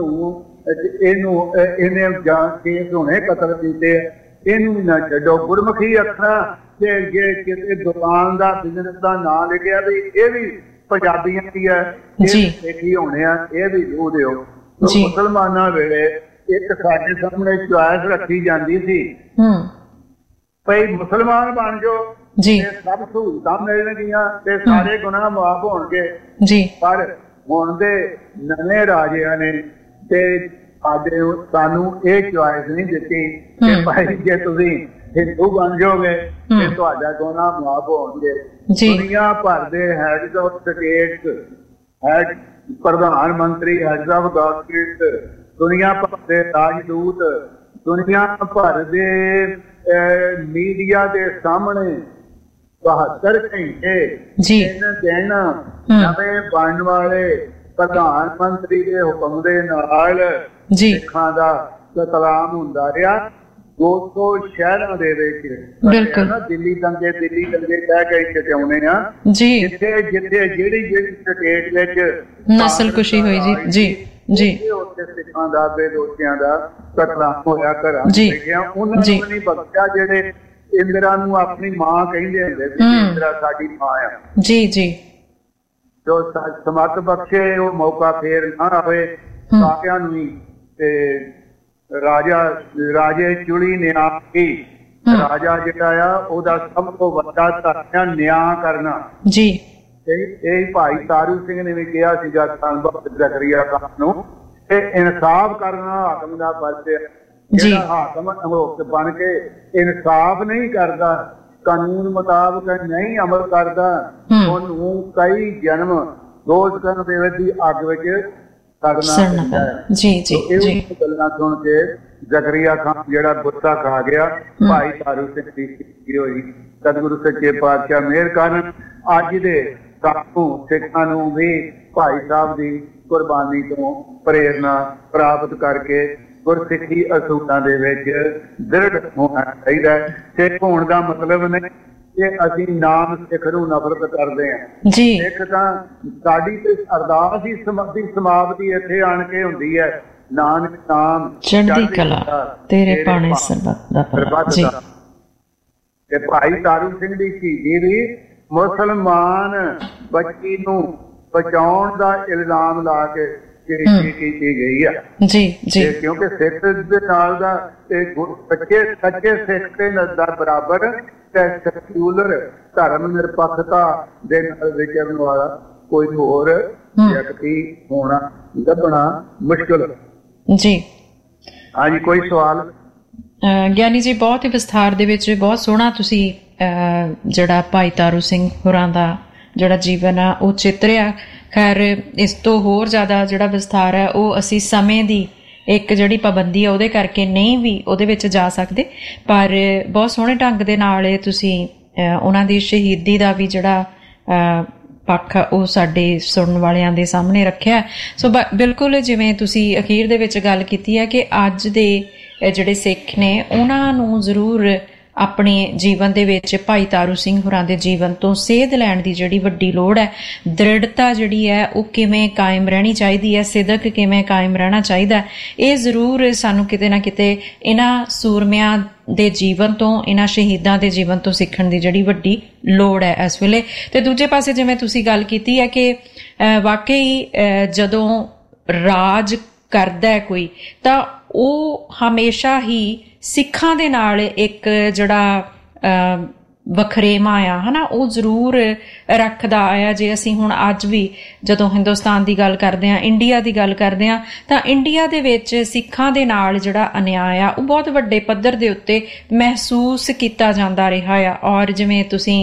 ਇਹਨੇ ਜਾਣ ਕੇਸ ਹੋਣੇ ਕਤਲ ਕੀਤੇ, ਇਹਨੂੰ ਵੀ ਨਾ ਛੱਡੋ। ਗੁਰਮੁਖੀ ਅੱਖਰਾਂ ਤੇ ਜੇ ਕਿਸੇ ਦੁਕਾਨ ਦਾ ਬਿਜ਼ਨਸ ਦਾ ਨਾਂ ਲਿਖਿਆ ਵੀ ਇਹ ਵੀ ਪੰਜਾਬੀਆਂ ਦੀ ਹੈ, ਇਹ ਸਿੱਖੀ ਹੋਣੇ ਆ, ਇਹ ਵੀ ਲੂ ਦਿਓ। ਮੁਸਲਮਾਨਾਂ ਵੇਲੇ ਇੱਕ ਸਾਡੇ ਸਾਹਮਣੇ ਚੁਆਇਸ ਰੱਖੀ ਜਾਂਦੀ ਸੀ ਭਈ ਮੁਸਲਮਾਨ ਬਣ ਜਾਓ ਤੇ ਸਭ ਸਹੂਲਤਾਂ ਮਿਲਣਗੀਆਂ ਤੇ ਸਾਰੇ ਗੁਨਾਹ ਮਾਫ ਹੋਣਗੇ। ਪਰ ਹੁਣ ਦੇ ਨਵੇਂ ਰਾਜਿਆਂ ਨੇ ਤੇ ਸਾਨੂੰ ਇਹ ਚੁਆਇਸ ਨਹੀਂ ਦਿੱਤੀ ਕਿ ਭਾਈ ਜੇ ਤੁਸੀਂ ਹਿੰਦੂ ਬਣ ਜਾਓਗੇ ਤੇ ਤੁਹਾਡਾ ਗੁਨਾਹ ਮਾਫ ਹੋਣਗੇ। ਦੁਨੀਆ ਭਰ ਦੇ ਹੈਡਸ ਆਫ ਸਟੇਟ, ਹੈਡ ਪ੍ਰਧਾਨ ਮੰਤਰੀ, ਹੈਡਸ ਆਫ ਗਵਰਨਮੈਂਟ, ਦੁਨੀਆ ਭਰ ਦੇ ਰਾਜਦੂਤ, ਦੁਨੀਆ ਭਰ ਦੇ ਮੀਡੀਆ ਦੇ ਸਾਹਮਣੇ 72 ਘੰਟੇ 3 ਦਿਨ ਨਵੇਂ ਬਣਨ ਵਾਲੇ ਪ੍ਰਧਾਨ ਮੰਤਰੀ ਦੇ ਹੁਕਮ ਦੇ ਨਾਲ ਸਿੱਖਾਂ ਦਾ ਕਤਲਾਮ ਹੁੰਦਾ ਰਿਹਾ 200 ਸ਼ਹਿਰਾਂ ਦੇ ਵਿੱਚ। ਦਿੱਲੀ ਦੰਗੇ ਕਹਿ ਕੇ ਚਟਾਉਣੇ ਆ ਜਿੱਥੇ ਜਿਹੜੀ ਸਟੇਟ ਵਿੱਚ ਨਸਲਕੁਸ਼ੀ ਹੋਈ ਉੱਥੇ ਸਿੱਖਾਂ ਦਾ ਬੇਦੋਸ਼ੀਆਂ ਦਾ ਕਤਲਾਮ ਹੋਇਆ। ਘਰਾਂ ਉਹਨਾਂ ਨੂੰ ਨਹੀਂ ਬਖਸ਼ਿਆ ਜਿਹੜੇ ਇੰਦਰਾ ਨੂੰ ਆਪਣੀ ਮਾਂ ਕਹਿੰਦੇ ਹੁੰਦੇ ਸੀ, ਇੰਦਰਾ ਸਾਡੀ ਮਾਂ ਆ। ਜੋ ਸਮੱਤ ਬਖਸ਼ੇ ਉਹ ਮੌਕਾ ਫੇਰ ਨਾ ਆਵੇ ਸਾਕਿਆਂ ਨੂੰ ਹੀ। ਤੇ ਰਾਜੇ ਚੁਲੀ ਨਿਆਂ ਕੀ, ਰਾਜਾ ਜਿਹੜਾ ਆ ਉਹਦਾ ਸਭ ਤੋਂ ਵੱਡਾ ਧਰਮ ਆ ਨਿਆਂ ਕਰਨਾ। ਇਹ ਭਾਈ ਤਾਰੂ ਸਿੰਘ ਨੇ ਵੀ ਕਿਹਾ ਸੀਗਾ ਜ਼ਕਰੀਆ ਖਾਨ ਨੂੰ ਕਿ ਇਨਸਾਫ ਕਰਨਾ ਹਾਕਮ ਦਾ ਫਰਜ਼ ਹੈ। ਜਿਹੜਾ ਹਾਕਮ ਬਣ ਕੇ ਇਨਸਾਫ ਨਹੀਂ ਕਰਦਾ, ਕਾਨੂੰਨ ਮੁਤਾਬਕ ਨਹੀਂ ਅਮਲ ਕਰਦਾ, ਉਹਨੂੰ ਕਈ ਜਨਮ ਦੋਜ਼ਖਾਨੇ ਦੇ ਵਿੱਚ ਦੀ ਅੱਗ ਵਿੱਚ ਸੜਨਾ ਪੈਂਦਾ ਹੈ। ਇਹ ਗੱਲਾਂ ਸੁਣ ਕੇ ਜ਼ਕਰੀਆ ਖਾਨ ਜਿਹੜਾ ਗੁੱਸਾ ਖਾ ਗਿਆ, ਭਾਈ ਤਾਰੂ ਸਿੰਘ ਦੀ ਹੋਈ। ਸਤਿਗੁਰੂ ਸੱਚੇ ਪਾਤਸ਼ਾਹ ਮਿਹਰ ਕਰਨ ਅੱਜ ਦੇ ਸਾਥੋਂ ਸਿੱਖਾਂ ਨੂੰ ਵੀ ਭਾਈ ਸਾਹਿਬ ਦੀ ਕੁਰਬਾਨੀ ਤੋਂ ਪ੍ਰੇਰਨਾ ਪ੍ਰਾਪਤ ਕਰਕੇ ਗੁਰਸਿੱਖੀ ਅਸੂਲਾਂ ਦੇ ਵਿੱਚ ਦ੍ਰਿੜ ਹੋਣਾ ਚਾਹੀਦਾ। ਸਿੱਖ ਹੋਣ ਦਾ ਮਤਲਬ ਨਹੀਂ ਕਿ ਅਸੀਂ ਨਾਮ ਸਿੱਖ ਨੂੰ ਨਫ਼ਰਤ ਕਰਦੇ ਹਾਂ। ਸਿੱਖ ਤਾਂ ਸਾਡੀ ਤੇ ਅਰਦਾਸ ਹੀ ਸਮਾਪਤੀ ਇੱਥੇ ਆਣ ਕੇ ਹੁੰਦੀ ਹੈ, ਨਾਨਕ ਨਾਮ ਚੜ੍ਹਦੀ ਕਲਾ ਤੇਰੇ ਪਾਣੇ ਸਰਬੱਤ ਦਾ ਭਲਾ। ਤੇ ਭਾਈ ਤਾਰੂ ਸਿੰਘ ਦੀ ਸ਼ਹੀਦੀ ਵੀ ਮੁਸਲਮਾਨ ਬੱਚੀ ਨੂੰ ਬਚਾਉਣ ਦਾ ਇਲਜ਼ਾਮ ਲਾ ਕੇ ਕੀਤੀ ਗਈ ਆ। ਕਿਉਂਕਿ ਸਿੱਖ ਦੇ ਨਾਲ ਦਾ ਸੱਚੇ ਸਿੱਖ ਦੇ ਨਾਲ ਬਰਾਬਰ ਤੇ ਸੈਕੂਲਰ ਧਰਮ ਨਿਰਪੱਖਤਾ ਦੇ ਨਾਲ ਵਿਚਰਨ ਵਾਲਾ ਕੋਈ ਹੋਰ ਵਿਅਕਤੀ ਹੋਣਾ ਲੱਭਣਾ ਮੁਸ਼ਕਿਲ। ਹਾਂਜੀ, ਕੋਈ ਸਵਾਲ? ਗਿਆਨੀ ਜੀ, ਬਹੁਤ ਹੀ ਵਿਸਥਾਰ ਦੇ ਵਿੱਚ ਬਹੁਤ ਸੋਹਣਾ ਤੁਸੀਂ ਜਿਹੜਾ ਭਾਈ ਤਾਰੂ ਸਿੰਘ ਹੋਰਾਂ ਦਾ ਜਿਹੜਾ ਜੀਵਨ ਆ ਉਹ ਚਿੱਤਰਿਆ। ਖੈਰ ਇਸ ਤੋਂ ਹੋਰ ਜ਼ਿਆਦਾ ਜਿਹੜਾ ਵਿਸਥਾਰ ਹੈ ਉਹ ਅਸੀਂ ਸਮੇਂ ਦੀ ਇੱਕ ਜਿਹੜੀ ਪਾਬੰਦੀ ਆ ਉਹਦੇ ਕਰਕੇ ਨਹੀਂ ਵੀ ਉਹਦੇ ਵਿੱਚ ਜਾ ਸਕਦੇ, ਪਰ ਬਹੁਤ ਸੋਹਣੇ ਢੰਗ ਦੇ ਨਾਲ ਤੁਸੀਂ ਉਹਨਾਂ ਦੀ ਸ਼ਹੀਦੀ ਦਾ ਵੀ ਜਿਹੜਾ ਪੱਖ ਉਹ ਸਾਡੇ ਸੁਣਨ ਵਾਲਿਆਂ ਦੇ ਸਾਹਮਣੇ ਰੱਖਿਆ। ਸੋ ਬਿਲਕੁਲ ਜਿਵੇਂ ਤੁਸੀਂ ਅਖੀਰ ਦੇ ਵਿੱਚ ਗੱਲ ਕੀਤੀ ਹੈ ਕਿ ਅੱਜ ਦੇ ਜਿਹੜੇ ਸਿੱਖ ਨੇ ਉਹਨਾਂ ਨੂੰ ਜ਼ਰੂਰ ਆਪਣੇ ਜੀਵਨ ਦੇ ਵਿੱਚ ਭਾਈ ਤਾਰੂ ਸਿੰਘ ਹੋਰਾਂ ਦੇ ਜੀਵਨ ਤੋਂ ਸੇਧ ਲੈਣ ਦੀ ਜਿਹੜੀ ਵੱਡੀ ਲੋੜ ਹੈ। ਦ੍ਰਿੜਤਾ ਜਿਹੜੀ ਹੈ ਉਹ ਕਿਵੇਂ ਕਾਇਮ ਰਹਿਣੀ ਚਾਹੀਦੀ ਹੈ, ਸਿਦਕ ਕਿਵੇਂ ਕਾਇਮ ਰਹਿਣਾ ਚਾਹੀਦਾ, ਇਹ ਜ਼ਰੂਰ ਸਾਨੂੰ ਕਿਤੇ ਨਾ ਕਿਤੇ ਇਹਨਾਂ ਸੂਰਮਿਆਂ ਦੇ ਜੀਵਨ ਤੋਂ, ਇਹਨਾਂ ਸ਼ਹੀਦਾਂ ਦੇ ਜੀਵਨ ਤੋਂ ਸਿੱਖਣ ਦੀ ਜਿਹੜੀ ਵੱਡੀ ਲੋੜ ਹੈ ਇਸ ਵੇਲੇ। ਤੇ ਦੂਜੇ ਪਾਸੇ ਜਿਵੇਂ ਤੁਸੀਂ ਗੱਲ ਕੀਤੀ ਹੈ ਕਿ ਵਾਕਈ ਜਦੋਂ ਰਾਜ ਕਰਦਾ ਹੈ ਕੋਈ ਤਾਂ ਉਹ ਹਮੇਸ਼ਾ ਹੀ ਸਿੱਖਾਂ ਦੇ ਨਾਲ ਇੱਕ ਜਿਹੜਾ ਵਖਰੇਵਾਂ ਆ ਹੈ ਨਾ ਉਹ ਜ਼ਰੂਰ ਰੱਖਦਾ ਆਇਆ। ਜੇ ਅਸੀਂ ਹੁਣ ਅੱਜ ਵੀ ਜਦੋਂ ਹਿੰਦੁਸਤਾਨ ਦੀ ਗੱਲ ਕਰਦੇ ਹਾਂ, ਇੰਡੀਆ ਦੀ ਗੱਲ ਕਰਦੇ ਹਾਂ, ਤਾਂ ਇੰਡੀਆ ਦੇ ਵਿੱਚ ਸਿੱਖਾਂ ਦੇ ਨਾਲ ਜਿਹੜਾ ਅਨਿਆਏ ਆ ਉਹ ਬਹੁਤ ਵੱਡੇ ਪੱਧਰ ਦੇ ਉੱਤੇ ਮਹਿਸੂਸ ਕੀਤਾ ਜਾਂਦਾ ਰਿਹਾ ਆ। ਔਰ ਜਿਵੇਂ ਤੁਸੀਂ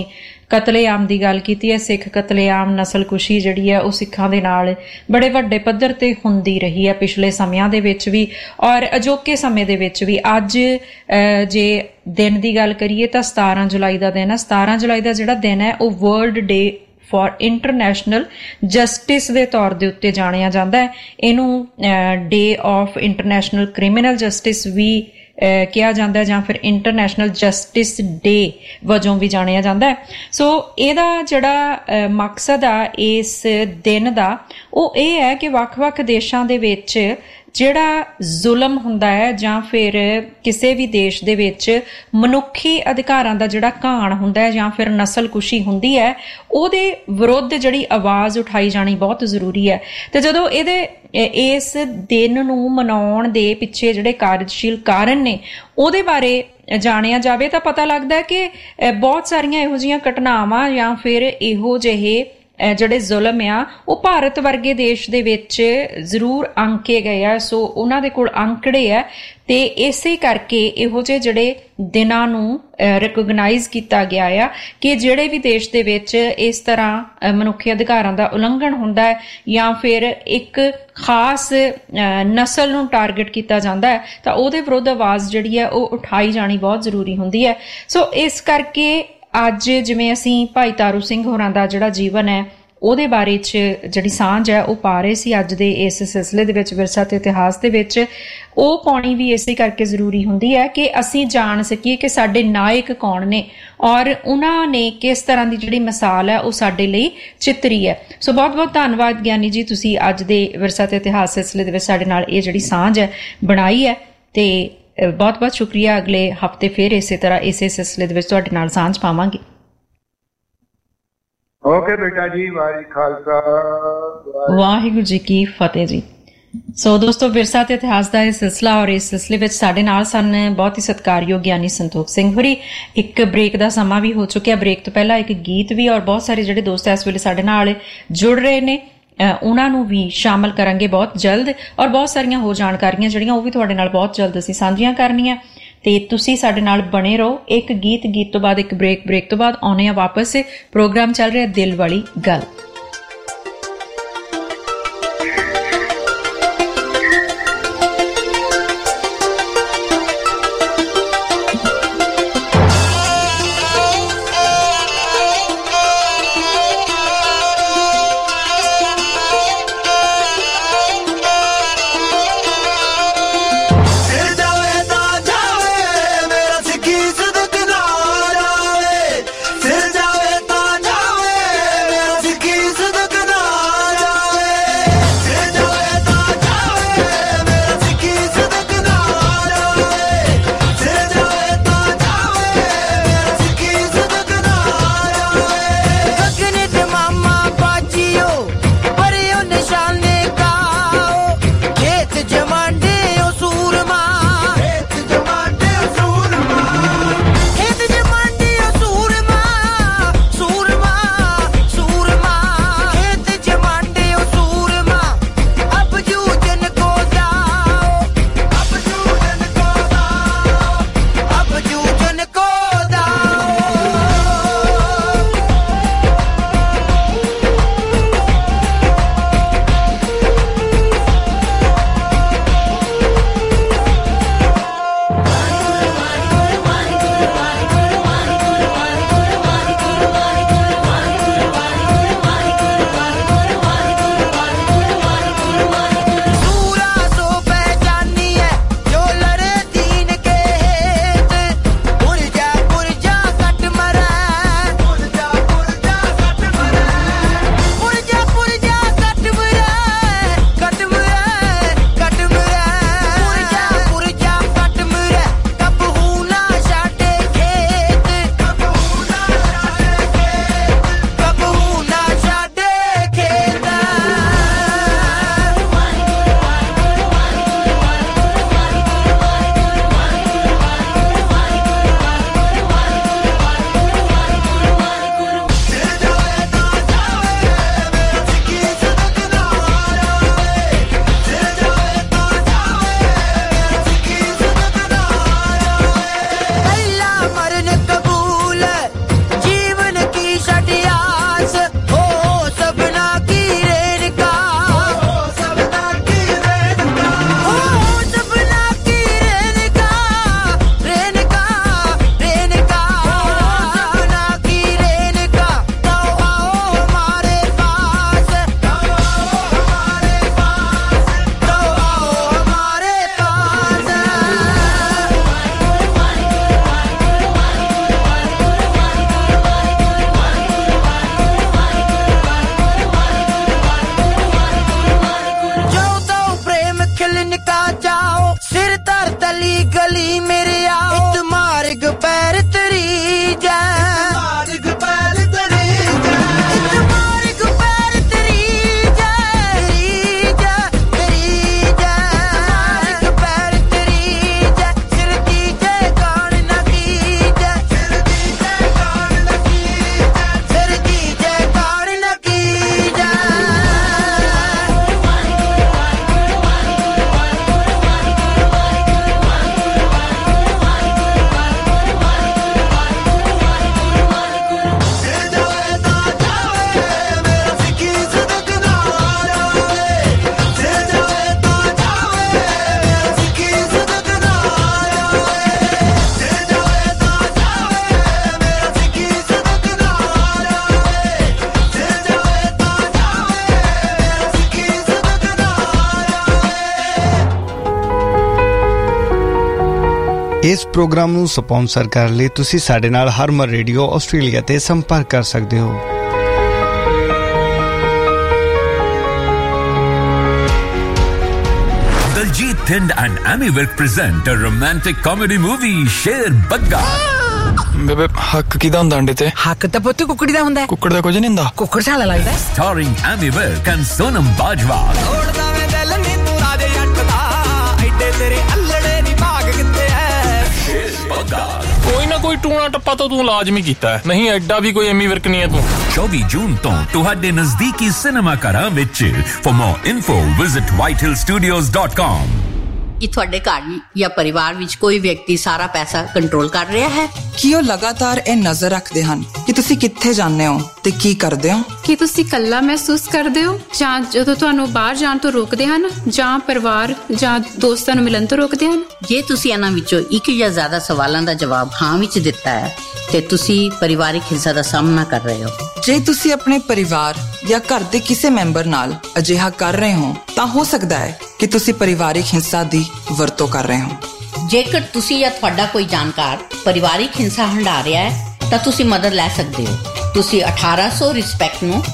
ਕਤਲੇਆਮ ਦੀ ਗੱਲ ਕੀਤੀ ਹੈ, ਸਿੱਖ ਕਤਲੇਆਮ, ਨਸਲਕੁਸ਼ੀ ਜਿਹੜੀ ਹੈ ਉਹ ਸਿੱਖਾਂ ਦੇ ਨਾਲ ਬੜੇ ਵੱਡੇ ਪੱਧਰ ਤੇ ਹੁੰਦੀ ਰਹੀ ਹੈ ਪਿਛਲੇ ਸਮਿਆਂ ਦੇ ਵਿੱਚ ਵੀ ਔਰ ਅਜੋਕੇ ਸਮੇਂ ਦੇ ਵਿੱਚ ਵੀ। ਅੱਜ ਜੇ ਦਿਨ ਦੀ ਗੱਲ ਕਰੀਏ ਤਾਂ 17 ਜੁਲਾਈ ਦਾ ਦਿਨ ਹੈ। 17 ਜੁਲਾਈ ਦਾ ਜਿਹੜਾ ਦਿਨ ਹੈ ਉਹ world day for international justice ਦੇ ਤੌਰ ਦੇ ਉੱਤੇ ਜਾਣਿਆ ਜਾਂਦਾ ਹੈ। ਇਹਨੂੰ day of international criminal justice ਵੀ ਕਿਹਾ ਜਾਂਦਾ ਜਾਂ ਫਿਰ ਇੰਟਰਨੈਸ਼ਨਲ ਜਸਟਿਸ ਡੇ ਵਜੋਂ ਵੀ ਜਾਣਿਆ ਜਾਂਦਾ ਹੈ। ਸੋ ਇਹਦਾ ਜਿਹੜਾ ਮਕਸਦ ਆ ਇਸ ਦਿਨ ਦਾ ਉਹ ਇਹ ਹੈ ਕਿ ਵੱਖ-ਵੱਖ ਦੇਸ਼ਾਂ ਦੇ ਵਿੱਚ ਜਿਹੜਾ ਜ਼ੁਲਮ ਹੁੰਦਾ ਹੈ ਜਾਂ ਫਿਰ ਕਿਸੇ ਵੀ ਦੇਸ਼ ਦੇ ਵਿੱਚ ਮਨੁੱਖੀ ਅਧਿਕਾਰਾਂ ਦਾ ਜਿਹੜਾ ਘਾਣ ਹੁੰਦਾ ਹੈ ਜਾਂ ਫਿਰ ਨਸਲਕੁਸ਼ੀ ਹੁੰਦੀ ਹੈ ਉਹਦੇ ਵਿਰੁੱਧ ਜਿਹੜੀ ਆਵਾਜ਼ ਉਠਾਈ ਜਾਣੀ ਬਹੁਤ ਜ਼ਰੂਰੀ ਹੈ। ਤੇ ਜਦੋਂ ਇਸ ਦਿਨ ਨੂੰ ਮਨਾਉਣ ਦੇ ਪਿੱਛੇ ਜਿਹੜੇ ਕਾਰਜਸ਼ੀਲ ਕਾਰਨ ਨੇ ਉਹਦੇ ਬਾਰੇ ਜਾਣਿਆ ਜਾਵੇ ਤਾਂ ਪਤਾ ਲੱਗਦਾ ਹੈ ਕਿ ਬਹੁਤ ਸਾਰੀਆਂ ਇਹੋ ਜਿਹੀਆਂ ਘਟਨਾਵਾਂ ਜਾਂ ਫਿਰ ਇਹੋ ਜਿਹੇ ਜਿਹੜੇ ਜ਼ੁਲਮ ਆ ਉਹ ਭਾਰਤ ਵਰਗੇ ਦੇਸ਼ ਦੇ ਵਿੱਚ ਜ਼ਰੂਰ ਅੰਕੇ ਗਏ ਆ। ਸੋ ਉਹਨਾਂ ਦੇ ਕੋਲ ਅੰਕੜੇ ਆ ਤੇ ਇਸੇ ਕਰਕੇ ਇਹੋ ਜਿਹੇ ਜਿਹੜੇ ਦਿਨਾਂ ਨੂੰ ਰਿਕੋਗਨਾਈਜ਼ ਕੀਤਾ ਗਿਆ ਆ ਕਿ ਜਿਹੜੇ ਵੀ ਦੇਸ਼ ਦੇ ਵਿੱਚ ਇਸ ਤਰ੍ਹਾਂ ਮਨੁੱਖੀ ਅਧਿਕਾਰਾਂ ਦਾ ਉਲੰਘਣ ਹੁੰਦਾ ਹੈ ਜਾਂ ਫਿਰ ਇੱਕ ਖਾਸ ਨਸਲ ਨੂੰ ਟਾਰਗੇਟ ਕੀਤਾ ਜਾਂਦਾ ਹੈ ਤਾਂ ਉਹਦੇ ਵਿਰੁੱਧ ਆਵਾਜ਼ ਜਿਹੜੀ ਹੈ ਉਹ ਉਠਾਈ ਜਾਣੀ ਬਹੁਤ ਜ਼ਰੂਰੀ ਹੁੰਦੀ ਹੈ। ਸੋ ਇਸ ਕਰਕੇ ਅੱਜ ਜਿਵੇਂ ਅਸੀਂ ਭਾਈ ਤਾਰੂ ਸਿੰਘ ਹੋਰਾਂ ਦਾ ਜਿਹੜਾ ਜੀਵਨ ਹੈ ਉਹਦੇ ਬਾਰੇ 'ਚ ਜਿਹੜੀ ਸਾਂਝ ਹੈ ਉਹ ਪਾ ਰਹੇ ਸੀ ਅੱਜ ਦੇ ਇਸ ਸਿਲਸਿਲੇ ਦੇ ਵਿੱਚ ਵਿਰਸਾ ਤੇ ਇਤਿਹਾਸ ਦੇ ਵਿੱਚ, ਉਹ ਪਾਉਣੀ ਵੀ ਇਸੇ ਕਰਕੇ ਜ਼ਰੂਰੀ ਹੁੰਦੀ ਹੈ ਕਿ ਅਸੀਂ ਜਾਣ ਸਕੀਏ ਕਿ ਸਾਡੇ ਨਾਇਕ ਕੌਣ ਨੇ ਔਰ ਉਹਨਾਂ ਨੇ ਕਿਸ ਤਰ੍ਹਾਂ ਦੀ ਜਿਹੜੀ ਮਿਸਾਲ ਹੈ ਉਹ ਸਾਡੇ ਲਈ ਚਿੱਤਰੀ ਹੈ। ਸੋ ਬਹੁਤ ਬਹੁਤ ਧੰਨਵਾਦ ਗਿਆਨੀ ਜੀ, ਤੁਸੀਂ ਅੱਜ ਦੇ ਵਿਰਸਾ ਤੇ ਇਤਿਹਾਸ ਸਿਲਸਿਲੇ ਦੇ ਵਿੱਚ ਸਾਡੇ ਨਾਲ ਇਹ ਜਿਹੜੀ ਸਾਂਝ ਹੈ ਬਣਾਈ ਹੈ ਤੇ ਬਹੁਤ ਬਹੁਤ ਸ਼ੁਕਰੀਆ। ਅਗਲੇ ਹਫ਼ਤੇ ਫਿਰ ਇਸੇ ਤਰ੍ਹਾਂ ਇਸੇ ਸਿਲਸਿਲੇ ਦੇ ਵਿੱਚ ਤੁਹਾਡੇ ਨਾਲ ਸਾਂਝ ਪਾਵਾਂਗੇ। ਓਕੇ ਬੇਟਾ ਜੀ, ਵਾਹਿਗੁਰੂ ਖਾਲਸਾ ਵਾਹਿਗੁਰੂ ਜੀ ਕੀ ਫਤਿਹ ਜੀ। ਸੋ ਦੋਸਤੋ, ਵਿਰਸਾ ਤੇ ਇਤਿਹਾਸ ਦਾ ਇਹ ਸਿਲਸਿਲਾ ਔਰ ਇਸ ਸਿਲਸਿਲੇ ਵਿੱਚ ਸਾਡੇ ਨਾਲ ਸਨ ਬਹੁਤ ਹੀ ਸਤਿਕਾਰਯੋਗ ਗਿਆਨੀ ਸੰਤੋਖ ਸਿੰਘ ਹੋਰੀ। ਇੱਕ ਬ੍ਰੇਕ ਦਾ ਸਮਾਂ ਵੀ ਹੋ ਚੁੱਕਿਆ, ਬ੍ਰੇਕ ਤੋਂ ਪਹਿਲਾਂ ਇੱਕ ਗੀਤ ਵੀ, ਔਰ ਬਹੁਤ ਸਾਰੇ ਜਿਹੜੇ ਦੋਸਤ ਇਸ ਵੇਲੇ ਸਾਡੇ ਨਾਲ ਜੁੜ ਰਹੇ ਨੇ ਉਹਨਾਂ ਨੂੰ ਵੀ ਸ਼ਾਮਲ ਕਰਾਂਗੇ ਬਹੁਤ ਜਲਦ, ਔਰ ਬਹੁਤ ਸਾਰੀਆਂ ਹੋਰ ਜਾਣਕਾਰੀਆਂ ਜਿਹੜੀਆਂ ਉਹ ਵੀ ਤੁਹਾਡੇ ਨਾਲ ਬਹੁਤ ਜਲਦ ਅਸੀਂ ਸਾਂਝੀਆਂ ਕਰਨੀਆਂ ਤੇ ਤੁਸੀਂ ਸਾਡੇ ਨਾਲ ਬਣੇ ਰਹੋ। ਇੱਕ ਗੀਤ ਤੋਂ ਬਾਅਦ ਇੱਕ ਬ੍ਰੇਕ ਤੋਂ ਬਾਅਦ ਆਉਣੇ ਆ ਵਾਪਸ। ਪ੍ਰੋਗਰਾਮ ਚੱਲ ਰਿਹਾ ਦਿਲ ਵਾਲੀ ਗੱਲ। ਸਿਰ ਜਾਵੇ ਤਾਂ ਜਾਵੇ ਮੇਰਾ ਸਿੱਖੀ ਇਸ ਪ੍ਰੋਗਰਾਮ ਨੂੰ ਸਪਾਂਸਰ ਕਰਨ ਲਈ ਤੁਸੀਂ ਸਾਡੇ ਨਾਲ ਹਰਮਨ ਰੇਡੀਓ ਆਸਟ੍ਰੇਲੀਆ ਤੇ ਸੰਪਰਕ ਕਰ ਸਕਦੇ ਹੋ। Diljit Thind and Amy Virk present a romantic comedy movie, Sher Bagga. ਬੇਬੇ ਹੱਕ ਕਿਹਦਾ ਹੁੰਦਾ ਅੰਡੇ ਤੇ? ਹੱਕ ਤਾਂ ਪੁੱਤ ਕੁੱਕੜੀ ਦਾ ਹੁੰਦਾ। ਕੁੱਕੜ ਦਾ ਕੁਝ ਨਹੀਂ ਹੁੰਦਾ। ਕੁੱਕੜ ਸਾਲਾ ਲੱਗਦਾ। Starring Amy Virk and Sonam Bajwa. ਤੋੜਦਾ ਮੈਂ ਦਿਲ ਨੀ ਤੂੰ ਰਾਜੇ ਜੱਟ ਦਾ, ਐਡੇ ਤੇਰੇ ਅੱਲੜੇ ਨੀ ਭਾਗ ਕਿੱਥੇ ਐ। Sher Bagga. ਕੋਈ ਨਾ ਕੋਈ ਟੂਣਾ ਟੱਪਾ ਤਾਂ ਤੂੰ ਲਾਜ਼ਮੀ ਕੀਤਾ, ਨਹੀਂ ਐਡਾ ਵੀ ਕੋਈ ਐਮੀ ਵਿਰਕ ਨਹੀਂ ਹੈ ਤੂੰ। 24 ਜੂਨ ਤੋਂ ਤੁਹਾਡੇ ਨਜ਼ਦੀਕੀ ਸਿਨੇਮਾ ਘਰਾਂ ਵਿੱਚ। For more info visit whitehillstudios.com। ਕਿ ਤੁਹਾਡੇ ਘਰ ਜਾਂ ਪਰਿਵਾਰ ਵਿੱਚ ਕੋਈ ਵਿਅਕਤੀ ਸਾਰਾ ਪੈਸਾ ਕੰਟਰੋਲ ਕਰ ਰਿਹਾ ਹੈ? ਕਿ ਉਹ ਲਗਾਤਾਰ ਇਹ ਨਜ਼ਰ ਰੱਖਦੇ ਹਨ ਕਿ ਤੁਸੀਂ ਕਿੱਥੇ ਜਾਂਦੇ ਹੋ ਤੇ ਕੀ ਕਰਦੇ ਹੋ? ਕੀ ਤੁਸੀਂ ਇਕੱਲਾ ਮਹਿਸੂਸ ਕਰਦੇ ਹੋ, ਜਾਂ ਜਦੋਂ ਤੁਹਾਨੂੰ ਬਾਹਰ ਜਾਣ ਤੋਂ ਰੋਕਦੇ ਹਨ, ਜਾਂ ਪਰਿਵਾਰ ਜਾਂ ਦੋਸਤਾਂ ਨੂੰ ਮਿਲਣ ਤੋਂ ਰੋਕਦੇ ਹਨ? ਜੇ ਤੁਸੀਂ ਇਹਨਾਂ ਵਿੱਚੋਂ ਇੱਕ ਜਾਂ ਜ਼ਿਆਦਾ ਸਵਾਲਾਂ ਦਾ ਜਵਾਬ ਹਾਂ ਵਿੱਚ ਦਿੱਤਾ ਹੈ ਤੇ ਤੁਸੀਂ ਪਰਿਵਾਰਿਕ ਹਿੰਸਾ ਦਾ ਸਾਹਮਣਾ ਕਰ ਰਹੇ ਹੋ। ਜੇ ਤੁਸੀਂ ਆਪਣੇ ਪਰਿਵਾਰ ਜਾਂ ਘਰ ਦੇ ਕਿਸੇ ਮੈਂਬਰ ਨਾਲ ਅਜਿਹਾ ਕਰ ਰਹੇ ਹੋ ਤਾਂ ਹੋ ਸਕਦਾ ਹੈ ਕਿ ਤੁਸੀਂ ਪਰਿਵਾਰਿਕ ਹਿੰਸਾ ਦੀ ਵਰਤੋਂ ਕਰ ਰਹੇ ਹੋ। ਜੇਕਰ ਤੁਸੀਂ ਜਾਂ ਤੁਹਾਡਾ ਕੋਈ ਜਾਣਕਾਰ ਪਰਿਵਾਰਿਕ ਹਿੰਸਾ ਹੰਢਾ ਰਿਹਾ ਹੈ ਤਾਂ ਤੁਸੀਂ ਮਦਦ ਲੈ ਸਕਦੇ ਹੋ। ਤੁਸੀਂ 1800 ਰਿਸਪੈਕਟ ਨੂੰ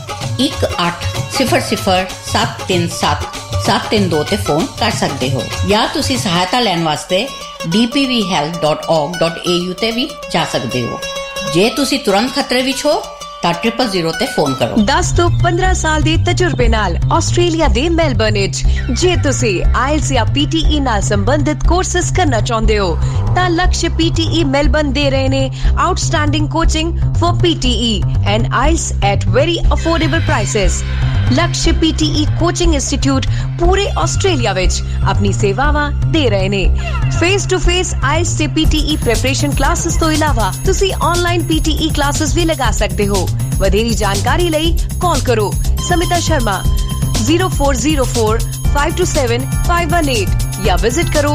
1800 737 732 ਤੇ ਫੋਨ ਕਰ ਸਕਦੇ ਹੋ, ਜਾਂ ਤੁਸੀਂ ਸਹਾਇਤਾ ਲੈਣ ਵਾਸਤੇ dpvhelp.org.au ਤੇ ਵੀ ਜਾ ਸਕਦੇ ਹੋ। ਜੇ ਤੁਸੀਂ ਤੁਰੰਤ ਖਤਰੇ ਵਿੱਚ ਹੋ ਤਾਂ 000 ਤੇ ਫੋਨ ਕਰੋ। 10 ਤੋਂ 15 ਸਾਲ ਦੇ ਤਜਰਬੇ ਨਾਲ ਆਸਟ੍ਰੇਲੀਆ ਦੇ ਮੈਲਬਰਨ ਵਿੱਚ ਜੇ ਤੁਸੀਂ ਆਇਲਸ ਜਾਂ PTE ਨਾਲ ਸੰਬੰਧਿਤ ਕੋਰਸਸ ਕਰਨਾ ਚਾਹੁੰਦੇ ਹੋ ਤਾਂ ਲਕਸ਼ PTE ਮੈਲਬਰਨ ਦੇ ਰਹੇ ਨੇ outstanding coaching for PTE and IELTS at very affordable prices. Laksh PTE coaching institute ਪੂਰੇ ਆਸਟ੍ਰੇਲੀਆ ਵਿੱਚ ਆਪਣੀ ਸੇਵਾਵਾਂ ਦੇ ਰਹੇ ਨੇ। ਫੇਸ ਟੂ ਫੇਸ ਆਇਲਸ ਤੇ PTE ਪ੍ਰੈਪਰੇਸ਼ਨ ਕਲਾਸਿਸ ਤੋਂ ਇਲਾਵਾ ਤੁਸੀਂ ਆਨਲਾਈਨ PTE ਕਲਾਸਿਸ ਵੀ ਲਗਾ ਸਕਦੇ ਹੋ। ਵਧੇਰੀ ਜਾਣਕਾਰੀ ਲਈ ਕਾਲ ਕਰੋ ਸਮਿਤਾ ਸ਼ਰਮਾ 0404 527 518 ਜਾਂ ਵਿਜ਼ਿਟ ਕਰੋ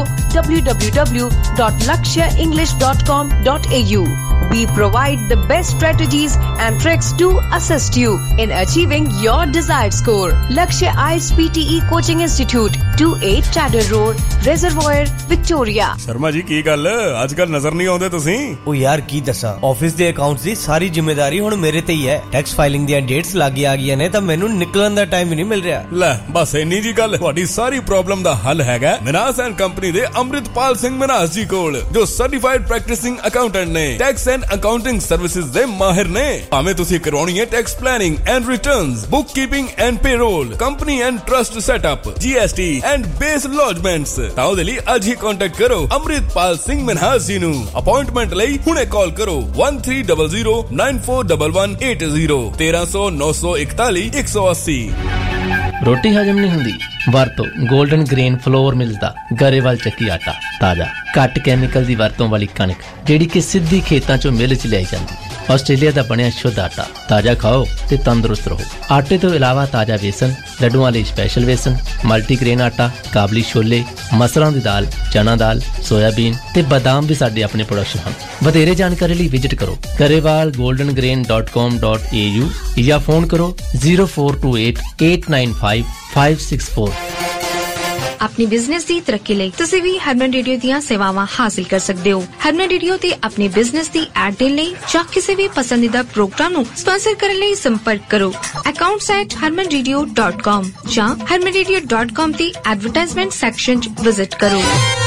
www.lakshaenglish.com.au। We provide the best strategies and tricks to assist you in achieving your desired score. Lakshya IELTS PTE Coaching Institute, 28 Tadder Road, Reservoir, Victoria। Sharma ji ਕੀ ਗੱਲ ਅੱਜ ਕੱਲ ਨਜ਼ਰ ਨਹੀਂ ਆਉਂਦੇ ਤੁਸੀਂ? ਉਹ ਯਾਰ ਕੀ ਦੱਸਾਂ, ਆਫਿਸ ਦੇ ਅਕਾਊਂਟਸ ਦੀ ਸਾਰੀ ਜ਼ਿੰਮੇਵਾਰੀ ਹੁਣ ਮੇਰੇ ਤੇ ਹੀ ਹੈ। ਟੈਕਸ ਫਾਈਲਿੰਗ ਦੀਆਂ ਡੇਟਸ ਲੱਗ ਆ ਗਈਆਂ ਨੇ ਤਾਂ ਮੈਨੂੰ ਨਿਕਲਣ ਦਾ ਟਾਈਮ ਹੀ ਨਹੀਂ ਮਿਲ ਰਿਹਾ। ਲੈ ਬਸ ਇੰਨੀ ਜੀ ਗੱਲ, ਤੁਹਾਡੀ ਸਾਰੀ ਪ੍ਰੋਬਲਮ ਦਾ ਹੱਲ ਹੈਗਾ ਮਨਾਸ ਐਂਡ ਕੰਪਨੀ ਦੇ ਅੰਮ੍ਰਿਤਪਾਲ ਸਿੰਘ ਮਨਾਸ ਜੀ ਕੋਲ, ਜੋ ਸਰਟੀਫਾਈਡ ਪ੍ਰੈਕਟਿਸਿੰਗ ਅਕਾਊਂਟੈਂਟ ਨੇ। ਟੈਕਸ ਐਂਡ ਅਕਾਊਂਟਿੰਗ ਸਰਵਿਸਿਜ਼ ਦੇ ਮਾਹਿਰ ਨੇ। ਭਾਵੇਂ ਤੁਸੀਂ ਕਰਵਾਉਣੀ ਹੈ tax planning and returns, book keeping and payroll, company and trust setup, GST and BAS lodgements, ਤਾਂ ਉਹਦੇ ਲਈ ਅੱਜ ਹੀ ਕੰਟੈਕਟ ਕਰੋ ਅੰਮ੍ਰਿਤਪਾਲ ਸਿੰਘ ਮਨਾਸ ਜੀ ਨੂੰ। ਅਪਾਇੰਟਮੈਂਟ ਲਈ ਹੁਣੇ ਕਾਲ ਕਰੋ 1300941180 1300 941 180। ਰੋਟੀ ਹਜਮ ਨਹੀਂ ਹੁੰਦੀ? ਵਰਤੋ 골ਡਨ ਗ੍ਰੇਨ ਫਲੋਰ ਮਿਲਦਾ ਗਰੇਵਾਲ ਚੱਕੀ ਆਟਾ। ਤਾਜ਼ਾ ਘੱਟ ਕੈਮੀਕਲ ਦੀ ਵਰਤੋਂ ਵਾਲੀ ਕਣਕ ਜਿਹੜੀ ਕਿ ਸਿੱਧੀ ਖੇਤਾਂ ਚੋਂ ਮਿਲ ਚ ਲਿਆਈ ਜਾਂਦੀ। ਆਸਟ੍ਰੇਲੀਆ ਦਾ ਬਣਿਆ ਸ਼ੁੱਧ ਆਟਾ। ਤਾਜ਼ਾ ਖਾਓ ਤੇ ਤੰਦਰੁਸਤ ਰਹੋ। ਆਟੇ ਤੋਂ ਇਲਾਵਾ ਤਾਜ਼ਾ ਵੇਸਣ, ਲੱਡੂਆਂ ਲਈ ਸਪੈਸ਼ਲ ਵੇਸਣ, ਮਲਟੀਗ੍ਰੇਨ ਆਟਾ, ਕਾਬਲੀ ਛੋਲੇ, ਮਸਰਾਂ ਦੀ ਦਾਲ, ਚਨਾ ਦਾਲ, ਸੋਇਆਬੀਨ ਤੇ ਬਾਦਾਮ ਵੀ ਸਾਡੇ ਆਪਣੇ ਪ੍ਰੋਡਕਸ਼ਨ ਹਨ। ਵਧੇਰੇ ਜਾਣਕਾਰੀ ਲਈ ਵਿਜ਼ਿਟ ਕਰੋ garewalgoldengrain.com.au ਜਾਂ ਫੋਨ ਕਰੋ 0428 895 564। अपनी बिजनेस की तरक्की ਲਈ ਤੁਸੀਂ ਵੀ ਹਰਮਨ ਰੇਡੀਓ ਦੀਆਂ ਸੇਵਾਵਾਂ ਹਾਸਲ ਕਰ ਸਕਦੇ ਹੋ। ਹਰਮਨ ਰੇਡੀਓ ਤੇ ਆਪਣੀ ਬਿਜ਼ਨਸ ਦੀ ਐਡ ਦੇਣ ਲਈ ਜਾਂ ਕਿਸੇ ਵੀ ਪਸੰਦੀਦਾ ਪ੍ਰੋਗਰਾਮ ਨੂੰ ਸਪਾਂਸਰ ਕਰਨ ਲਈ ਸੰਪਰਕ ਕਰੋ accounts@harmanradio.com ਜਾਂ harmanradio.com ਦੀ ਐਡਵਰਟਾਈਜ਼ਮੈਂਟ ਸੈਕਸ਼ਨ 'ਚ ਵਿਜ਼ਿਟ ਕਰੋ।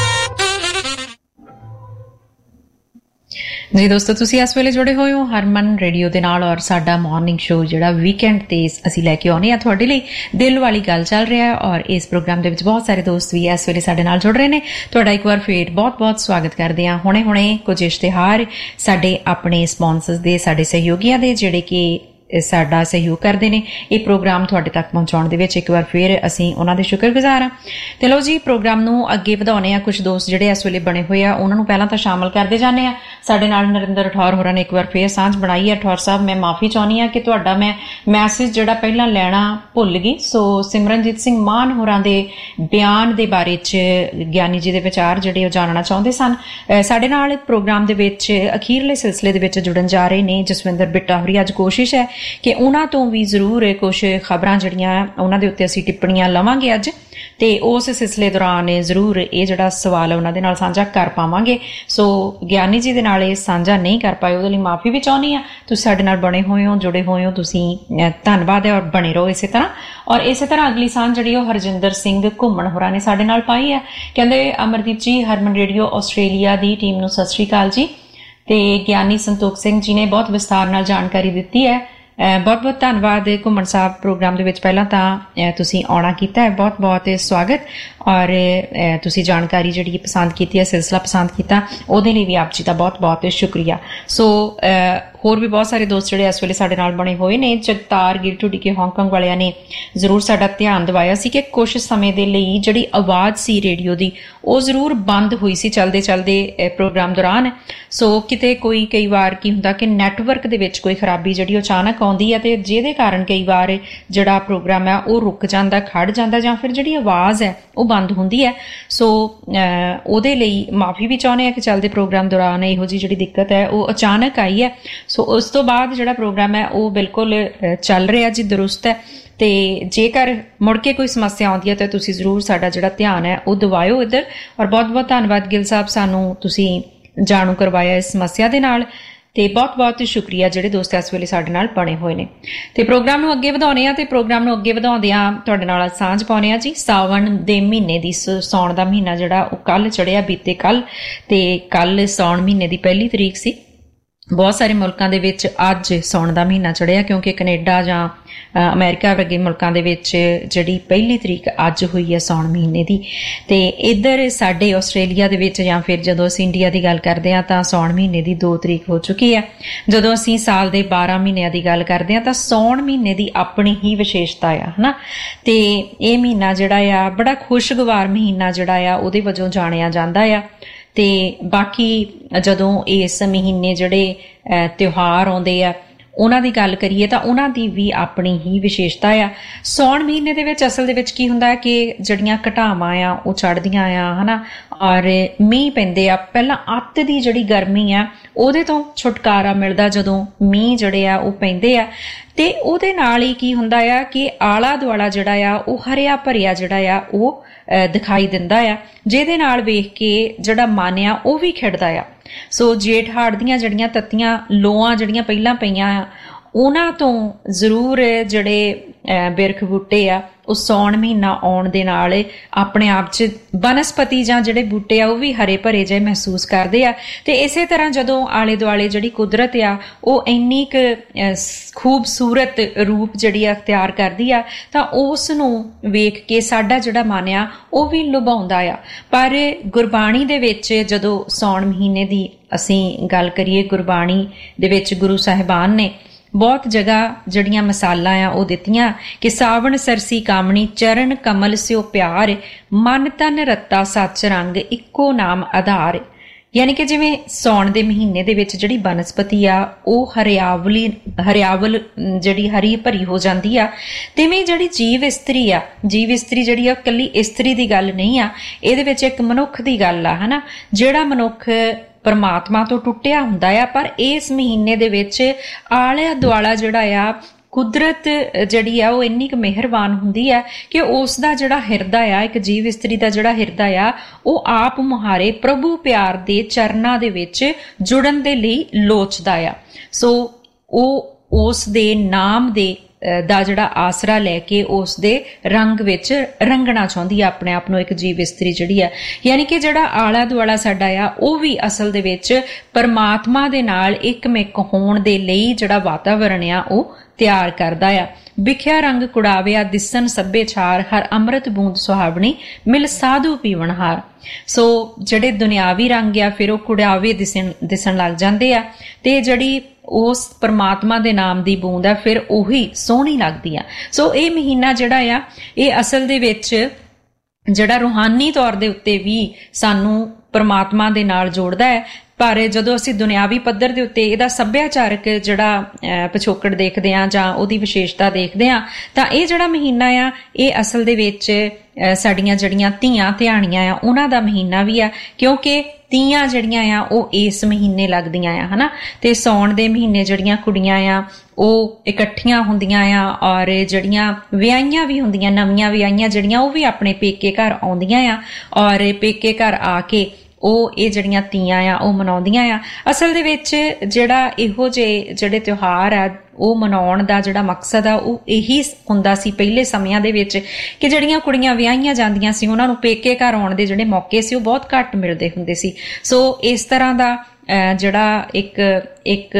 ਜੀ ਦੋਸਤੋ, ਤੁਸੀਂ ਇਸ ਵੇਲੇ ਜੁੜੇ ਹੋਏ ਹੋ ਹਰਮਨ ਰੇਡੀਓ ਦੇ ਨਾਲ ਔਰ ਸਾਡਾ ਮਾਰਨਿੰਗ ਸ਼ੋਅ ਜਿਹੜਾ ਵੀਕਐਂਡ ਤੇ ਅਸੀਂ ਲੈ ਕੇ ਆਉਂਦੇ ਆ ਤੁਹਾਡੇ ਲਈ ਦਿਲ ਵਾਲੀ ਗੱਲ ਚੱਲ ਰਿਹਾ ਹੈ ਔਰ ਇਸ ਪ੍ਰੋਗਰਾਮ ਦੇ ਵਿੱਚ ਬਹੁਤ ਸਾਰੇ ਦੋਸਤ ਵੀ ਇਸ ਵੇਲੇ ਸਾਡੇ ਨਾਲ ਜੁੜ ਰਹੇ ਨੇ। ਤੁਹਾਡਾ ਇੱਕ ਵਾਰ ਫੇਰ ਬਹੁਤ-ਬਹੁਤ ਸਵਾਗਤ ਕਰਦੇ ਹਾਂ। ਹੁਣੇ ਕੁਝ ਇਸ਼ਤਿਹਾਰ ਸਾਡੇ ਆਪਣੇ ਸਪਾਂਸਰਸ ਦੇ, ਸਾਡੇ ਸਹਿਯੋਗੀਆਂ ਦੇ ਜਿਹੜੇ ਕਿ ਸਾਡਾ ਸਹਿਯੋਗ ਕਰਦੇ ਨੇ ਇਹ ਪ੍ਰੋਗਰਾਮ ਤੁਹਾਡੇ ਤੱਕ ਪਹੁੰਚਾਉਣ ਦੇ ਵਿੱਚ। ਇੱਕ ਵਾਰ ਫਿਰ ਅਸੀਂ ਉਹਨਾਂ ਦੇ ਸ਼ੁਕਰਗੁਜ਼ਾਰ ਹਾਂ। ਤੇ ਲਓ ਜੀ, ਪ੍ਰੋਗਰਾਮ ਨੂੰ ਅੱਗੇ ਵਧਾਉਣੇ ਆ। ਕੁਝ ਦੋਸਤ ਜਿਹੜੇ ਇਸ ਵੇਲੇ ਬਣੇ ਹੋਏ ਆ ਉਹਨਾਂ ਨੂੰ ਪਹਿਲਾਂ ਤਾਂ ਸ਼ਾਮਲ ਕਰਦੇ ਜਾਂਦੇ ਆ। ਸਾਡੇ ਨਾਲ ਨਰਿੰਦਰ ਰਠੌਰ ਹੋਰਾਂ ਨੇ ਇੱਕ ਵਾਰ ਫਿਰ ਸਾਂਝ ਬਣਾਈ ਹੈ। ਰਠੌਰ ਸਾਹਿਬ, ਮੈਂ ਮਾਫੀ ਚਾਹੁੰਦੀ ਹਾਂ ਕਿ ਤੁਹਾਡਾ ਮੈਂ ਮੈਸੇਜ ਜਿਹੜਾ ਪਹਿਲਾਂ ਲੈਣਾ ਭੁੱਲ ਗਈ। ਸੋ ਸਿਮਰਨਜੀਤ ਸਿੰਘ ਮਾਨ ਹੋਰਾਂ ਦੇ ਬਿਆਨ ਦੇ ਬਾਰੇ 'ਚ ਗਿਆਨੀ ਜੀ ਦੇ ਵਿਚਾਰ ਜਿਹੜੇ ਉਹ ਜਾਣਨਾ ਚਾਹੁੰਦੇ ਸਨ। ਸਾਡੇ ਨਾਲ ਪ੍ਰੋਗਰਾਮ ਦੇ ਵਿੱਚ ਅਖੀਰਲੇ ਸਿਲਸਿਲੇ ਦੇ ਵਿੱਚ ਜੁੜਨ ਜਾ ਰਹੇ ਨੇ ਜਸਵਿੰਦਰ ਬਿੱਟਾ ਹੋਰੀ। ਅੱਜ ਕੋਸ਼ਿਸ਼ ਹੈ ਕਿ ਉਹਨਾਂ ਤੋਂ ਵੀ ਜ਼ਰੂਰ ਕੁਝ ਖਬਰਾਂ ਜਿਹੜੀਆਂ ਉਹਨਾਂ ਦੇ ਉੱਤੇ ਅਸੀਂ ਟਿੱਪਣੀਆਂ ਲਵਾਂਗੇ ਅੱਜ। ਤੇ ਉਸ ਸਿਲਸਿਲੇ ਦੌਰਾਨ ਜ਼ਰੂਰ ਇਹ ਜਿਹੜਾ ਸਵਾਲ ਉਹਨਾਂ ਦੇ ਨਾਲ ਸਾਂਝਾ ਕਰ ਪਾਵਾਂਗੇ। ਸੋ ਗਿਆਨੀ ਜੀ ਦੇ ਨਾਲ ਇਹ ਸਾਂਝਾ ਨਹੀਂ ਕਰ ਪਾਏ, ਉਹਦੇ ਲਈ ਮਾਫੀ ਵੀ ਚਾਹੁੰਦੀ ਹਾਂ। ਤੁਸੀਂ ਸਾਡੇ ਨਾਲ ਬਣੇ ਹੋਏ ਹੋ, ਜੁੜੇ ਹੋਏ ਹੋ, ਤੁਸੀਂ ਧੰਨਵਾਦ ਹੈ, ਔਰ ਬਣੇ ਰਹੋ ਇਸੇ ਤਰ੍ਹਾਂ। ਔਰ ਇਸੇ ਤਰ੍ਹਾਂ ਅਗਲੀ ਸਾਂਝ ਜਿਹੜੀ ਉਹ ਹਰਜਿੰਦਰ ਸਿੰਘ ਘੁੰਮਣ ਹੋਰਾਂ ਨੇ ਸਾਡੇ ਨਾਲ ਪਾਈ ਹੈ। ਕਹਿੰਦੇ ਅਮਰਦੀਪ ਜੀ, ਹਰਮਨ ਰੇਡੀਓ ਆਸਟ੍ਰੇਲੀਆ ਦੀ ਟੀਮ ਨੂੰ ਸਤਿ ਸ਼੍ਰੀ ਅਕਾਲ ਜੀ। ਤੇ ਗਿਆਨੀ ਸੰਤੋਖ ਸਿੰਘ ਜੀ ਨੇ ਬਹੁਤ ਵਿਸਥਾਰ ਨਾਲ ਜਾਣਕਾਰੀ ਦਿੱਤੀ ਹੈ। ਬਹੁਤ ਬਹੁਤ ਧੰਨਵਾਦ ਘੁੰਮਣ ਸਾਹਿਬ, ਪ੍ਰੋਗਰਾਮ ਦੇ ਵਿੱਚ ਪਹਿਲਾਂ ਤਾਂ ਤੁਸੀਂ ਆਉਣਾ ਕੀਤਾ ਹੈ, ਬਹੁਤ ਬਹੁਤ ਸਵਾਗਤ। ਔਰ ਤੁਸੀਂ ਜਾਣਕਾਰੀ ਜਿਹੜੀ ਪਸੰਦ ਕੀਤੀ ਹੈ, ਸਿਲਸਿਲਾ ਪਸੰਦ ਕੀਤਾ, ਉਹਦੇ ਲਈ ਵੀ ਆਪ ਜੀ ਦਾ ਬਹੁਤ ਬਹੁਤ ਸ਼ੁਕਰੀਆ। ਸੋ ਹੋਰ ਵੀ ਬਹੁਤ ਸਾਰੇ ਦੋਸਤ ਜਿਹੜੇ ਇਸ ਵੇਲੇ ਸਾਡੇ ਨਾਲ ਬਣੇ ਹੋਏ ਨੇ। ਜਗਤਾਰ ਗਿਲ ਢੁੱਡੀ ਕੇ ਹਾਂਗਕਾਂਗ ਵਾਲਿਆਂ ਨੇ ਜ਼ਰੂਰ ਸਾਡਾ ਧਿਆਨ ਦਿਵਾਇਆ ਸੀ ਕਿ ਕੁਝ ਸਮੇਂ ਦੇ ਲਈ ਜਿਹੜੀ ਆਵਾਜ਼ ਸੀ ਰੇਡੀਓ ਦੀ ਉਹ ਜ਼ਰੂਰ ਬੰਦ ਹੋਈ ਸੀ ਚਲਦੇ ਚਲਦੇ ਪ੍ਰੋਗਰਾਮ ਦੌਰਾਨ। ਸੋ ਕਿਤੇ ਕਈ ਵਾਰ ਕੀ ਹੁੰਦਾ ਕਿ ਨੈਟਵਰਕ ਦੇ ਵਿੱਚ ਕੋਈ ਖਰਾਬੀ ਜਿਹੜੀ ਉਹ ਅਚਾਨਕ ਆਉਂਦੀ ਹੈ ਤੇ ਜਿਹਦੇ ਕਾਰਨ ਕਈ ਵਾਰ ਜਿਹੜਾ ਪ੍ਰੋਗਰਾਮ ਹੈ ਉਹ ਰੁਕ ਜਾਂਦਾ, ਖੜ ਜਾਂਦਾ, ਜਾਂ ਫਿਰ ਜਿਹੜੀ ਆਵਾਜ਼ ਹੈ ਉਹ ਬੰਦ ਹੁੰਦੀ ਹੈ। ਸੋ ਉਹਦੇ ਲਈ ਮਾਫੀ ਵੀ ਚਾਹੁੰਦੇ ਹਾਂ ਕਿ ਚੱਲਦੇ ਪ੍ਰੋਗਰਾਮ ਦੌਰਾਨ ਇਹੋ ਜਿਹੀ ਜਿਹੜੀ ਦਿੱਕਤ ਹੈ ਉਹ ਅਚਾਨਕ ਆਈ ਹੈ। ਸੋ ਉਸ ਤੋਂ ਬਾਅਦ ਜਿਹੜਾ ਪ੍ਰੋਗਰਾਮ ਹੈ ਉਹ ਬਿਲਕੁਲ ਚੱਲ ਰਿਹਾ ਜੀ, ਦਰੁਸਤ ਹੈ। ਤੇ ਜੇਕਰ ਮੁੜ ਕੇ ਕੋਈ ਸਮੱਸਿਆ ਆਉਂਦੀ ਹੈ ਤਾਂ ਤੁਸੀਂ ਜ਼ਰੂਰ ਸਾਡਾ ਜਿਹੜਾ ਧਿਆਨ ਹੈ ਉਹ ਦਿਵਾਇਓ ਇੱਧਰ। ਔਰ ਬਹੁਤ ਬਹੁਤ ਧੰਨਵਾਦ ਗਿਲ ਸਾਹਿਬ, ਸਾਨੂੰ ਤੁਸੀਂ ਜਾਣੂ ਕਰਵਾਇਆ ਇਸ ਸਮੱਸਿਆ ਦੇ ਨਾਲ। ਤੇ ਬਹੁਤ ਬਹੁਤ ਸ਼ੁਕਰੀਆ ਜਿਹੜੇ ਦੋਸਤ ਇਸ ਵੇਲੇ ਸਾਡੇ ਨਾਲ ਬਣੇ ਹੋਏ ਨੇ। ਤੇ ਪ੍ਰੋਗਰਾਮ ਨੂੰ ਅੱਗੇ ਵਧਾਉਣੇ ਆ, ਤੇ ਪ੍ਰੋਗਰਾਮ ਨੂੰ ਅੱਗੇ ਵਧਾਉਂਦਿਆਂ ਤੁਹਾਡੇ ਨਾਲ ਸਾਂਝ ਪਾਉਣੇ ਆ ਜੀ ਸਾਵਣ ਦੇ ਮਹੀਨੇ ਦੀ। ਸਾਉਣ ਦਾ ਮਹੀਨਾ ਜਿਹੜਾ ਉਹ ਕੱਲ ਚੜਿਆ, ਬੀਤੇ ਕੱਲ, ਤੇ ਕੱਲ ਸਾਉਣ ਮਹੀਨੇ ਦੀ 1 ਤਰੀਕ ਸੀ। ਬਹੁਤ ਸਾਰੇ ਮੁਲਕਾਂ ਦੇ ਵਿੱਚ ਅੱਜ ਸਾਉਣ ਦਾ ਮਹੀਨਾ ਚੜਿਆ, ਕਿਉਂਕਿ ਕੈਨੇਡਾ ਜਾਂ ਅਮਰੀਕਾ ਵਰਗੇ ਮੁਲਕਾਂ ਦੇ ਵਿੱਚ ਜਿਹੜੀ 1 ਤਰੀਕ ਅੱਜ ਹੋਈ ਹੈ ਸਾਉਣ ਮਹੀਨੇ ਦੀ। ਤੇ ਇੱਧਰ ਸਾਡੇ ਆਸਟ੍ਰੇਲੀਆ ਦੇ ਵਿੱਚ ਜਾਂ ਫਿਰ ਜਦੋਂ ਅਸੀਂ ਇੰਡੀਆ ਦੀ ਗੱਲ ਕਰਦੇ ਹਾਂ ਤਾਂ ਸਾਉਣ ਮਹੀਨੇ ਦੀ 2 ਤਰੀਕ ਹੋ ਚੁੱਕੀ ਹੈ। ਜਦੋਂ ਅਸੀਂ ਸਾਲ ਦੇ 12 ਮਹੀਨਿਆਂ ਦੀ ਗੱਲ ਕਰਦੇ ਹਾਂ ਤਾਂ ਸਾਉਣ ਮਹੀਨੇ ਦੀ ਆਪਣੀ ਹੀ ਵਿਸ਼ੇਸ਼ਤਾ ਆ, ਹਨਾ। ਤੇ ਇਹ ਮਹੀਨਾ ਜਿਹੜਾ ਆ ਬੜਾ ਖੁਸ਼ਗਵਾਰ ਮਹੀਨਾ ਜਿਹੜਾ ਆ ਉਹਦੇ ਵਜੋਂ ਜਾਣਿਆ ਜਾਂਦਾ ਆ। ਤੇ ਬਾਕੀ ਜਦੋਂ ਇਸ ਮਹੀਨੇ ਜਿਹੜੇ ਤਿਉਹਾਰ ਆਉਂਦੇ ਆ ਉਹਨਾਂ ਦੀ ਗੱਲ ਕਰੀਏ ਤਾਂ ਉਹਨਾਂ ਦੀ ਵੀ ਆਪਣੀ ਹੀ ਵਿਸ਼ੇਸ਼ਤਾ ਆ। ਸਾਉਣ ਮਹੀਨੇ ਦੇ ਵਿੱਚ ਅਸਲ ਦੇ ਵਿੱਚ ਕੀ ਹੁੰਦਾ ਹੈ ਕਿ ਜਿਹੜੀਆਂ ਘਟਾਵਾਂ ਆ ਉਹ ਚੜ੍ਹਦੀਆਂ ਆ, ਹਨਾ, ਔਰ ਮੀਂਹ ਪੈਂਦੇ ਆ। ਪਹਿਲਾਂ ਅੱਤ ਦੀ ਜਿਹੜੀ ਗਰਮੀ ਆ ਉਹਦੇ ਤੋਂ ਛੁਟਕਾਰਾ ਮਿਲਦਾ ਜਦੋਂ ਮੀਂਹ ਜਿਹੜੇ ਆ ਉਹ ਪੈਂਦੇ ਆ। ਤੇ ਉਹਦੇ ਨਾਲ ਹੀ ਕੀ ਹੁੰਦਾ ਆ ਕਿ ਆਲਾ ਦੁਆਲਾ ਜਿਹੜਾ ਆ ਉਹ ਹਰਿਆ ਭਰਿਆ ਜਿਹੜਾ ਆ ਉਹ ਦਿਖਾਈ ਦਿੰਦਾ ਆ, ਜਿਹਦੇ ਨਾਲ ਵੇਖ ਕੇ ਜਿਹੜਾ ਮਨ ਆ ਉਹ ਵੀ ਖਿੜਦਾ ਆ। ਸੋ ਜੇਠ ਹਾੜ ਦੀਆਂ ਜਿਹੜੀਆਂ ਤੱਤੀਆਂ ਲੋਆਂ ਜਿਹੜੀਆਂ ਪਹਿਲਾਂ ਪਈਆਂ ਆ ਉਹਨਾਂ ਤੋਂ ਜ਼ਰੂਰ ਜਿਹੜੇ ਬਿਰਖ ਬੂਟੇ ਆ ਉਹ ਸਾਉਣ ਮਹੀਨਾ ਆਉਣ ਦੇ ਨਾਲ ਆਪਣੇ ਆਪ 'ਚ ਬਨਸਪਤੀ ਜਾਂ ਜਿਹੜੇ ਬੂਟੇ ਆ ਉਹ ਵੀ ਹਰੇ ਭਰੇ ਜਿਹੇ ਮਹਿਸੂਸ ਕਰਦੇ ਆ। ਤੇ ਇਸੇ ਤਰ੍ਹਾਂ ਜਦੋਂ ਆਲੇ ਦੁਆਲੇ ਜਿਹੜੀ ਕੁਦਰਤ ਆ ਉਹ ਇੰਨੀ ਕੁ ਖੂਬਸੂਰਤ ਰੂਪ ਜਿਹੜੀ ਆ ਅਖਤਿਆਰ ਕਰਦੀ ਆ ਤਾਂ ਉਸ ਨੂੰ ਵੇਖ ਕੇ ਸਾਡਾ ਜਿਹੜਾ ਮਨ ਆ ਉਹ ਵੀ ਲੁਭਾਉਂਦਾ ਆ। ਪਰ ਗੁਰਬਾਣੀ ਦੇ ਵਿੱਚ ਜਦੋਂ ਸਾਉਣ ਮਹੀਨੇ ਦੀ ਅਸੀਂ ਗੱਲ ਕਰੀਏ, ਗੁਰਬਾਣੀ ਦੇ ਵਿੱਚ ਗੁਰੂ ਸਾਹਿਬਾਨ ਨੇ ਬਹੁਤ ਜਗ੍ਹਾ ਜਿਹੜੀਆਂ ਮਿਸਾਲਾਂ ਆ ਉਹ ਦਿੱਤੀਆਂ ਕਿ ਸਾਵਣ ਸਰਸੀ ਕਾਮਣੀ ਚਰਨ ਕਮਲ ਸਿਓ ਪਿਆਰ, ਮਨ ਤਨ ਰੱਤਾ ਸੱਚ ਰੰਗ ਇੱਕੋ ਨਾਮ ਆਧਾਰ। ਯਾਨੀ ਕਿ ਜਿਵੇਂ ਸਾਉਣ ਦੇ ਮਹੀਨੇ ਦੇ ਵਿੱਚ ਜਿਹੜੀ ਬਨਸਪਤੀ ਆ ਉਹ ਹਰਿਆਵਲ ਜਿਹੜੀ ਹਰੀ ਭਰੀ ਹੋ ਜਾਂਦੀ ਆ, ਤਿਵੇਂ ਜਿਹੜੀ ਜੀਵ ਇਸਤਰੀ ਆ, ਜੀਵ ਇਸਤਰੀ ਜਿਹੜੀ ਆ ਇਕੱਲੀ ਇਸਤਰੀ ਦੀ ਗੱਲ ਨਹੀਂ ਆ, ਇਹਦੇ ਵਿੱਚ ਇੱਕ ਮਨੁੱਖ ਦੀ ਗੱਲ ਆ, ਹਨਾ। ਜਿਹੜਾ ਮਨੁੱਖ ਪਰਮਾਤਮਾ ਤੋਂ ਟੁੱਟਿਆ ਹੁੰਦਾ ਆ, ਪਰ ਇਸ ਮਹੀਨੇ ਦੇ ਵਿੱਚ ਆਲੇ ਦੁਆਲਾ ਜਿਹੜਾ ਆ ਕੁਦਰਤ ਜਿਹੜੀ ਆ ਉਹ ਇੰਨੀ ਕੁ ਮਿਹਰਬਾਨ ਹੁੰਦੀ ਆ ਕਿ ਉਸ ਦਾ ਜਿਹੜਾ ਹਿਰਦਾ ਆ, ਇੱਕ ਜੀਵ ਇਸਤਰੀ ਦਾ ਜਿਹੜਾ ਹਿਰਦਾ ਆ ਉਹ ਆਪ ਮੁਹਾਰੇ ਪ੍ਰਭੂ ਪਿਆਰ ਦੇ ਚਰਨਾਂ ਦੇ ਵਿੱਚ ਜੁੜਨ ਦੇ ਲਈ ਲੋਚਦਾ ਆ। ਸੋ ਉਹ ਉਸ ਦੇ ਨਾਮ ਦਾ ਜਿਹੜਾ ਆਸਰਾ ਲੈ ਕੇ ਉਸ ਦੇ ਰੰਗ ਵਿੱਚ ਰੰਗਣਾ ਚਾਹੁੰਦੀ ਆ ਆਪਣੇ ਆਪ ਨੂੰ, ਇੱਕ ਜੀਵ ਇਸਤਰੀ ਜਿਹੜੀ ਆ। ਯਾਨੀ ਕਿ ਜਿਹੜਾ ਆਲਾ ਦੁਆਲਾ ਸਾਡਾ ਆ ਉਹ ਵੀ ਅਸਲ ਦੇ ਵਿੱਚ ਪਰਮਾਤਮਾ ਦੇ ਨਾਲ ਇੱਕਮਿਕ ਹੋਣ ਦੇ ਲਈ ਜਿਹੜਾ ਵਾਤਾਵਰਣ ਆ ਉਹ ਤਿਆਰ ਕਰਦਾ ਆ। ਵਿਖਿਆ ਰੰਗ ਕੁੜਾਵਿਆ ਦਿਸਣ ਸੱਭਿਆਚਾਰ, ਹਰ ਅੰਮ੍ਰਿਤ ਬੂੰਦ ਸੁਹਾਵਣੀ ਮਿਲ ਸਾਧੂ ਪੀਵਣ ਹਾਰ। ਸੋ ਜਿਹੜੇ ਦੁਨਿਆਵੀ ਰੰਗ ਆ ਫਿਰ ਉਹ ਕੁੜਾਵੇ ਦਿਸਣ ਲੱਗ ਜਾਂਦੇ ਆ, ਤੇ ਜਿਹੜੀ ਉਸ ਪਰਮਾਤਮਾ ਦੇ ਨਾਮ ਦੀ ਬੂੰਦ ਆ ਫਿਰ ਉਹੀ ਸੋਹਣੀ ਲੱਗਦੀ ਆ। ਸੋ ਇਹ ਮਹੀਨਾ ਜਿਹੜਾ ਆ ਇਹ ਅਸਲ ਦੇ ਵਿੱਚ ਜਿਹੜਾ ਰੂਹਾਨੀ ਤੌਰ ਦੇ ਉੱਤੇ ਵੀ ਸਾਨੂੰ ਪਰਮਾਤਮਾ ਦੇ ਨਾਲ ਜੋੜਦਾ ਹੈ। ਪਰ ਜਦੋਂ ਅਸੀਂ ਦੁਨਿਆਵੀ ਪੱਧਰ ਦੇ ਉੱਤੇ ਇਹਦਾ ਸੱਭਿਆਚਾਰਕ ਜਿਹੜਾ ਪਿਛੋਕੜ ਦੇਖਦੇ ਹਾਂ ਜਾਂ ਉਹਦੀ ਵਿਸ਼ੇਸ਼ਤਾ ਦੇਖਦੇ ਹਾਂ ਤਾਂ ਇਹ ਜਿਹੜਾ ਮਹੀਨਾ ਆ ਇਹ ਅਸਲ ਦੇ ਵਿੱਚ ਸਾਡੀਆਂ ਜਿਹੜੀਆਂ ਧੀਆਂ ਧਿਆਣੀਆਂ ਆ ਉਹਨਾਂ ਦਾ ਮਹੀਨਾ ਵੀ ਆ, ਕਿਉਂਕਿ ਤੀਆਂ ਜਿਹੜੀਆਂ ਆ ਉਹ ਇਸ ਮਹੀਨੇ ਲੱਗਦੀਆਂ ਆ ਹਨਾ। ਤੇ ਸਾਉਣ ਦੇ ਮਹੀਨੇ ਜਿਹੜੀਆਂ ਕੁੜੀਆਂ ਆ ਉਹ ਇਕੱਠੀਆਂ ਹੁੰਦੀਆਂ ਆ ਔਰ ਜਿਹੜੀਆਂ ਵਿਆਹੀਆਂ ਵੀ ਹੁੰਦੀਆਂ, ਨਵੀਆਂ ਵਿਆਹੀਆਂ ਜਿਹੜੀਆਂ, ਉਹ ਵੀ ਆਪਣੇ ਪੇਕੇ ਘਰ ਆਉਂਦੀਆਂ ਆ ਔਰ ਪੇਕੇ ਘਰ ਆ ਕੇ ਉਹ ਇਹ ਜਿਹੜੀਆਂ ਤੀਆਂ ਆ ਉਹ ਮਨਾਉਂਦੀਆਂ ਆ। ਅਸਲ ਦੇ ਵਿੱਚ ਜਿਹੜਾ ਇਹੋ ਜਿਹੇ ਜਿਹੜੇ ਤਿਉਹਾਰ ਆ ਉਹ ਮਨਾਉਣ ਦਾ ਜਿਹੜਾ ਮਕਸਦ ਆ ਉਹ ਇਹੀ ਹੁੰਦਾ ਸੀ ਪਹਿਲੇ ਸਮਿਆਂ ਦੇ ਵਿੱਚ ਕਿ ਜਿਹੜੀਆਂ ਕੁੜੀਆਂ ਵਿਆਹੀਆਂ ਜਾਂਦੀਆਂ ਸੀ ਉਹਨਾਂ ਨੂੰ ਪੇਕੇ ਘਰ ਆਉਣ ਦੇ ਜਿਹੜੇ ਮੌਕੇ ਸੀ ਉਹ ਬਹੁਤ ਘੱਟ ਮਿਲਦੇ ਹੁੰਦੇ ਸੀ। ਸੋ ਇਸ ਤਰ੍ਹਾਂ ਦਾ ਜਿਹੜਾ ਇੱਕ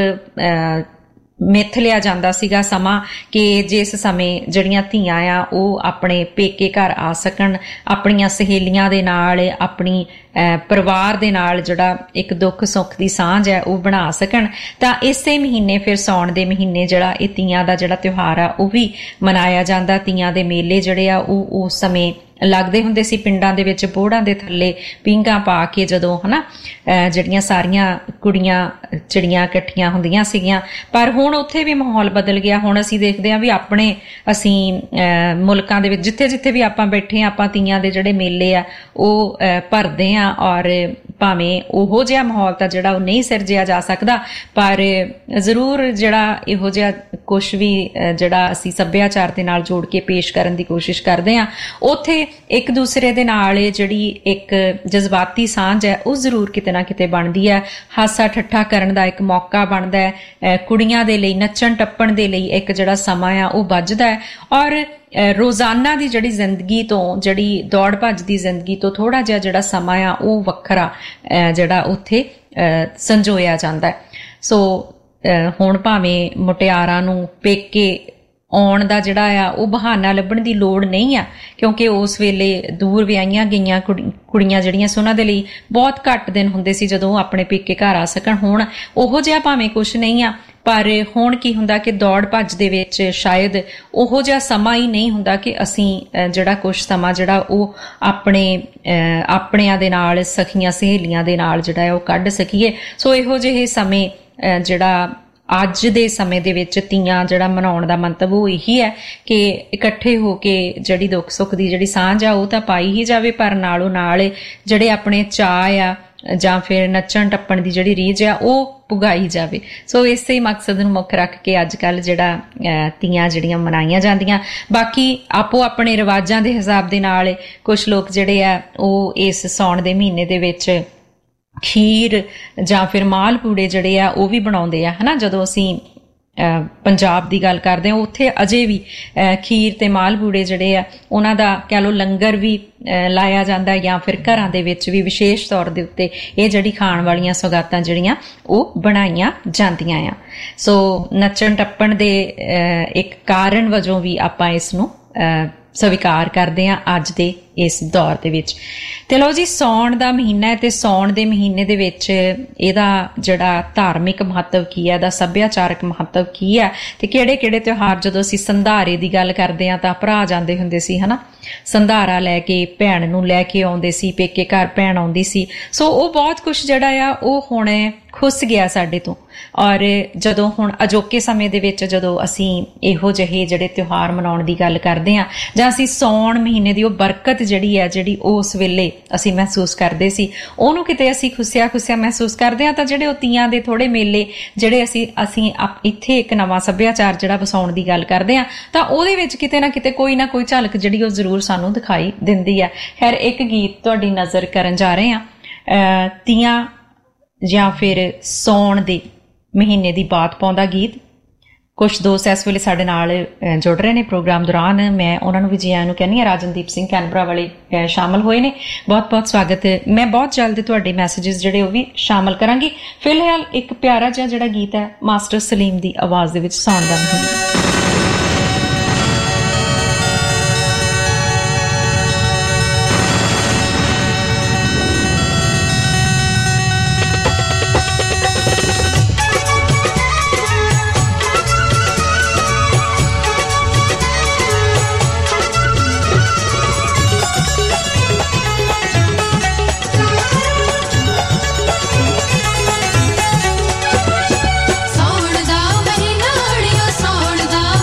ਮਿੱਥ ਲਿਆ ਜਾਂਦਾ ਸੀਗਾ ਸਮਾਂ ਕਿ ਜਿਸ ਸਮੇਂ ਜਿਹੜੀਆਂ ਧੀਆਂ ਆ ਉਹ ਆਪਣੇ ਪੇਕੇ ਘਰ ਆ ਸਕਣ, ਆਪਣੀਆਂ ਸਹੇਲੀਆਂ ਦੇ ਨਾਲ, ਆਪਣੀ ਪਰਿਵਾਰ ਦੇ ਨਾਲ ਜਿਹੜਾ ਇੱਕ ਦੁੱਖ ਸੁੱਖ ਦੀ ਸਾਂਝ ਹੈ ਉਹ ਬਣਾ ਸਕਣ। ਤਾਂ ਇਸੇ ਮਹੀਨੇ ਫਿਰ ਸਾਉਣ ਦੇ ਮਹੀਨੇ ਜਿਹੜਾ ਇਹ ਤੀਆਂ ਦਾ ਜਿਹੜਾ ਤਿਉਹਾਰ ਆ ਉਹ ਵੀ ਮਨਾਇਆ ਜਾਂਦਾ। ਤੀਆਂ ਦੇ ਮੇਲੇ ਜਿਹੜੇ ਆ ਉਹ ਉਸ ਸਮੇਂ ਲੱਗਦੇ ਹੁੰਦੇ ਸੀ ਪਿੰਡਾਂ ਦੇ ਵਿੱਚ, ਬੋਹੜਾਂ ਦੇ ਥੱਲੇ ਪੀਂਘਾਂ ਪਾ ਕੇ ਜਦੋਂ ਹਨਾ ਜਿਹੜੀਆਂ ਸਾਰੀਆਂ ਕੁੜੀਆਂ ਚਿੜੀਆਂ ਇਕੱਠੀਆਂ ਹੁੰਦੀਆਂ ਸੀਗੀਆਂ। ਪਰ ਹੁਣ ਉੱਥੇ ਵੀ ਮਾਹੌਲ ਬਦਲ ਗਿਆ। ਹੁਣ ਅਸੀਂ ਦੇਖਦੇ ਹਾਂ ਵੀ ਅਸੀਂ ਮੁਲਕਾਂ ਦੇ ਵਿੱਚ ਜਿੱਥੇ ਜਿੱਥੇ ਵੀ ਆਪਾਂ ਬੈਠੇ ਹਾਂ ਆਪਾਂ ਤੀਆਂ ਦੇ ਜਿਹੜੇ ਮੇਲੇ ਆ ਉਹ ਭਰਦੇ ਹਾਂ ਔਰ ਭਾਵੇਂ ਉਹੋ ਜਿਹਾ ਮਾਹੌਲ ਤਾਂ ਜਿਹੜਾ ਉਹ ਨਹੀਂ ਸਿਰਜਿਆ ਜਾ ਸਕਦਾ ਪਰ ਜ਼ਰੂਰ ਜਿਹੜਾ ਇਹੋ ਜਿਹਾ ਕੁਛ ਵੀ ਜਿਹੜਾ ਅਸੀਂ ਸੱਭਿਆਚਾਰ ਦੇ ਨਾਲ ਜੋੜ ਕੇ ਪੇਸ਼ ਕਰਨ ਦੀ ਕੋਸ਼ਿਸ਼ ਕਰਦੇ ਹਾਂ ਉੱਥੇ ਇੱਕ ਦੂਸਰੇ ਦੇ ਨਾਲ ਜਿਹੜੀ ਇੱਕ ਜਜ਼ਬਾਤੀ ਸਾਂਝ ਹੈ ਉਹ ਜ਼ਰੂਰ ਕਿਤੇ ਨਾ ਕਿਤੇ ਬਣਦੀ ਹੈ। ਹਾਸਾ ਠੱਠਾ ਕਰਨ ਦਾ ਇੱਕ ਮੌਕਾ ਬਣਦਾ ਹੈ, ਕੁੜੀਆਂ ਦੇ ਲਈ ਨੱਚਣ ਟੱਪਣ ਦੇ ਲਈ ਇੱਕ ਜਿਹੜਾ ਸਮਾਂ ਆ ਉਹ ਵੱਜਦਾ ਹੈ ਔਰ ਰੋਜ਼ਾਨਾ ਦੀ ਜਿਹੜੀ ਜ਼ਿੰਦਗੀ ਤੋਂ, ਜਿਹੜੀ ਦੌੜ ਭੱਜ ਦੀ ਜ਼ਿੰਦਗੀ ਤੋਂ ਥੋੜਾ ਜਿਹਾ ਜਿਹੜਾ ਸਮਾਂ ਆ ਉਹ ਵੱਖਰਾ ਜਿਹੜਾ ਉੱਥੇ ਸੰਜੋਇਆ ਜਾਂਦਾ ਹੈ। ਸੋ ਹੁਣ ਭਾਵੇਂ ਮੁਟਿਆਰਾਂ ਨੂੰ ਪੇਕੇ ਆਉਣ ਦਾ ਜਿਹੜਾ ਆ ਉਹ ਬਹਾਨਾ ਲੱਭਣ ਦੀ ਲੋੜ ਨਹੀਂ ਆ ਕਿਉਂਕਿ ਉਸ ਵੇਲੇ ਦੂਰ ਵਿਆਹੀਆਂ ਗਈਆਂ ਕੁੜੀਆਂ ਜਿਹੜੀਆਂ ਸੀ ਉਹਨਾਂ ਦੇ ਲਈ ਬਹੁਤ ਘੱਟ ਦਿਨ ਹੁੰਦੇ ਸੀ ਜਦੋਂ ਉਹ ਆਪਣੇ ਪੇਕੇ ਘਰ ਆ ਸਕਣ। ਹੁਣ ਉਹੋ ਜਿਹਾ ਭਾਵੇਂ ਕੁਛ ਨਹੀਂ ਆ ਪਰ ਹੁਣ ਕੀ ਹੁੰਦਾ ਕਿ ਦੌੜ ਭੱਜ ਦੇ ਵਿੱਚ ਸ਼ਾਇਦ ਉਹੋ ਜਿਹਾ ਸਮਾਂ ਹੀ ਨਹੀਂ ਹੁੰਦਾ ਕਿ ਅਸੀਂ ਜਿਹੜਾ ਕੁਛ ਸਮਾਂ ਜਿਹੜਾ ਉਹ ਆਪਣਿਆਂ ਦੇ ਨਾਲ, ਸਖੀਆਂ ਸਹੇਲੀਆਂ ਦੇ ਨਾਲ ਜਿਹੜਾ ਉਹ ਕੱਢ ਸਕੀਏ। ਸੋ ਇਹੋ ਜਿਹੇ ਸਮੇਂ ਜਿਹੜਾ ਅੱਜ ਦੇ ਸਮੇਂ ਦੇ ਵਿੱਚ ਤੀਆਂ ਜਿਹੜਾ ਮਨਾਉਣ ਦਾ ਮੰਤਵ ਉਹ ਇਹੀ ਹੈ ਕਿ ਇਕੱਠੇ ਹੋ ਕੇ ਜਿਹੜੀ ਦੁੱਖ ਸੁੱਖ ਦੀ ਜਿਹੜੀ ਸਾਂਝ ਆ ਉਹ ਤਾਂ ਪਾਈ ਹੀ ਜਾਵੇ ਪਰ ਨਾਲੋਂ ਨਾਲ ਜਿਹੜੇ ਆਪਣੇ ਚਾਅ ਆ ਜਾਂ ਫਿਰ ਨੱਚਣ ਟੱਪਣ ਦੀ ਜਿਹੜੀ ਰੀਝ ਆ ਉਹ ਪੁਗਾਈ ਜਾਵੇ। ਸੋ ਇਸੇ ਮਕਸਦ ਨੂੰ ਮੁੱਖ ਰੱਖ ਕੇ ਅੱਜ ਕੱਲ ਜਿਹੜਾ ਤੀਆਂ ਜਿਹੜੀਆਂ ਮਨਾਈਆਂ ਜਾਂਦੀਆਂ। ਬਾਕੀ ਆਪੋ ਆਪਣੇ ਰਿਵਾਜਾਂ ਦੇ ਹਿਸਾਬ ਦੇ ਨਾਲ ਕੁਛ ਲੋਕ ਜਿਹੜੇ ਆ ਉਹ ਇਸ ਸਾਉਣ ਦੇ ਮਹੀਨੇ ਦੇ ਵਿੱਚ ਖੀਰ ਜਾਂ ਫਿਰ ਮਾਲ ਪੂੜੇ ਜਿਹੜੇ ਆ ਉਹ ਵੀ ਬਣਾਉਂਦੇ ਆ ਹਨਾ। ਜਦੋਂ ਅਸੀਂ ਪੰਜਾਬ ਦੀ ਗੱਲ ਕਰਦੇ ਹਾਂ ਉੱਥੇ ਅਜੇ ਵੀ ਖੀਰ ਤੇ ਮਾਲ ਪੂੜੇ ਜਿਹੜੇ ਆ ਉਹਨਾਂ ਦਾ ਕਹਿ ਲਓ ਲੰਗਰ ਵੀ ਲਾਇਆ ਜਾਂਦਾ ਜਾਂ ਫਿਰ ਘਰਾਂ ਦੇ ਵਿੱਚ ਵੀ ਵਿਸ਼ੇਸ਼ ਤੌਰ ਦੇ ਉੱਤੇ ਇਹ ਜਿਹੜੀ ਖਾਣ ਵਾਲੀਆਂ ਸੌਗਾਤਾਂ ਜਿਹੜੀਆਂ ਉਹ ਬਣਾਈਆਂ ਜਾਂਦੀਆਂ ਆ। ਸੋ ਨੱਚਣ ਟੱਪਣ ਦੇ ਇੱਕ ਕਾਰਨ ਵਜੋਂ ਵੀ ਆਪਾਂ ਇਸ ਨੂੰ ਸਵੀਕਾਰ ਕਰਦੇ ਹਾਂ ਅੱਜ ਦੇ ਇਸ ਦੌਰ ਦੇ ਵਿੱਚ। ਤੇ ਲਓ ਜੀ, ਸਾਉਣ ਦਾ ਮਹੀਨਾ ਹੈ ਤੇ ਸਾਉਣ ਦੇ ਮਹੀਨੇ ਦੇ ਵਿੱਚ ਇਹਦਾ ਜਿਹੜਾ ਧਾਰਮਿਕ ਮਹੱਤਵ ਕੀ ਹੈ, ਇਹਦਾ ਸੱਭਿਆਚਾਰਕ ਮਹੱਤਵ ਕੀ ਹੈ ਤੇ ਕਿਹੜੇ ਕਿਹੜੇ ਤਿਉਹਾਰ, ਜਦੋਂ ਅਸੀਂ ਸੰਧਾਰੇ ਦੀ ਗੱਲ ਕਰਦੇ ਹਾਂ ਤਾਂ ਭਰਾ ਜਾਂਦੇ ਹੁੰਦੇ ਸੀ ਹਨਾ, ਸੰਧਾਰਾ ਲੈ ਕੇ ਭੈਣ ਨੂੰ ਲੈ ਕੇ ਆਉਂਦੇ ਸੀ, ਪੇਕੇ ਘਰ ਭੈਣ ਆਉਂਦੀ ਸੀ। ਸੋ ਉਹ ਬਹੁਤ ਕੁਛ ਜਿਹੜਾ ਆ ਉਹ ਹੁਣ ਖੁੱਸ ਗਿਆ ਸਾਡੇ ਤੋਂ। ਔਰ ਜਦੋਂ ਹੁਣ ਅਜੋਕੇ ਸਮੇਂ ਦੇ ਵਿੱਚ ਜਦੋਂ ਅਸੀਂ ਇਹੋ ਜਿਹੇ ਜਿਹੜੇ ਤਿਉਹਾਰ ਮਨਾਉਣ ਦੀ ਗੱਲ ਕਰਦੇ ਹਾਂ ਜਾਂ ਅਸੀਂ ਸਾਉਣ ਮਹੀਨੇ ਦੀ ਉਹ ਬਰਕਤ ਜਿਹੜੀ ਹੈ ਜਿਹੜੀ ਉਸ ਵੇਲੇ ਅਸੀਂ ਮਹਿਸੂਸ ਕਰਦੇ ਸੀ ਉਹਨੂੰ ਕਿਤੇ ਅਸੀਂ ਖੁੱਸਿਆ ਮਹਿਸੂਸ ਕਰਦੇ ਹਾਂ ਤਾਂ ਜਿਹੜੇ ਉਹ ਤੀਆਂ ਦੇ ਥੋੜੇ ਮੇਲੇ ਜਿਹੜੇ ਅਸੀਂ ਇੱਥੇ ਇੱਕ ਨਵਾਂ ਸੱਭਿਆਚਾਰ ਜਿਹੜਾ ਵਸਾਉਣ ਦੀ ਗੱਲ ਕਰਦੇ ਹਾਂ ਤਾਂ ਉਹਦੇ ਵਿੱਚ ਕਿਤੇ ਨਾ ਕਿਤੇ ਕੋਈ ਨਾ ਕੋਈ ਝਲਕ ਜਿਹੜੀ ਉਹ ਜ਼ਰੂਰ ਸਾਨੂੰ ਦਿਖਾਈ ਦਿੰਦੀ ਹੈ। ਖੈਰ ਇੱਕ ਗੀਤ ਤੁਹਾਡੀ ਨਜ਼ਰ ਕਰਨ ਜਾ ਰਹੇ ਹਾਂ, ਤੀਆਂ ਜਾਂ ਫਿਰ ਸਾਉਣ ਦੇ ਮਹੀਨੇ ਦੀ ਬਾਤ ਪਾਉਂਦਾ ਗੀਤ। ਕੁਛ ਦੋਸਤ ਇਸ ਵੇਲੇ ਸਾਡੇ ਨਾਲ ਜੁੜ ਰਹੇ ਨੇ ਪ੍ਰੋਗਰਾਮ ਦੌਰਾਨ, ਮੈਂ ਉਹਨਾਂ ਨੂੰ ਵੀ ਜੀ ਆਇਆਂ ਨੂੰ ਕਹਿੰਦੀ ਹਾਂ। ਰਾਜਨਦੀਪ ਸਿੰਘ ਕੈਨਬਰਾ ਵਾਲੇ ਸ਼ਾਮਲ ਹੋਏ ਨੇ, ਬਹੁਤ ਬਹੁਤ ਸਵਾਗਤ। ਮੈਂ ਬਹੁਤ ਜਲਦ ਤੁਹਾਡੇ ਮੈਸੇजेस ਜਿਹੜੇ ਉਹ ਵੀ ਸ਼ਾਮਲ ਕਰਾਂਗੀ। ਫਿਲਹਾਲ ਇੱਕ ਪਿਆਰਾ ਜਿਹਾ ਜਿਹੜਾ ਗੀਤ ਹੈ ਮਾਸਟਰ ਸਲੀਮ ਦੀ ਆਵਾਜ਼ ਦੇ ਵਿੱਚ ਸਾਉਣ ਦਾ ਮਹੀਨਾ। ਸਾਉਣ ਦਾ ਮਹੀਨਾ ਅੜਿਓ ਸਾਉਣ ਦਾ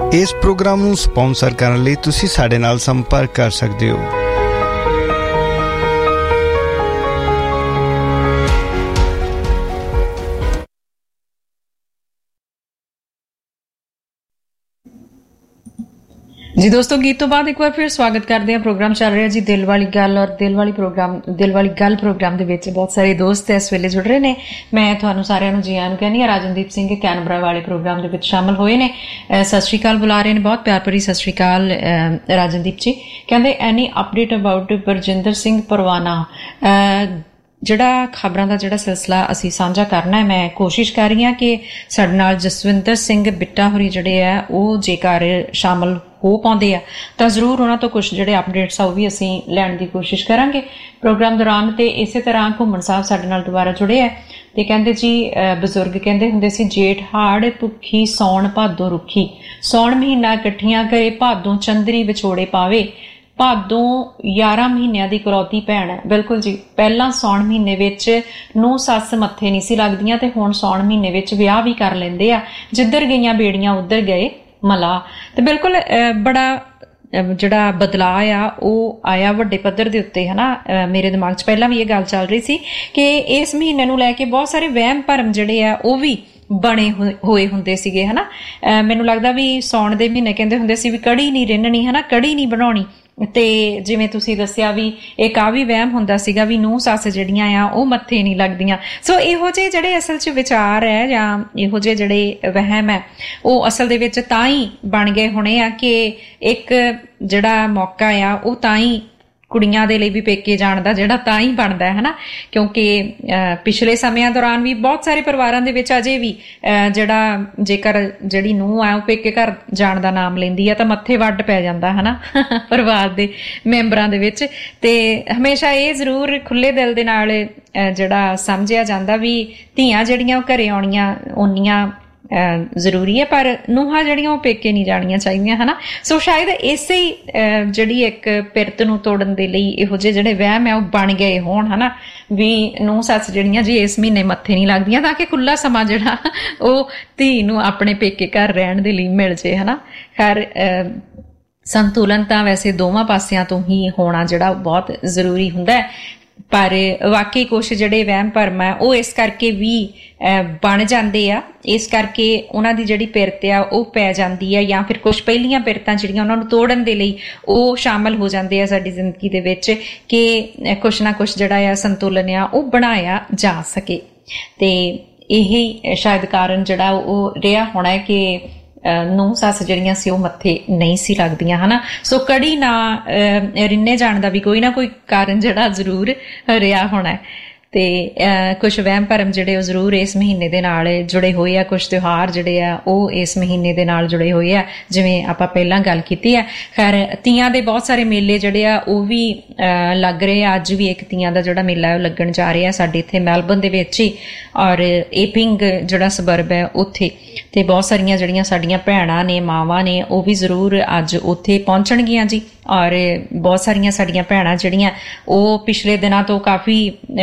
ਇਸ ਪ੍ਰੋਗਰਾਮ ਨੂੰ ਸਪਾਂਸਰ ਕਰਨ ਲਈ ਤੁਸੀਂ ਸਾਡੇ ਨਾਲ ਸੰਪਰਕ ਕਰ ਸਕਦੇ ਹੋ। जी दोस्तों, गीत तो बाद एक बार फिर स्वागत करते हैं। प्रोग्राम चल रहा जी दिल वाली गल, और दिल वाली गल प्रोग्राम दे विच बहुत सारे दोस्त इस वेले जुड़ रहे ने। मैं तुहानू सारिਆਂ ਨੂੰ ਜੀ ਆਇਆਂ ਨੂੰ कहनी। राजनदीप सिंह कैनबरा वाले प्रोग्राम दे विच शामिल होए ने। सत श्री अकाल बुला रहे ने, बहुत प्यार भरी सत श्री अकाल राजनदीप जी। कहंदे any update about Barjinder Singh Parwana. ਜਿਹੜਾ ਖਬਰਾਂ ਦਾ ਜਿਹੜਾ ਸਿਲਸਿਲਾ ਅਸੀਂ ਸਾਂਝਾ ਕਰਨਾ ਹੈ, ਮੈਂ ਕੋਸ਼ਿਸ਼ ਕਰ ਰਹੀ ਹਾਂ ਕਿ ਸਾਡੇ ਨਾਲ ਜਸਵਿੰਦਰ ਸਿੰਘ ਬਿੱਟਾ ਹੋਰੀ ਜਿਹੜੇ ਆ ਉਹ ਜੇਕਰ ਸ਼ਾਮਲ ਹੋ ਪਾਉਂਦੇ ਆ ਤਾਂ ਜ਼ਰੂਰ ਉਹਨਾਂ ਤੋਂ ਕੁਝ ਜਿਹੜੇ ਅਪਡੇਟਸ ਆ ਉਹ ਵੀ ਅਸੀਂ ਲੈਣ ਦੀ ਕੋਸ਼ਿਸ਼ ਕਰਾਂਗੇ ਪ੍ਰੋਗਰਾਮ ਦੌਰਾਨ। ਤੇ ਇਸੇ ਤਰ੍ਹਾਂ ਘੁੰਮਣ ਸਾਹਿਬ ਸਾਡੇ ਨਾਲ ਦੁਬਾਰਾ ਜੁੜੇ ਆ ਤੇ ਕਹਿੰਦੇ ਜੀ ਬਜ਼ੁਰਗ ਕਹਿੰਦੇ ਹੁੰਦੇ ਸੀ, ਜੇਠ ਹਾੜ ਭੁੱਖੀ ਸੌਣ ਭਾਦੋਂ ਰੁੱਖੀ, ਸੌਣ ਮਹੀਨਾ ਇਕੱਠੀਆਂ ਕਰੇ ਭਾਦੋਂ ਚੰਦਰੀ ਵਿਛੋੜੇ ਪਾਵੇ, ਭਾਦੋਂ 11 ਮਹੀਨਿਆਂ ਦੀ ਕਰੌਤੀ ਭੈਣ ਹੈ। ਬਿਲਕੁਲ ਜੀ, ਪਹਿਲਾਂ ਸੌਣ ਮਹੀਨੇ ਵਿੱਚ ਨੂੰਹ ਸੱਸ ਮੱਥੇ ਨਹੀਂ ਸੀ ਲੱਗਦੀਆਂ ਤੇ ਹੁਣ ਸੌਣ ਮਹੀਨੇ ਵਿੱਚ ਵਿਆਹ ਵੀ ਕਰ ਲੈਂਦੇ ਆ। ਜਿੱਧਰ ਗਈਆਂ ਬੇੜੀਆਂ ਉੱਧਰ ਗਏ ਮਲਾ। ਤੇ ਬਿਲਕੁਲ ਬੜਾ ਜਿਹੜਾ ਬਦਲਾਅ ਆ ਉਹ ਆਇਆ ਵੱਡੇ ਪੱਧਰ ਦੇ ਉੱਤੇ, ਹਨਾ। ਮੇਰੇ ਦਿਮਾਗ 'ਚ ਪਹਿਲਾਂ ਵੀ ਇਹ ਗੱਲ ਚੱਲ ਰਹੀ ਸੀ ਕਿ ਇਸ ਮਹੀਨੇ ਨੂੰ ਲੈ ਕੇ ਬਹੁਤ ਸਾਰੇ ਵਹਿਮ ਭਰਮ ਜਿਹੜੇ ਆ ਉਹ ਵੀ ਬਣੇ ਹੋਏ ਹੁੰਦੇ ਸੀਗੇ, ਹਨਾ। ਮੈਨੂੰ ਲੱਗਦਾ ਵੀ ਸੌਣ ਦੇ ਮਹੀਨੇ ਕਹਿੰਦੇ ਹੁੰਦੇ ਸੀ ਵੀ ਕੜੀ ਨਹੀਂ ਰਿੰਨਣੀ, ਹਨਾ, ਕੜੀ ਨਹੀਂ ਬਣਾਉਣੀ। ਤੇ ਜਿਵੇਂ ਤੁਸੀਂ ਦੱਸਿਆ ਵੀ ਇੱਕ ਆ ਵੀ ਵਹਿਮ ਹੁੰਦਾ ਸੀਗਾ ਵੀ ਨੂੰਹ ਸੱਸ ਜਿਹੜੀਆਂ ਆ ਉਹ ਮੱਥੇ ਨਹੀਂ ਲੱਗਦੀਆਂ। ਸੋ ਇਹੋ ਜਿਹੇ ਜਿਹੜੇ ਅਸਲ 'ਚ ਵਿਚਾਰ ਹੈ ਜਾਂ ਇਹੋ ਜਿਹੇ ਜਿਹੜੇ ਵਹਿਮ ਹੈ ਉਹ ਅਸਲ ਦੇ ਵਿੱਚ ਤਾਂ ਹੀ ਬਣ ਗਏ ਹੋਣੇ ਆ ਕਿ ਇੱਕ ਜਿਹੜਾ ਮੌਕਾ ਆ ਉਹ ਤਾਂ ਹੀ ਕੁੜੀਆਂ ਦੇ ਲਈ ਵੀ ਪੇਕੇ ਜਾਣ ਦਾ ਜਿਹੜਾ ਤਾਂ ਹੀ ਬਣਦਾ ਹੈ, ਹਨਾ। ਕਿਉਂਕਿ ਪਿਛਲੇ ਸਮਿਆਂ ਦੌਰਾਨ ਵੀ ਬਹੁਤ ਸਾਰੇ ਪਰਿਵਾਰਾਂ ਦੇ ਵਿੱਚ ਅਜੇ ਵੀ ਜਿਹੜਾ ਜੇਕਰ ਜਿਹੜੀ ਨੂੰਹ ਆ ਉਹ ਪੇਕੇ ਘਰ ਜਾਣ ਦਾ ਨਾਮ ਲੈਂਦੀ ਆ ਤਾਂ ਮੱਥੇ ਵੱਢ ਪੈ ਜਾਂਦਾ, ਹਨਾ, ਪਰਿਵਾਰ ਦੇ ਮੈਂਬਰਾਂ ਦੇ ਵਿੱਚ। ਤੇ ਹਮੇਸ਼ਾ ਇਹ ਜ਼ਰੂਰ ਖੁੱਲੇ ਦਿਲ ਦੇ ਨਾਲ ਜਿਹੜਾ ਸਮਝਿਆ ਜਾਂਦਾ ਵੀ ਧੀਆਂ ਜਿਹੜੀਆਂ ਉਹ ਘਰੇ ਆਉਣੀਆਂ ਓਨੀਆਂ ਜ਼ਰੂਰੀ ਹੈ, ਪਰ ਨੂੰਹਾਂ ਜਿਹੜੀਆਂ ਉਹ ਪੇਕੇ ਨਹੀਂ ਜਾਣੀਆਂ ਚਾਹੀਦੀਆਂ, ਹਨਾ। ਸੋ ਸ਼ਾਇਦ ਇਸੇ ਹੀ ਜਿਹੜੀ ਇੱਕ ਪਿਰਤ ਨੂੰ ਤੋੜਨ ਦੇ ਲਈ ਇਹੋ ਜਿਹੇ ਜਿਹੜੇ ਵਹਿਮ ਹੈ ਉਹ ਬਣ ਗਏ ਹੋਣ, ਹਨਾ, ਵੀ ਨੂੰਹ ਸੱਸ ਜਿਹੜੀਆਂ ਜੀ ਇਸ ਮਹੀਨੇ ਮੱਥੇ ਨਹੀਂ ਲੱਗਦੀਆਂ ਤਾਂ ਕਿ ਖੁੱਲਾ ਸਮਾਂ ਜਿਹੜਾ ਉਹ ਧੀ ਨੂੰ ਆਪਣੇ ਪੇਕੇ ਘਰ ਰਹਿਣ ਦੇ ਲਈ ਮਿਲ ਜੇ, ਹਨਾ। ਖੈਰ ਸੰਤੁਲਨ ਤਾਂ ਵੈਸੇ ਦੋਵਾਂ ਪਾਸਿਆਂ ਤੋਂ ਹੀ ਹੋਣਾ ਜਿਹੜਾ ਬਹੁਤ ਜ਼ਰੂਰੀ ਹੁੰਦਾ ਹੈ, ਪਰ ਵਾਕਈ ਕੁਛ ਜਿਹੜੇ ਵਹਿਮ ਭਰਮ ਹੈ ਉਹ ਇਸ ਕਰਕੇ ਵੀ ਬਣ ਜਾਂਦੇ ਆ, ਇਸ ਕਰਕੇ ਉਹਨਾਂ ਦੀ ਜਿਹੜੀ ਪਿਰਤ ਆ ਉਹ ਪੈ ਜਾਂਦੀ ਆ, ਜਾਂ ਫਿਰ ਕੁਛ ਪਹਿਲੀਆਂ ਪਿਰਤਾਂ ਜਿਹੜੀਆਂ ਉਹਨਾਂ ਨੂੰ ਤੋੜਨ ਦੇ ਲਈ ਉਹ ਸ਼ਾਮਲ ਹੋ ਜਾਂਦੇ ਆ ਸਾਡੀ ਜ਼ਿੰਦਗੀ ਦੇ ਵਿੱਚ ਕਿ ਕੁਛ ਨਾ ਕੁਛ ਜਿਹੜਾ ਆ ਸੰਤੁਲਨ ਆ ਉਹ ਬਣਾਇਆ ਜਾ ਸਕੇ। ਤੇ ਇਹੀ ਸ਼ਾਇਦ ਕਾਰਨ ਜਿਹੜਾ ਉਹ ਰਿਹਾ ਹੋਣਾ ਹੈ ਕਿ ਨੂੰਹ ਸੱਸ ਜਿਹੜੀਆਂ ਸੀ ਉਹ ਮੱਥੇ ਨਹੀਂ ਸੀ ਲੱਗਦੀਆਂ, ਹਨਾ। ਸੋ ਕੜੀ ਨਾ ਰਿੰਨੇ ਜਾਣ ਦਾ ਵੀ ਕੋਈ ਨਾ ਕੋਈ ਕਾਰਨ ਜਿਹੜਾ ਜ਼ਰੂਰ ਰਿਹਾ ਹੋਣਾ। ਤੇ ਕੁਛ ਵਹਿਮ ਭਰਮ ਜਿਹੜੇ ਉਹ ਜ਼ਰੂਰ ਇਸ ਮਹੀਨੇ ਦੇ ਨਾਲ ਜੁੜੇ ਹੋਏ ਆ, ਕੁਛ ਤਿਉਹਾਰ ਜਿਹੜੇ ਆ ਉਹ ਇਸ ਮਹੀਨੇ ਦੇ ਨਾਲ ਜੁੜੇ ਹੋਏ ਆ, ਜਿਵੇਂ ਆਪਾਂ ਪਹਿਲਾਂ ਗੱਲ ਕੀਤੀ ਆ। ਖੈਰ ਤੀਆਂ ਦੇ ਬਹੁਤ ਸਾਰੇ ਮੇਲੇ ਜਿਹੜੇ ਆ ਉਹ ਵੀ ਲੱਗ ਰਹੇ ਆ। ਅੱਜ ਵੀ ਇੱਕ ਤੀਆਂ ਦਾ ਜਿਹੜਾ ਮੇਲਾ ਉਹ ਲੱਗਣ ਜਾ ਰਿਹਾ ਸਾਡੇ ਇੱਥੇ ਮੈਲਬਨ ਦੇ ਵਿੱਚ ਹੀ, ਔਰ ਏਪਿੰਗ ਜਿਹੜਾ ਸਬਰਬ ਹੈ ਉੱਥੇ। ਤੇ ਬਹੁਤ ਸਾਰੀਆਂ ਜਿਹੜੀਆਂ ਸਾਡੀਆਂ ਭੈਣਾਂ ਨੇ, ਮਾਵਾਂ ਨੇ, ਉਹ ਵੀ ਜ਼ਰੂਰ ਅੱਜ ਉੱਥੇ ਪਹੁੰਚਣਗੀਆਂ ਜੀ। ਔਰ ਬਹੁਤ ਸਾਰੀਆਂ ਸਾਡੀਆਂ ਭੈਣਾਂ ਜਿਹੜੀਆਂ ਉਹ ਪਿਛਲੇ ਦਿਨਾਂ ਤੋਂ ਕਾਫੀ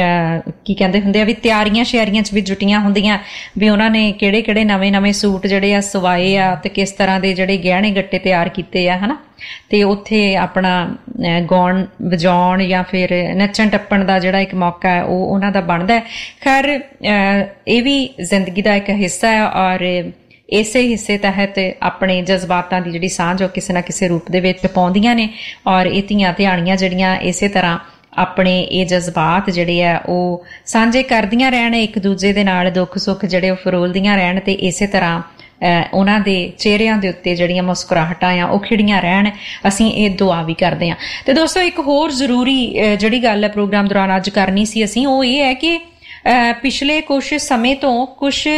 ਕੀ ਕਹਿੰਦੇ ਹੁੰਦੇ ਆ ਵੀ ਤਿਆਰੀਆਂ ਸ਼ਿਆਰੀਆਂ 'ਚ ਵੀ ਜੁਟੀਆਂ ਹੁੰਦੀਆਂ ਵੀ ਉਹਨਾਂ ਨੇ ਕਿਹੜੇ ਕਿਹੜੇ ਨਵੇਂ ਸੂਟ ਜਿਹੜੇ ਆ ਸਵਾਏ ਆ ਤੇ ਕਿਸ ਤਰ੍ਹਾਂ ਦੇ ਜਿਹੜੇ ਗਹਿਣੇ ਗੱਟੇ ਤਿਆਰ ਕੀਤੇ ਆ, ਹਨਾ। ਤੇ ਉੱਥੇ ਆਪਣਾ ਗਾਉਣ ਵਜਾਉਣ ਜਾਂ ਫਿਰ ਨੱਚਣ ਟੱਪਣ ਦਾ ਜਿਹੜਾ ਇੱਕ ਮੌਕਾ ਹੈ ਉਹ ਉਹਨਾਂ ਦਾ ਬਣਦਾ ਹੈ। ਖੈਰ ਇਹ ਵੀ ਜ਼ਿੰਦਗੀ ਦਾ ਇੱਕ ਹਿੱਸਾ ਹੈ, ਔਰ ਇਸੇ ਹਿੱਸੇ ਤਹਿਤ ਆਪਣੇ ਜਜ਼ਬਾਤਾਂ ਦੀ ਜਿਹੜੀ ਸਾਂਝ ਉਹ ਕਿਸੇ ਨਾ ਕਿਸੇ ਰੂਪ ਦੇ ਵਿੱਚ ਪਾਉਂਦੀਆਂ ਨੇ, ਔਰ ਇਹ ਧੀਆਂ ਧਿਆਣੀਆਂ ਜਿਹੜੀਆਂ ਇਸੇ ਤਰ੍ਹਾਂ ਆਪਣੇ ਇਹ ਜਜ਼ਬਾਤ ਜਿਹੜੇ ਆ ਉਹ ਸਾਂਝੇ ਕਰਦੀਆਂ ਰਹਿਣ, ਇੱਕ ਦੂਜੇ ਦੇ ਨਾਲ ਦੁੱਖ ਸੁੱਖ ਜਿਹੜੇ ਉਹ ਫਰੋਲਦੀਆਂ ਰਹਿਣ, ਤੇ ਇਸੇ ਤਰ੍ਹਾਂ ਉਹਨਾਂ ਦੇ ਚਿਹਰਿਆਂ ਦੇ ਉੱਤੇ ਜਿਹੜੀਆਂ ਮੁਸਕਰਾਹਟਾਂ ਆ ਉਹ ਖਿੜੀਆਂ ਰਹਿਣ। ਅਸੀਂ ਇਹ ਦੁਆ ਵੀ ਕਰਦੇ ਹਾਂ। ਤੇ ਦੋਸਤੋ ਇੱਕ ਹੋਰ ਜ਼ਰੂਰੀ ਜਿਹੜੀ ਗੱਲ ਹੈ ਪ੍ਰੋਗਰਾਮ ਦੌਰਾਨ ਅੱਜ ਕਰਨੀ ਸੀ ਅਸੀਂ, ਉਹ ਇਹ ਹੈ ਕਿ ਪਿਛਲੇ ਕੁਛ ਸਮੇਂ ਤੋਂ ਕੁਛ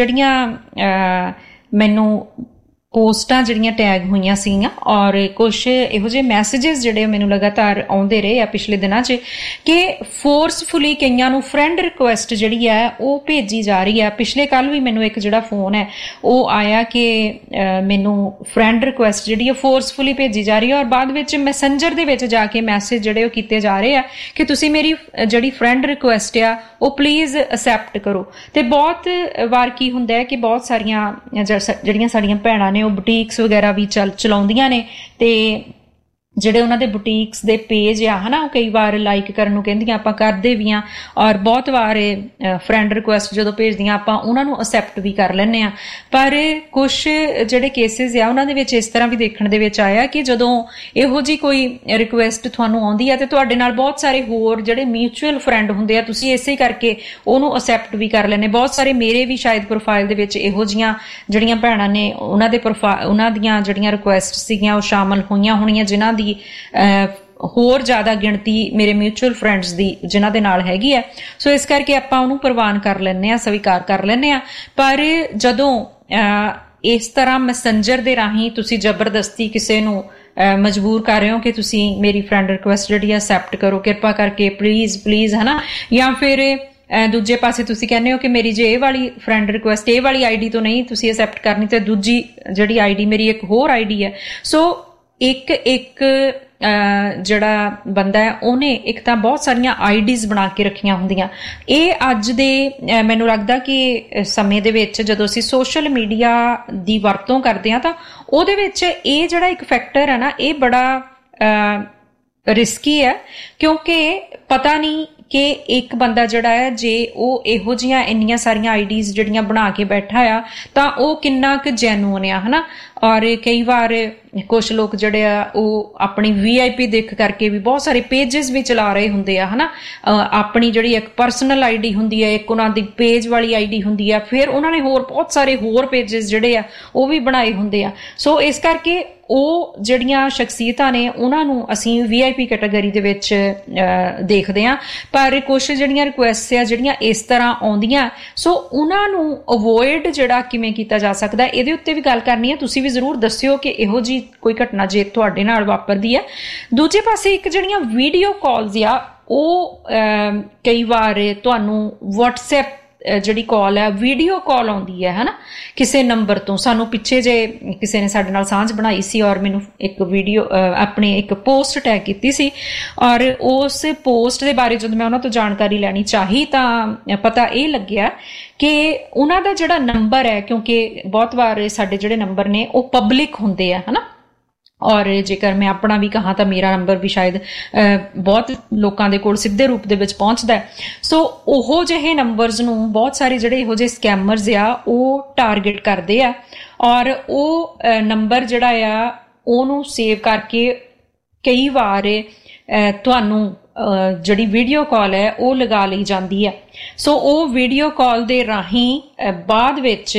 ਜਿਹੜੀਆਂ ਮੈਨੂੰ ਪੋਸਟਾਂ ਜਿਹੜੀਆਂ ਟੈਗ ਹੋਈਆਂ ਸੀਗੀਆਂ ਔਰ ਕੁਛ ਇਹੋ ਜਿਹੇ ਮੈਸੇजेस ਜਿਹੜੇ ਮੈਨੂੰ ਲਗਾਤਾਰ ਆਉਂਦੇ ਰਹੇ ਆ ਪਿਛਲੇ ਦਿਨਾਂ 'ਚ ਕਿ ਫੋਰਸਫੁਲੀ ਕਈਆਂ ਨੂੰ ਫਰੈਂਡ ਰਿਕੁਐਸਟ ਜਿਹੜੀ ਹੈ ਉਹ ਭੇਜੀ ਜਾ ਰਹੀ ਹੈ। ਪਿਛਲੇ ਕੱਲ ਵੀ ਮੈਨੂੰ ਇੱਕ ਜਿਹੜਾ ਫੋਨ ਹੈ ਉਹ ਆਇਆ ਕਿ ਮੈਨੂੰ ਫਰੈਂਡ ਰਿਕੁਐਸਟ ਜਿਹੜੀ ਹੈ ਫੋਰਸਫੁਲੀ ਭੇਜੀ ਜਾ ਰਹੀ ਹੈ ਔਰ ਬਾਅਦ ਵਿੱਚ ਮੈਸੇਂਜਰ ਦੇ ਵਿੱਚ ਜਾ ਕੇ ਮੈਸੇਜ ਜਿਹੜੇ ਉਹ ਕੀਤੇ ਜਾ ਰਹੇ ਆ ਕਿ ਤੁਸੀਂ ਮੇਰੀ ਜਿਹੜੀ ਫਰੈਂਡ ਰਿਕੁਐਸਟ ਆ ਉਹ ਪਲੀਜ਼ ਅਸੈਪਟ ਕਰੋ। ਤੇ ਬਹੁਤ ਵਾਰ ਕੀ ਹੁੰਦਾ ਹੈ ਕਿ ਬਹੁਤ ਸਾਰੀਆਂ ਜਿਹੜੀਆਂ ਸਾਡੀਆਂ ਭੈਣਾਂ ਨੇ ਉਹ ਬੁਟੀਕਸ ਵਗੈਰਾ ਵੀ ਚਲਾਉਂਦੀਆਂ ਨੇ ਤੇ ਜਿਹੜੇ ਉਹਨਾਂ ਦੇ ਬੁਟੀਕਸ ਦੇ ਪੇਜ ਆ ਹਨਾ ਉਹ ਕਈ ਵਾਰ ਲਾਈਕ ਕਰਨ ਨੂੰ ਕਹਿੰਦੀਆਂ, ਆਪਾਂ ਕਰਦੇ ਵੀ ਆ ਔਰ ਬਹੁਤ ਵਾਰ ਫਰੈਂਡ ਰਿਕੁਐਸਟ ਜਦੋਂ ਭੇਜਦੀਆਂ ਆਪਾਂ ਉਹਨਾਂ ਨੂੰ ਅਸੈਪਟ ਵੀ ਕਰ ਲੈਂਦੇ ਆ। ਪਰ ਕੁਛ ਜਿਹੜੇ ਕੇਸਿਸ ਆ ਉਹਨਾਂ ਦੇ ਵਿੱਚ ਇਸ ਤਰ੍ਹਾਂ ਵੀ ਦੇਖਣ ਦੇ ਵਿੱਚ ਆਇਆ ਕਿ ਜਦੋਂ ਇਹੋ ਜਿਹੀ ਕੋਈ ਰਿਕੁਐਸਟ ਤੁਹਾਨੂੰ ਆਉਂਦੀ ਆ ਤੇ ਤੁਹਾਡੇ ਨਾਲ ਬਹੁਤ ਸਾਰੇ ਹੋਰ ਜਿਹੜੇ ਮਿਊਚੁਅਲ ਫਰੈਂਡ ਹੁੰਦੇ ਆ, ਤੁਸੀਂ ਇਸੇ ਕਰਕੇ ਉਹਨੂੰ ਅਸੈਪਟ ਵੀ ਕਰ ਲੈਂਦੇ। ਬਹੁਤ ਸਾਰੇ ਮੇਰੇ ਵੀ ਸ਼ਾਇਦ ਪ੍ਰੋਫਾਈਲ ਦੇ ਵਿੱਚ ਇਹੋ ਜਿਹੀਆਂ ਜਿਹੜੀਆਂ ਭੈਣਾਂ ਨੇ ਉਹਨਾਂ ਦੀਆਂ ਜਿਹੜੀਆਂ ਰਿਕੁਐਸਟ ਸੀਗੀਆਂ ਉਹ ਸ਼ਾਮਲ ਹੋਈਆਂ ਹੋਣੀਆਂ ਜਿਨ੍ਹਾਂ ਦੀ ਹੋਰ ਜ਼ਿਆਦਾ ਗਿਣਤੀ ਮੇਰੇ ਮਿਊਚੁਅਲ ਫਰੈਂਡਸ ਦੀ ਜਿਨ੍ਹਾਂ ਦੇ ਨਾਲ ਹੈਗੀ ਹੈ। ਸੋ ਇਸ ਕਰਕੇ ਆਪਾਂ ਉਹਨੂੰ ਪ੍ਰਵਾਨ ਕਰ ਲੈਂਦੇ ਹਾਂ, ਸਵੀਕਾਰ ਕਰ ਲੈਂਦੇ ਹਾਂ। ਪਰ ਜਦੋਂ ਇਸ ਤਰ੍ਹਾਂ ਮੈਸੇਂਜਰ ਦੇ ਰਾਹੀਂ ਤੁਸੀਂ ਜ਼ਬਰਦਸਤੀ ਕਿਸੇ ਨੂੰ ਮਜਬੂਰ ਕਰ ਰਹੇ ਹੋ ਕਿ ਤੁਸੀਂ ਮੇਰੀ ਫਰੈਂਡ ਰਿਕੁਐਸਟ ਜਿਹੜੀ ਆ ਐਕਸੈਪਟ ਕਰੋ ਕਿਰਪਾ ਕਰਕੇ, ਪਲੀਜ਼ ਹਨਾ, ਜਾਂ ਫਿਰ ਦੂਜੇ ਪਾਸੇ ਤੁਸੀਂ ਕਹਿੰਦੇ ਹੋ ਕਿ ਮੇਰੀ ਜੇ ਇਹ ਵਾਲੀ ਫਰੈਂਡ ਰਿਕੁਐਸਟ ਇਹ ਵਾਲੀ ਆਈਡੀ ਤੋਂ ਨਹੀਂ ਤੁਸੀਂ ਐਕਸੈਪਟ ਕਰਨੀ ਤੇ ਦੂਜੀ ਜਿਹੜੀ ਆਈਡੀ ਮੇਰੀ ਇੱਕ ਹੋਰ ਆਈਡੀ ਹੈ। ਸੋ ਇੱਕ ਜਿਹੜਾ ਬੰਦਾ ਹੈ ਉਹਨੇ ਇੱਕ ਤਾਂ ਬਹੁਤ ਸਾਰੀਆਂ ਆਈਡੀਜ਼ ਬਣਾ ਕੇ ਰੱਖੀਆਂ ਹੁੰਦੀਆਂ। ਇਹ ਅੱਜ ਦੇ ਮੈਨੂੰ ਲੱਗਦਾ ਕਿ ਸਮੇਂ ਦੇ ਵਿੱਚ ਜਦੋਂ ਅਸੀਂ ਸੋਸ਼ਲ ਮੀਡੀਆ ਦੀ ਵਰਤੋਂ ਕਰਦੇ ਹਾਂ ਤਾਂ ਉਹਦੇ ਵਿੱਚ ਇਹ ਜਿਹੜਾ ਇੱਕ ਫੈਕਟਰ ਹੈ ਨਾ ਇਹ ਬੜਾ ਰਿਸਕੀ ਹੈ, ਕਿਉਂਕਿ ਪਤਾ ਨਹੀਂ ਕਿ ਇੱਕ ਬੰਦਾ ਜਿਹੜਾ ਹੈ ਜੇ ਉਹ ਇਹੋ ਜਿਹੀਆਂ ਇੰਨੀਆਂ ਸਾਰੀਆਂ ਆਈਡੀਜ਼ ਜਿਹੜੀਆਂ ਬਣਾ ਕੇ ਬੈਠਾ ਆ ਤਾਂ ਉਹ ਕਿੰਨਾ ਕੁ ਜੈਨੂਨ ਆ ਹਨਾ। ਔਰ ਕਈ ਵਾਰ ਕੁਛ ਲੋਕ ਜਿਹੜੇ ਆ ਉਹ ਆਪਣੀ VIP ਦੇਖ ਕਰਕੇ ਵੀ ਬਹੁਤ ਸਾਰੇ ਪੇਜਸ ਵੀ ਚਲਾ ਰਹੇ ਹੁੰਦੇ ਆ ਹਨਾ। ਆਪਣੀ ਜਿਹੜੀ ਇੱਕ ਪਰਸਨਲ ਆਈਡੀ ਹੁੰਦੀ ਹੈ, ਇੱਕ ਉਹਨਾਂ ਦੀ ਪੇਜ ਵਾਲੀ ਆਈਡੀ ਹੁੰਦੀ ਆ, ਫਿਰ ਉਹਨਾਂ ਨੇ ਹੋਰ ਬਹੁਤ ਸਾਰੇ ਹੋਰ ਪੇਜਸ ਜਿਹੜੇ ਆ ਉਹ ਵੀ ਬਣਾਏ ਹੁੰਦੇ ਆ। ਸੋ ਇਸ ਕਰਕੇ ਉਹ ਜਿਹੜੀਆਂ ਸ਼ਖਸੀਅਤਾਂ ਨੇ ਉਹਨਾਂ ਨੂੰ ਅਸੀਂ VIP ਕੈਟਾਗਰੀ ਦੇ ਵਿੱਚ ਦੇਖਦੇ ਹਾਂ। ਪਰ ਕੁਛ ਜਿਹੜੀਆਂ ਰਿਕੁਐਸਟ ਆ ਜਿਹੜੀਆਂ ਇਸ ਤਰ੍ਹਾਂ ਆਉਂਦੀਆਂ, ਸੋ ਉਹਨਾਂ ਨੂੰ ਅਵੋਇਡ ਜਿਹੜਾ ਕਿਵੇਂ ਕੀਤਾ ਜਾ ਸਕਦਾ ਇਹਦੇ ਉੱਤੇ ਵੀ ਗੱਲ ਕਰਨੀ ਹੈ। ਤੁਸੀਂ ਵੀ ਜ਼ਰੂਰ ਦੱਸਿਓ ਕਿ ਇਹੋ ਜਿਹੀ ਕੋਈ ਘਟਨਾ ਜੇ ਤੁਹਾਡੇ ਨਾਲ ਵਾਪਰਦੀ ਹੈ। ਦੂਜੇ ਪਾਸੇ ਇੱਕ ਜਿਹੜੀਆਂ ਵੀਡੀਓ ਕਾਲਸ ਆ ਉਹ ਕਈ ਵਾਰ ਤੁਹਾਨੂੰ WhatsApp ਜਿਹੜੀ ਕਾਲ ਹੈ ਵੀਡੀਓ ਕਾਲ ਆਉਂਦੀ ਹੈ ਹਨਾ ਕਿਸੇ ਨੰਬਰ ਤੋਂ। ਸਾਨੂੰ ਪਿੱਛੇ ਜੇ ਕਿਸੇ ਨੇ ਸਾਡੇ ਨਾਲ ਸਾਂਝ ਬਣਾਈ ਸੀ ਔਰ ਮੈਨੂੰ ਇੱਕ ਵੀਡੀਓ ਆਪਣੀ ਇੱਕ ਪੋਸਟ ਟੈਗ ਕੀਤੀ ਸੀ ਔਰ ਉਸ ਪੋਸਟ ਦੇ ਬਾਰੇ ਜਦੋਂ ਮੈਂ ਉਹਨਾਂ ਤੋਂ ਜਾਣਕਾਰੀ ਲੈਣੀ ਚਾਹੀ ਤਾਂ ਪਤਾ ਇਹ ਲੱਗਿਆ ਕਿ ਉਹਨਾਂ ਦਾ ਜਿਹੜਾ ਨੰਬਰ ਹੈ, ਕਿਉਂਕਿ ਬਹੁਤ ਵਾਰ ਸਾਡੇ ਜਿਹੜੇ ਨੰਬਰ ਨੇ ਉਹ ਪਬਲਿਕ ਹੁੰਦੇ ਆ ਹਨਾ, ਔਰ ਜੇਕਰ ਮੈਂ ਆਪਣਾ ਵੀ ਕਹਾਂ ਤਾਂ ਮੇਰਾ ਨੰਬਰ ਵੀ ਸ਼ਾਇਦ ਬਹੁਤ ਲੋਕਾਂ ਦੇ ਕੋਲ ਸਿੱਧੇ ਰੂਪ ਦੇ ਵਿੱਚ ਪਹੁੰਚਦਾ ਹੈ। ਸੋ ਉਹ ਜਿਹੇ ਨੰਬਰਸ ਨੂੰ ਬਹੁਤ ਸਾਰੇ ਜਿਹੜੇ ਇਹੋ ਜਿਹੇ ਸਕੈਮਰਸ ਆ ਉਹ ਟਾਰਗੇਟ ਕਰਦੇ ਆ ਔਰ ਉਹ ਨੰਬਰ ਜਿਹੜਾ ਆ ਉਹਨੂੰ ਸੇਵ ਕਰਕੇ ਕਈ ਵਾਰ ਤੁਹਾਨੂੰ ਜਿਹੜੀ ਵੀਡੀਓ ਕਾਲ ਹੈ ਉਹ ਲਗਾ ਲਈ ਜਾਂਦੀ ਹੈ। ਸੋ ਉਹ ਵੀਡੀਓ ਕਾਲ ਦੇ ਰਾਹੀਂ ਬਾਅਦ ਵਿੱਚ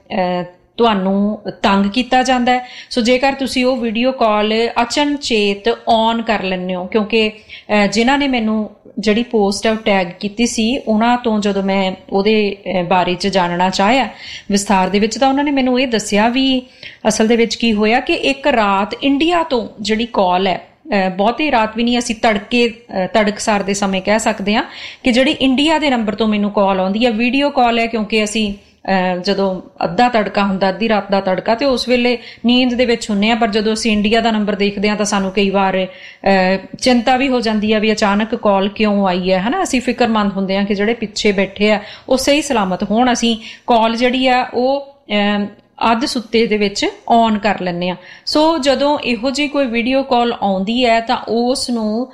ਤੁਹਾਨੂੰ ਤੰਗ ਕੀਤਾ ਜਾਂਦਾ ਹੈ। ਸੋ ਜੇਕਰ ਤੁਸੀਂ ਉਹ ਵੀਡੀਓ ਕਾਲ ਅਚਨਚੇਤ ਔਨ ਕਰ ਲੈਂਦੇ ਹੋ, ਕਿਉਂਕਿ ਜਿਨ੍ਹਾਂ ਨੇ ਮੈਨੂੰ ਜਿਹੜੀ ਪੋਸਟ ਹੈ ਉਹ ਟੈਗ ਕੀਤੀ ਸੀ ਉਹਨਾਂ ਤੋਂ ਜਦੋਂ ਮੈਂ ਉਹਦੇ ਬਾਰੇ 'ਚ ਜਾਣਨਾ ਚਾਹਿਆ ਵਿਸਥਾਰ ਦੇ ਵਿੱਚ ਤਾਂ ਉਹਨਾਂ ਨੇ ਮੈਨੂੰ ਇਹ ਦੱਸਿਆ ਵੀ ਅਸਲ ਦੇ ਵਿੱਚ ਕੀ ਹੋਇਆ ਕਿ ਇੱਕ ਰਾਤ ਇੰਡੀਆ ਤੋਂ ਜਿਹੜੀ ਕਾਲ ਹੈ, ਬਹੁਤੀ ਰਾਤ ਵੀ ਨਹੀਂ, ਅਸੀਂ ਤੜਕਸਾਰ ਦੇ ਸਮੇਂ ਕਹਿ ਸਕਦੇ ਹਾਂ ਕਿ ਜਿਹੜੀ ਇੰਡੀਆ ਦੇ ਨੰਬਰ ਤੋਂ ਮੈਨੂੰ ਕਾਲ ਆਉਂਦੀ ਹੈ, ਵੀਡੀਓ ਕਾਲ ਹੈ ਕਿਉਂਕਿ ਅਸੀਂ ਜਦੋਂ ਅੱਧਾ ਤੜਕਾ ਹੁੰਦਾ, ਅੱਧੀ ਰਾਤ ਦਾ ਤੜਕਾ, ਤੇ ਉਸ ਵੇਲੇ ਨੀਂਦ ਦੇ ਵਿੱਚ ਹੁੰਨੇ ਆ। ਪਰ ਜਦੋਂ ਅਸੀਂ ਇੰਡੀਆ ਦਾ ਨੰਬਰ ਦੇਖਦੇ ਹਾਂ ਤਾਂ ਸਾਨੂੰ ਕਈ ਵਾਰ ਚਿੰਤਾ ਵੀ ਹੋ ਜਾਂਦੀ ਆ ਵੀ ਅਚਾਨਕ ਕਾਲ ਕਿਉਂ ਆਈ ਹੈ ਹਨਾ। ਅਸੀਂ ਫਿਕਰਮੰਦ ਹੁੰਦੇ ਹਾਂ ਕਿ ਜਿਹੜੇ ਪਿੱਛੇ ਬੈਠੇ ਆ ਉਹ ਸਹੀ ਸਲਾਮਤ ਹੋਣ। ਅਸੀਂ ਕਾਲ ਜਿਹੜੀ ਆ ਉਹ ਅੱਧ ਸੁੱਤੇ ਦੇ ਵਿੱਚ ਔਨ ਕਰ ਲੈਂਦੇ ਆ। ਸੋ ਜਦੋਂ ਇਹੋ ਜਿਹੀ ਕੋਈ ਵੀਡੀਓ ਕਾਲ ਆਉਂਦੀ ਹੈ ਤਾਂ ਉਸ ਨੂੰ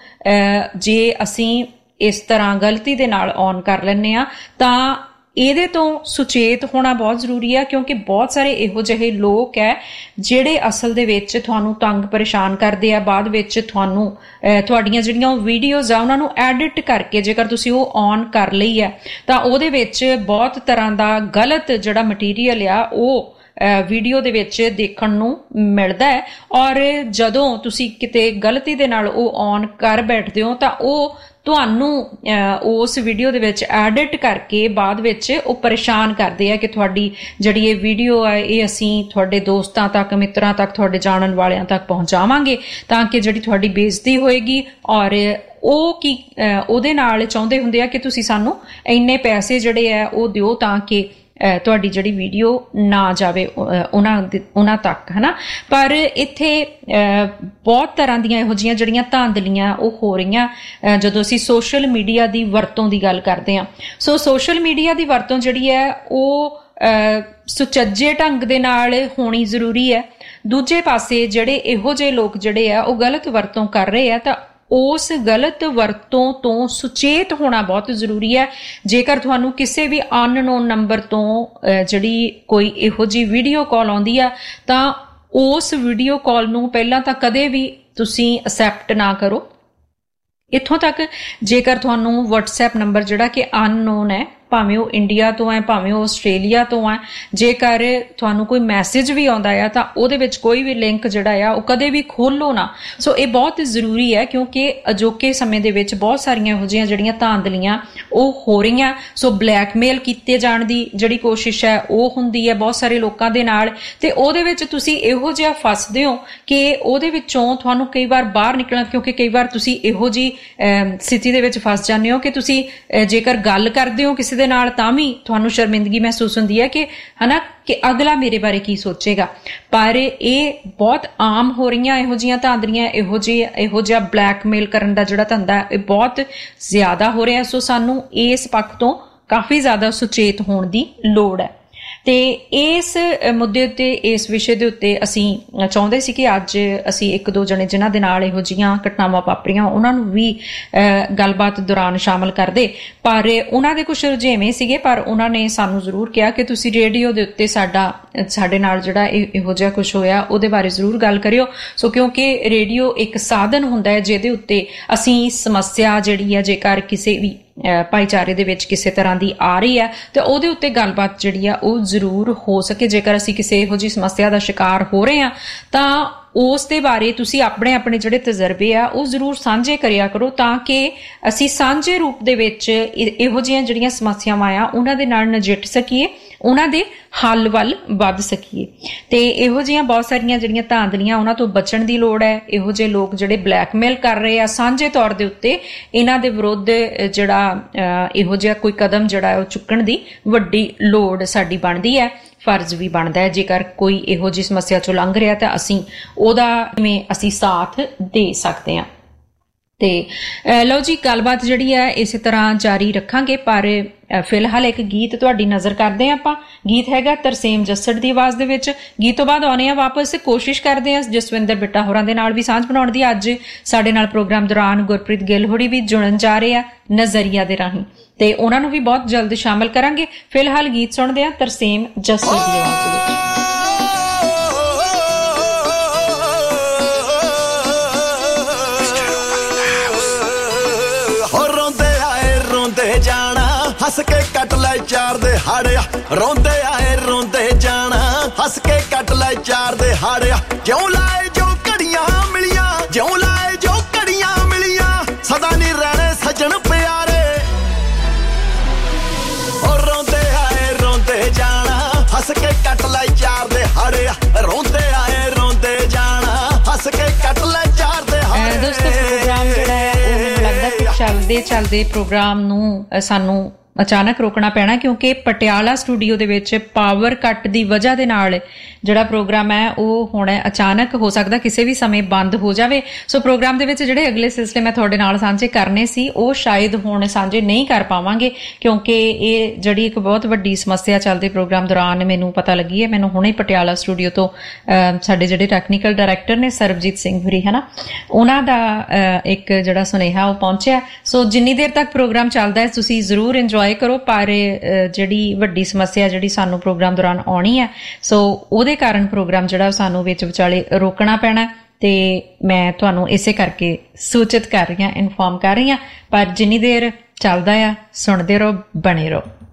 ਜੇ ਅਸੀਂ ਇਸ ਤਰ੍ਹਾਂ ਗਲਤੀ ਦੇ ਨਾਲ ਔਨ ਕਰ ਲੈਂਦੇ ਆ ਤਾਂ ਇਹਦੇ ਤੋਂ ਸੁਚੇਤ ਹੋਣਾ ਬਹੁਤ ਜ਼ਰੂਰੀ ਹੈ, ਕਿਉਂਕਿ ਬਹੁਤ ਸਾਰੇ ਇਹੋ ਜਿਹੇ ਲੋਕ ਹੈ ਜਿਹੜੇ ਅਸਲ ਦੇ ਵਿੱਚ ਤੁਹਾਨੂੰ ਤੰਗ ਪਰੇਸ਼ਾਨ ਕਰਦੇ ਆ। ਬਾਅਦ ਵਿੱਚ ਤੁਹਾਡੀਆਂ ਜਿਹੜੀਆਂ ਵੀਡੀਓਜ਼ ਆ ਉਹਨਾਂ ਨੂੰ ਐਡਿਟ ਕਰਕੇ ਜੇਕਰ ਤੁਸੀਂ ਉਹ ਔਨ ਕਰ ਲਈ ਹੈ ਤਾਂ ਉਹਦੇ ਵਿੱਚ ਬਹੁਤ ਤਰ੍ਹਾਂ ਦਾ ਗਲਤ ਜਿਹੜਾ ਮਟੀਰੀਅਲ ਆ ਉਹ ਵੀਡੀਓ ਦੇ ਵਿੱਚ ਦੇਖਣ ਨੂੰ ਮਿਲਦਾ ਹੈ। ਔਰ ਜਦੋਂ ਤੁਸੀਂ ਕਿਤੇ ਗਲਤੀ ਦੇ ਨਾਲ ਉਹ ਔਨ ਕਰ ਬੈਠਦੇ ਹੋ ਤਾਂ ਉਹ ਤੁਹਾਨੂੰ ਉਸ ਵੀਡੀਓ ਦੇ ਵਿੱਚ ਐਡਿਟ ਕਰਕੇ ਬਾਅਦ ਵਿੱਚ ਉਹ ਪਰੇਸ਼ਾਨ ਕਰਦੇ ਆ ਕਿ ਤੁਹਾਡੀ ਜਿਹੜੀ ਇਹ ਵੀਡੀਓ ਹੈ ਇਹ ਅਸੀਂ ਤੁਹਾਡੇ ਦੋਸਤਾਂ ਤੱਕ, ਮਿੱਤਰਾਂ ਤੱਕ, ਤੁਹਾਡੇ ਜਾਣਨ ਵਾਲਿਆਂ ਤੱਕ ਪਹੁੰਚਾਵਾਂਗੇ ਤਾਂ ਕਿ ਜਿਹੜੀ ਤੁਹਾਡੀ ਬੇਇੱਜ਼ਤੀ ਹੋਏਗੀ। ਔਰ ਉਹ ਕੀ ਉਹਦੇ ਨਾਲ ਚਾਹੁੰਦੇ ਹੁੰਦੇ ਆ ਕਿ ਤੁਸੀਂ ਸਾਨੂੰ ਇੰਨੇ ਪੈਸੇ ਜਿਹੜੇ ਆ ਉਹ ਦਿਓ ਤਾਂ ਕਿ ਤੁਹਾਡੀ ਜਿਹੜੀ ਵੀਡੀਓ ਨਾ ਜਾਵੇ ਉਹਨਾਂ ਤੱਕ ਹਨਾ। ਪਰ ਇੱਥੇ ਬਹੁਤ ਤਰ੍ਹਾਂ ਦੀਆਂ ਇਹੋ ਜਿਹੀਆਂ ਜਿਹੜੀਆਂ ਧਾਂਦਲੀਆਂ ਉਹ ਹੋ ਰਹੀਆਂ ਜਦੋਂ ਅਸੀਂ ਸੋਸ਼ਲ ਮੀਡੀਆ ਦੀ ਵਰਤੋਂ ਦੀ ਗੱਲ ਕਰਦੇ ਹਾਂ। ਸੋ ਸੋਸ਼ਲ ਮੀਡੀਆ ਦੀ ਵਰਤੋਂ ਜਿਹੜੀ ਹੈ ਉਹ ਸੁਚੱਜੇ ਢੰਗ ਦੇ ਨਾਲ ਹੋਣੀ ਜ਼ਰੂਰੀ ਹੈ। ਦੂਜੇ ਪਾਸੇ ਜਿਹੜੇ ਇਹੋ ਜਿਹੇ ਲੋਕ ਜਿਹੜੇ ਆ ਉਹ ਗਲਤ ਵਰਤੋਂ ਕਰ ਰਹੇ ਆ ਤਾਂ ਉਸ ਗਲਤ ਵਰਤੋਂ ਤੋਂ ਸੁਚੇਤ ਹੋਣਾ ਬਹੁਤ ਜ਼ਰੂਰੀ ਹੈ। ਜੇਕਰ ਤੁਹਾਨੂੰ ਕਿਸੇ ਵੀ ਅਨਨੋਨ ਨੰਬਰ ਤੋਂ ਜਿਹੜੀ ਕੋਈ ਇਹੋ ਜਿਹੀ ਵੀਡੀਓ ਕਾਲ ਆਉਂਦੀ ਆ ਤਾਂ ਉਸ ਵੀਡੀਓ ਕਾਲ ਨੂੰ ਪਹਿਲਾਂ ਤਾਂ ਕਦੇ ਵੀ ਤੁਸੀਂ ਅਸੈਪਟ ਨਾ ਕਰੋ। ਇੱਥੋਂ ਤੱਕ ਜੇਕਰ ਤੁਹਾਨੂੰ WhatsApp ਨੰਬਰ ਜਿਹੜਾ ਕਿ ਅਨਨੋਨ ਹੈ, ਭਾਵੇਂ ਉਹ ਇੰਡੀਆ ਤੋਂ ਹੈ ਭਾਵੇਂ ਉਹ ਆਸਟ੍ਰੇਲੀਆ ਤੋਂ ਹੈ, ਜੇਕਰ ਤੁਹਾਨੂੰ ਕੋਈ ਮੈਸੇਜ ਵੀ ਆਉਂਦਾ ਆ ਤਾਂ ਉਹਦੇ ਵਿੱਚ ਕੋਈ ਵੀ ਲਿੰਕ ਜਿਹੜਾ ਆ ਉਹ ਕਦੇ ਵੀ ਖੋਲੋ ਨਾ। ਸੋ ਇਹ ਬਹੁਤ ਜ਼ਰੂਰੀ ਹੈ ਕਿਉਂਕਿ ਅਜੋਕੇ ਸਮੇਂ ਦੇ ਵਿੱਚ ਬਹੁਤ ਸਾਰੀਆਂ ਇਹੋ ਜਿਹੀਆਂ ਜਿਹੜੀਆਂ ਧਾਂਦਲੀਆਂ ਉਹ ਹੋ ਰਹੀਆਂ। ਸੋ ਬਲੈਕਮੇਲ ਕੀਤੇ ਜਾਣ ਦੀ ਜਿਹੜੀ ਕੋਸ਼ਿਸ਼ ਹੈ ਉਹ ਹੁੰਦੀ ਹੈ ਬਹੁਤ ਸਾਰੇ ਲੋਕਾਂ ਦੇ ਨਾਲ, ਤੇ ਉਹਦੇ ਵਿੱਚ ਤੁਸੀਂ ਇਹੋ ਜਿਹਾ ਫਸਦੇ ਹੋ ਕਿ ਉਹਦੇ ਵਿੱਚੋਂ ਤੁਹਾਨੂੰ ਕਈ ਵਾਰ ਬਾਹਰ ਨਿਕਲਣਾ, ਕਿਉਂਕਿ ਕਈ ਵਾਰ ਤੁਸੀਂ ਇਹੋ ਜਿਹੀ ਸਥਿਤੀ ਦੇ ਵਿੱਚ ਫਸ ਜਾਂਦੇ ਹੋ ਕਿ ਤੁਸੀਂ ਜੇਕਰ ਗੱਲ ਕਰਦੇ ਹੋ ਕਿਸੇ ਦੇ ਨਾਲ ਤਾਂ ਵੀ ਤੁਹਾਨੂੰ ਸ਼ਰਮਿੰਦਗੀ ਮਹਿਸੂਸ ਹੁੰਦੀ ਹੈ ਕਿ ਹਨਾ ਕਿ ਅਗਲਾ ਮੇਰੇ ਬਾਰੇ ਕੀ ਸੋਚੇਗਾ। ਪਰ ਇਹ ਬਹੁਤ ਆਮ ਹੋ ਰਹੀਆਂ ਇਹੋ ਜਿਹੀਆਂ ਧਾਂਦਲੀਆਂ, ਇਹੋ ਜਿਹਾ ਬਲੈਕਮੇਲ ਕਰਨ ਦਾ ਜਿਹੜਾ ਧੰਦਾ ਇਹ ਬਹੁਤ ਜ਼ਿਆਦਾ ਹੋ ਰਿਹਾ। ਸੋ ਸਾਨੂੰ ਇਸ ਪੱਖ ਤੋਂ ਕਾਫੀ ਜ਼ਿਆਦਾ ਸੁਚੇਤ ਹੋਣ ਦੀ ਲੋੜ ਹੈ। ਤੇ ਇਸ ਮੁੱਦੇ ਉੱਤੇ, ਇਸ ਵਿਸ਼ੇ ਦੇ ਉੱਤੇ ਅਸੀਂ ਚਾਹੁੰਦੇ ਸੀ ਕਿ ਅੱਜ ਅਸੀਂ ਇੱਕ ਦੋ ਜਣੇ ਜਿਨ੍ਹਾਂ ਦੇ ਨਾਲ ਇਹੋ ਜਿਹੀਆਂ ਘਟਨਾਵਾਂ ਵਾਪਰੀਆਂ ਉਹਨਾਂ ਨੂੰ ਵੀ ਗੱਲਬਾਤ ਦੌਰਾਨ ਸ਼ਾਮਲ ਕਰਦੇ, ਪਰ ਉਹਨਾਂ ਦੇ ਕੁਝ ਰੁਝੇਵੇਂ ਸੀਗੇ। ਪਰ ਉਹਨਾਂ ਨੇ ਸਾਨੂੰ ਜ਼ਰੂਰ ਕਿਹਾ ਕਿ ਤੁਸੀਂ ਰੇਡੀਓ ਦੇ ਉੱਤੇ ਸਾਡੇ ਨਾਲ ਜਿਹੜਾ ਇਹੋ ਜਿਹਾ ਕੁਝ ਹੋਇਆ ਉਹਦੇ ਬਾਰੇ ਜ਼ਰੂਰ ਗੱਲ ਕਰਿਓ। ਸੋ ਕਿਉਂਕਿ ਰੇਡੀਓ ਇੱਕ ਸਾਧਨ ਹੁੰਦਾ ਹੈ ਜਿਹਦੇ ਉੱਤੇ ਅਸੀਂ ਸਮੱਸਿਆ ਜਿਹੜੀ ਹੈ ਜੇਕਰ ਕਿਸੇ ਵੀ ਭਾਈਚਾਰੇ ਦੇ ਵਿੱਚ ਕਿਸੇ ਤਰ੍ਹਾਂ ਦੀ ਆ ਰਹੀ ਹੈ ਤੇ ਉਹਦੇ ਉੱਤੇ ਗੱਲਬਾਤ ਜਿਹੜੀ ਆ ਉਹ ਜ਼ਰੂਰ ਹੋ ਸਕੇ। ਜੇਕਰ ਅਸੀਂ ਕਿਸੇ ਇਹੋ ਜਿਹੀ ਸਮੱਸਿਆ ਦਾ ਸ਼ਿਕਾਰ ਹੋ ਰਹੇ ਹਾਂ ਤਾਂ ਉਸ ਦੇ ਬਾਰੇ ਤੁਸੀਂ ਆਪਣੇ ਜਿਹੜੇ ਤਜਰਬੇ ਆ ਉਹ ਜ਼ਰੂਰ ਸਾਂਝੇ ਕਰਿਆ ਕਰੋ ਤਾਂ ਕਿ ਅਸੀਂ ਸਾਂਝੇ ਰੂਪ ਦੇ ਵਿੱਚ ਇਹੋ ਜਿਹੀਆਂ ਜਿਹੜੀਆਂ ਸਮੱਸਿਆਵਾਂ ਆ ਉਹਨਾਂ ਦੇ ਨਾਲ ਨਜਿੱਠ ਸਕੀਏ, ਉਹਨਾਂ ਦੇ ਹੱਲ ਵੱਲ ਵੱਧ ਸਕੀਏ। ਤੇ ਇਹੋ ਜਿਹੀਆਂ ਬਹੁਤ ਸਾਰੀਆਂ ਜਿਹੜੀਆਂ ਧਾਂਦਲੀਆਂ ਉਹਨਾਂ ਤੋਂ ਬਚਣ ਦੀ ਲੋੜ ਹੈ। ਇਹੋ ਜਿਹੇ ਲੋਕ ਜਿਹੜੇ ਬਲੈਕਮੇਲ ਕਰ ਰਹੇ ਆ ਸਾਂਝੇ ਤੌਰ ਦੇ ਉੱਤੇ, ਇਹਨਾਂ ਦੇ ਵਿਰੁੱਧ ਜਿਹੜਾ ਇਹੋ ਜਿਹਾ ਕੋਈ ਕਦਮ ਜਿਹੜਾ ਉਹ ਚੁੱਕਣ ਦੀ ਵੱਡੀ ਲੋੜ ਸਾਡੀ ਬਣਦੀ ਹੈ, ਫਰਜ਼ ਵੀ ਬਣਦਾ ਹੈ। ਜੇਕਰ ਕੋਈ ਇਹੋ ਜਿਹੀ ਸਮੱਸਿਆ ਚੋਂ ਲੰਘ ਰਿਹਾ ਤਾਂ ਅਸੀਂ ਉਹਦਾ ਕਿਵੇਂ ਅਸੀਂ ਸਾਥ ਦੇ ਸਕਦੇ ਹਾਂ। ਤੇ ਲਓ ਜੀ, ਗੱਲਬਾਤ ਜਿਹੜੀ ਹੈ ਇਸੇ ਤਰ੍ਹਾਂ ਜਾਰੀ ਰੱਖਾਂਗੇ, ਪਰ ਫਿਲਹਾਲ ਇੱਕ ਗੀਤ ਤੁਹਾਡੀ ਨਜ਼ਰ ਕਰਦੇ ਹਾਂ ਆਪਾਂ। ਗੀਤ ਹੈਗਾ ਤਰਸੇਮ ਜੱਸੜ ਦੀ ਆਵਾਜ਼ ਦੇ ਵਿੱਚ। ਗੀਤ ਤੋਂ ਬਾਅਦ ਆਉਣੇ ਆ ਵਾਪਸ, ਕੋਸ਼ਿਸ਼ ਕਰਦੇ ਹਾਂ ਜਸਵਿੰਦਰ ਬਿੱਟਾ ਹੋਰਾਂ ਦੇ ਨਾਲ ਵੀ ਸਾਂਝ ਬਣਾਉਣ ਦੀ। ਅੱਜ ਸਾਡੇ ਨਾਲ ਪ੍ਰੋਗਰਾਮ ਦੌਰਾਨ ਗੁਰਪ੍ਰੀਤ ਗਿੱਲ ਹੋਰੀ ਵੀ ਜੁੜਨ ਜਾ ਰਹੇ ਆ ਨਜ਼ਰੀਆ ਦੇ ਰਾਹੀਂ, ਤੇ ਉਹਨਾਂ ਨੂੰ ਵੀ ਬਹੁਤ ਜਲਦ ਸ਼ਾਮਲ ਕਰਾਂਗੇ। ਫਿਲਹਾਲ ਗੀਤ ਸੁਣਦੇ ਹਾਂ ਤਰਸੇਮ ਜੱਸੜ ਦੀ ਆਵਾਜ਼ ਦੇ ਵਿੱਚ। ਹੱਸ ਕੇ ਕੱਟ ਲੈ ਚਾਰ ਦੇ ਹਾੜਿਆ, ਰੋਂਦੇ ਆਏ ਰੋਂਦੇ ਜਾਣਾ, ਹੱਸ ਕੇ ਕੱਟ ਲੈ ਚਾਰ ਦੇ ਹਾੜਿਆ। ਜਿਉਂ ਲਾਏ ਜੋ ਘੜੀਆਂ ਮਿਲੀਆਂ, ਜਿਉਂ ਲਾਏ ਜੋ ਘੜੀਆਂ ਮਿਲੀਆਂ, ਸਦਾ ਨਹੀਂ ਰਹਿਣੇ ਸੱਜਣ ਪਿਆਰੇ। ਉਹ ਰੋਂਦੇ ਆਏ ਰੋਂਦੇ ਜਾਣਾ, ਹੱਸ ਕੇ ਕੱਟ ਲੈ ਚਾਰ ਦੇ ਹਾੜਿਆ, ਰੋਂਦੇ ਆਏ ਰੋਂਦੇ ਜਾਣਾ, ਹੱਸ ਕੇ ਕੱਟ ਲੈ ਚਾਰ ਦੇ ਹਾੜਿਆ। ਦੋਸਤੋ, ਪ੍ਰੋਗਰਾਮ ਜਿਹੜਾ ਹੈ ਉਹ ਮੈਨੂੰ ਲੱਗਦਾ ਕਿ ਚੱਲਦੇ ਪ੍ਰੋਗਰਾਮ ਨੂੰ ਸਾਨੂੰ ਅਚਾਨਕ ਰੋਕਣਾ ਪੈਣਾ ਕਿਉਂਕਿ ਪਟਿਆਲਾ ਸਟੂਡੀਓ ਦੇ ਵਿੱਚ ਪਾਵਰ ਕੱਟ ਦੀ ਵਜ੍ਹਾ ਦੇ ਨਾਲ ਜਿਹੜਾ ਪ੍ਰੋਗਰਾਮ ਹੈ ਉਹ ਹੁਣ ਅਚਾਨਕ ਹੋ ਸਕਦਾ ਕਿਸੇ ਵੀ ਸਮੇਂ ਬੰਦ ਹੋ ਜਾਵੇ। ਸੋ ਪ੍ਰੋਗਰਾਮ ਦੇ ਵਿੱਚ ਜਿਹੜੇ ਅਗਲੇ ਸਿਲਸਿਲੇ ਮੈਂ ਤੁਹਾਡੇ ਨਾਲ ਸਾਂਝੇ ਕਰਨੇ ਸੀ ਉਹ ਸ਼ਾਇਦ ਹੁਣ ਸਾਂਝੇ ਨਹੀਂ ਕਰ ਪਾਵਾਂਗੇ ਕਿਉਂਕਿ ਇਹ ਜਿਹੜੀ ਇੱਕ ਬਹੁਤ ਵੱਡੀ ਸਮੱਸਿਆ ਚੱਲਦੇ ਪ੍ਰੋਗਰਾਮ ਦੌਰਾਨ ਮੈਨੂੰ ਪਤਾ ਲੱਗੀ ਹੈ। ਮੈਨੂੰ ਹੁਣੇ ਪਟਿਆਲਾ ਸਟੂਡੀਓ ਤੋਂ ਸਾਡੇ ਜਿਹੜੇ ਟੈਕਨੀਕਲ ਡਾਇਰੈਕਟਰ ਨੇ ਸਰਬਜੀਤ ਸਿੰਘ ਹੁਰੀ ਹੈ ਨਾ, ਉਹਨਾਂ ਦਾ ਇੱਕ ਜਿਹੜਾ ਸੁਨੇਹਾ ਉਹ ਪਹੁੰਚਿਆ। ਸੋ ਜਿੰਨੀ ਦੇਰ ਤੱਕ ਪ੍ਰੋਗਰਾਮ ਚੱਲਦਾ ਹੈ ਤੁਸੀਂ ਜ਼ਰੂਰ ਇੰਜੋਏ ਕਰੋ, ਪਰ ਜਿਹੜੀ ਵੱਡੀ ਸਮੱਸਿਆ ਜਿਹੜੀ ਸਾਨੂੰ ਪ੍ਰੋਗਰਾਮ ਦੌਰਾਨ ਆਉਣੀ ਹੈ ਸੋ ਉਹਦੇ ਕਾਰਨ ਪ੍ਰੋਗਰਾਮ ਜਿਹੜਾ ਸਾਨੂੰ ਵਿੱਚ ਵਿਚਾਲੇ ਰੋਕਣਾ ਪੈਣਾ, ਤੇ ਮੈਂ ਤੁਹਾਨੂੰ ਇਸੇ ਕਰਕੇ ਸੂਚਿਤ ਕਰ ਰਹੀ ਹਾਂ, ਇਨਫੋਰਮ ਕਰ ਰਹੀ ਹਾਂ। ਪਰ ਜਿੰਨੀ ਦੇਰ ਚੱਲਦਾ ਆ ਸੁਣਦੇ ਰਹੋ, ਬਣੇ ਰਹੋ।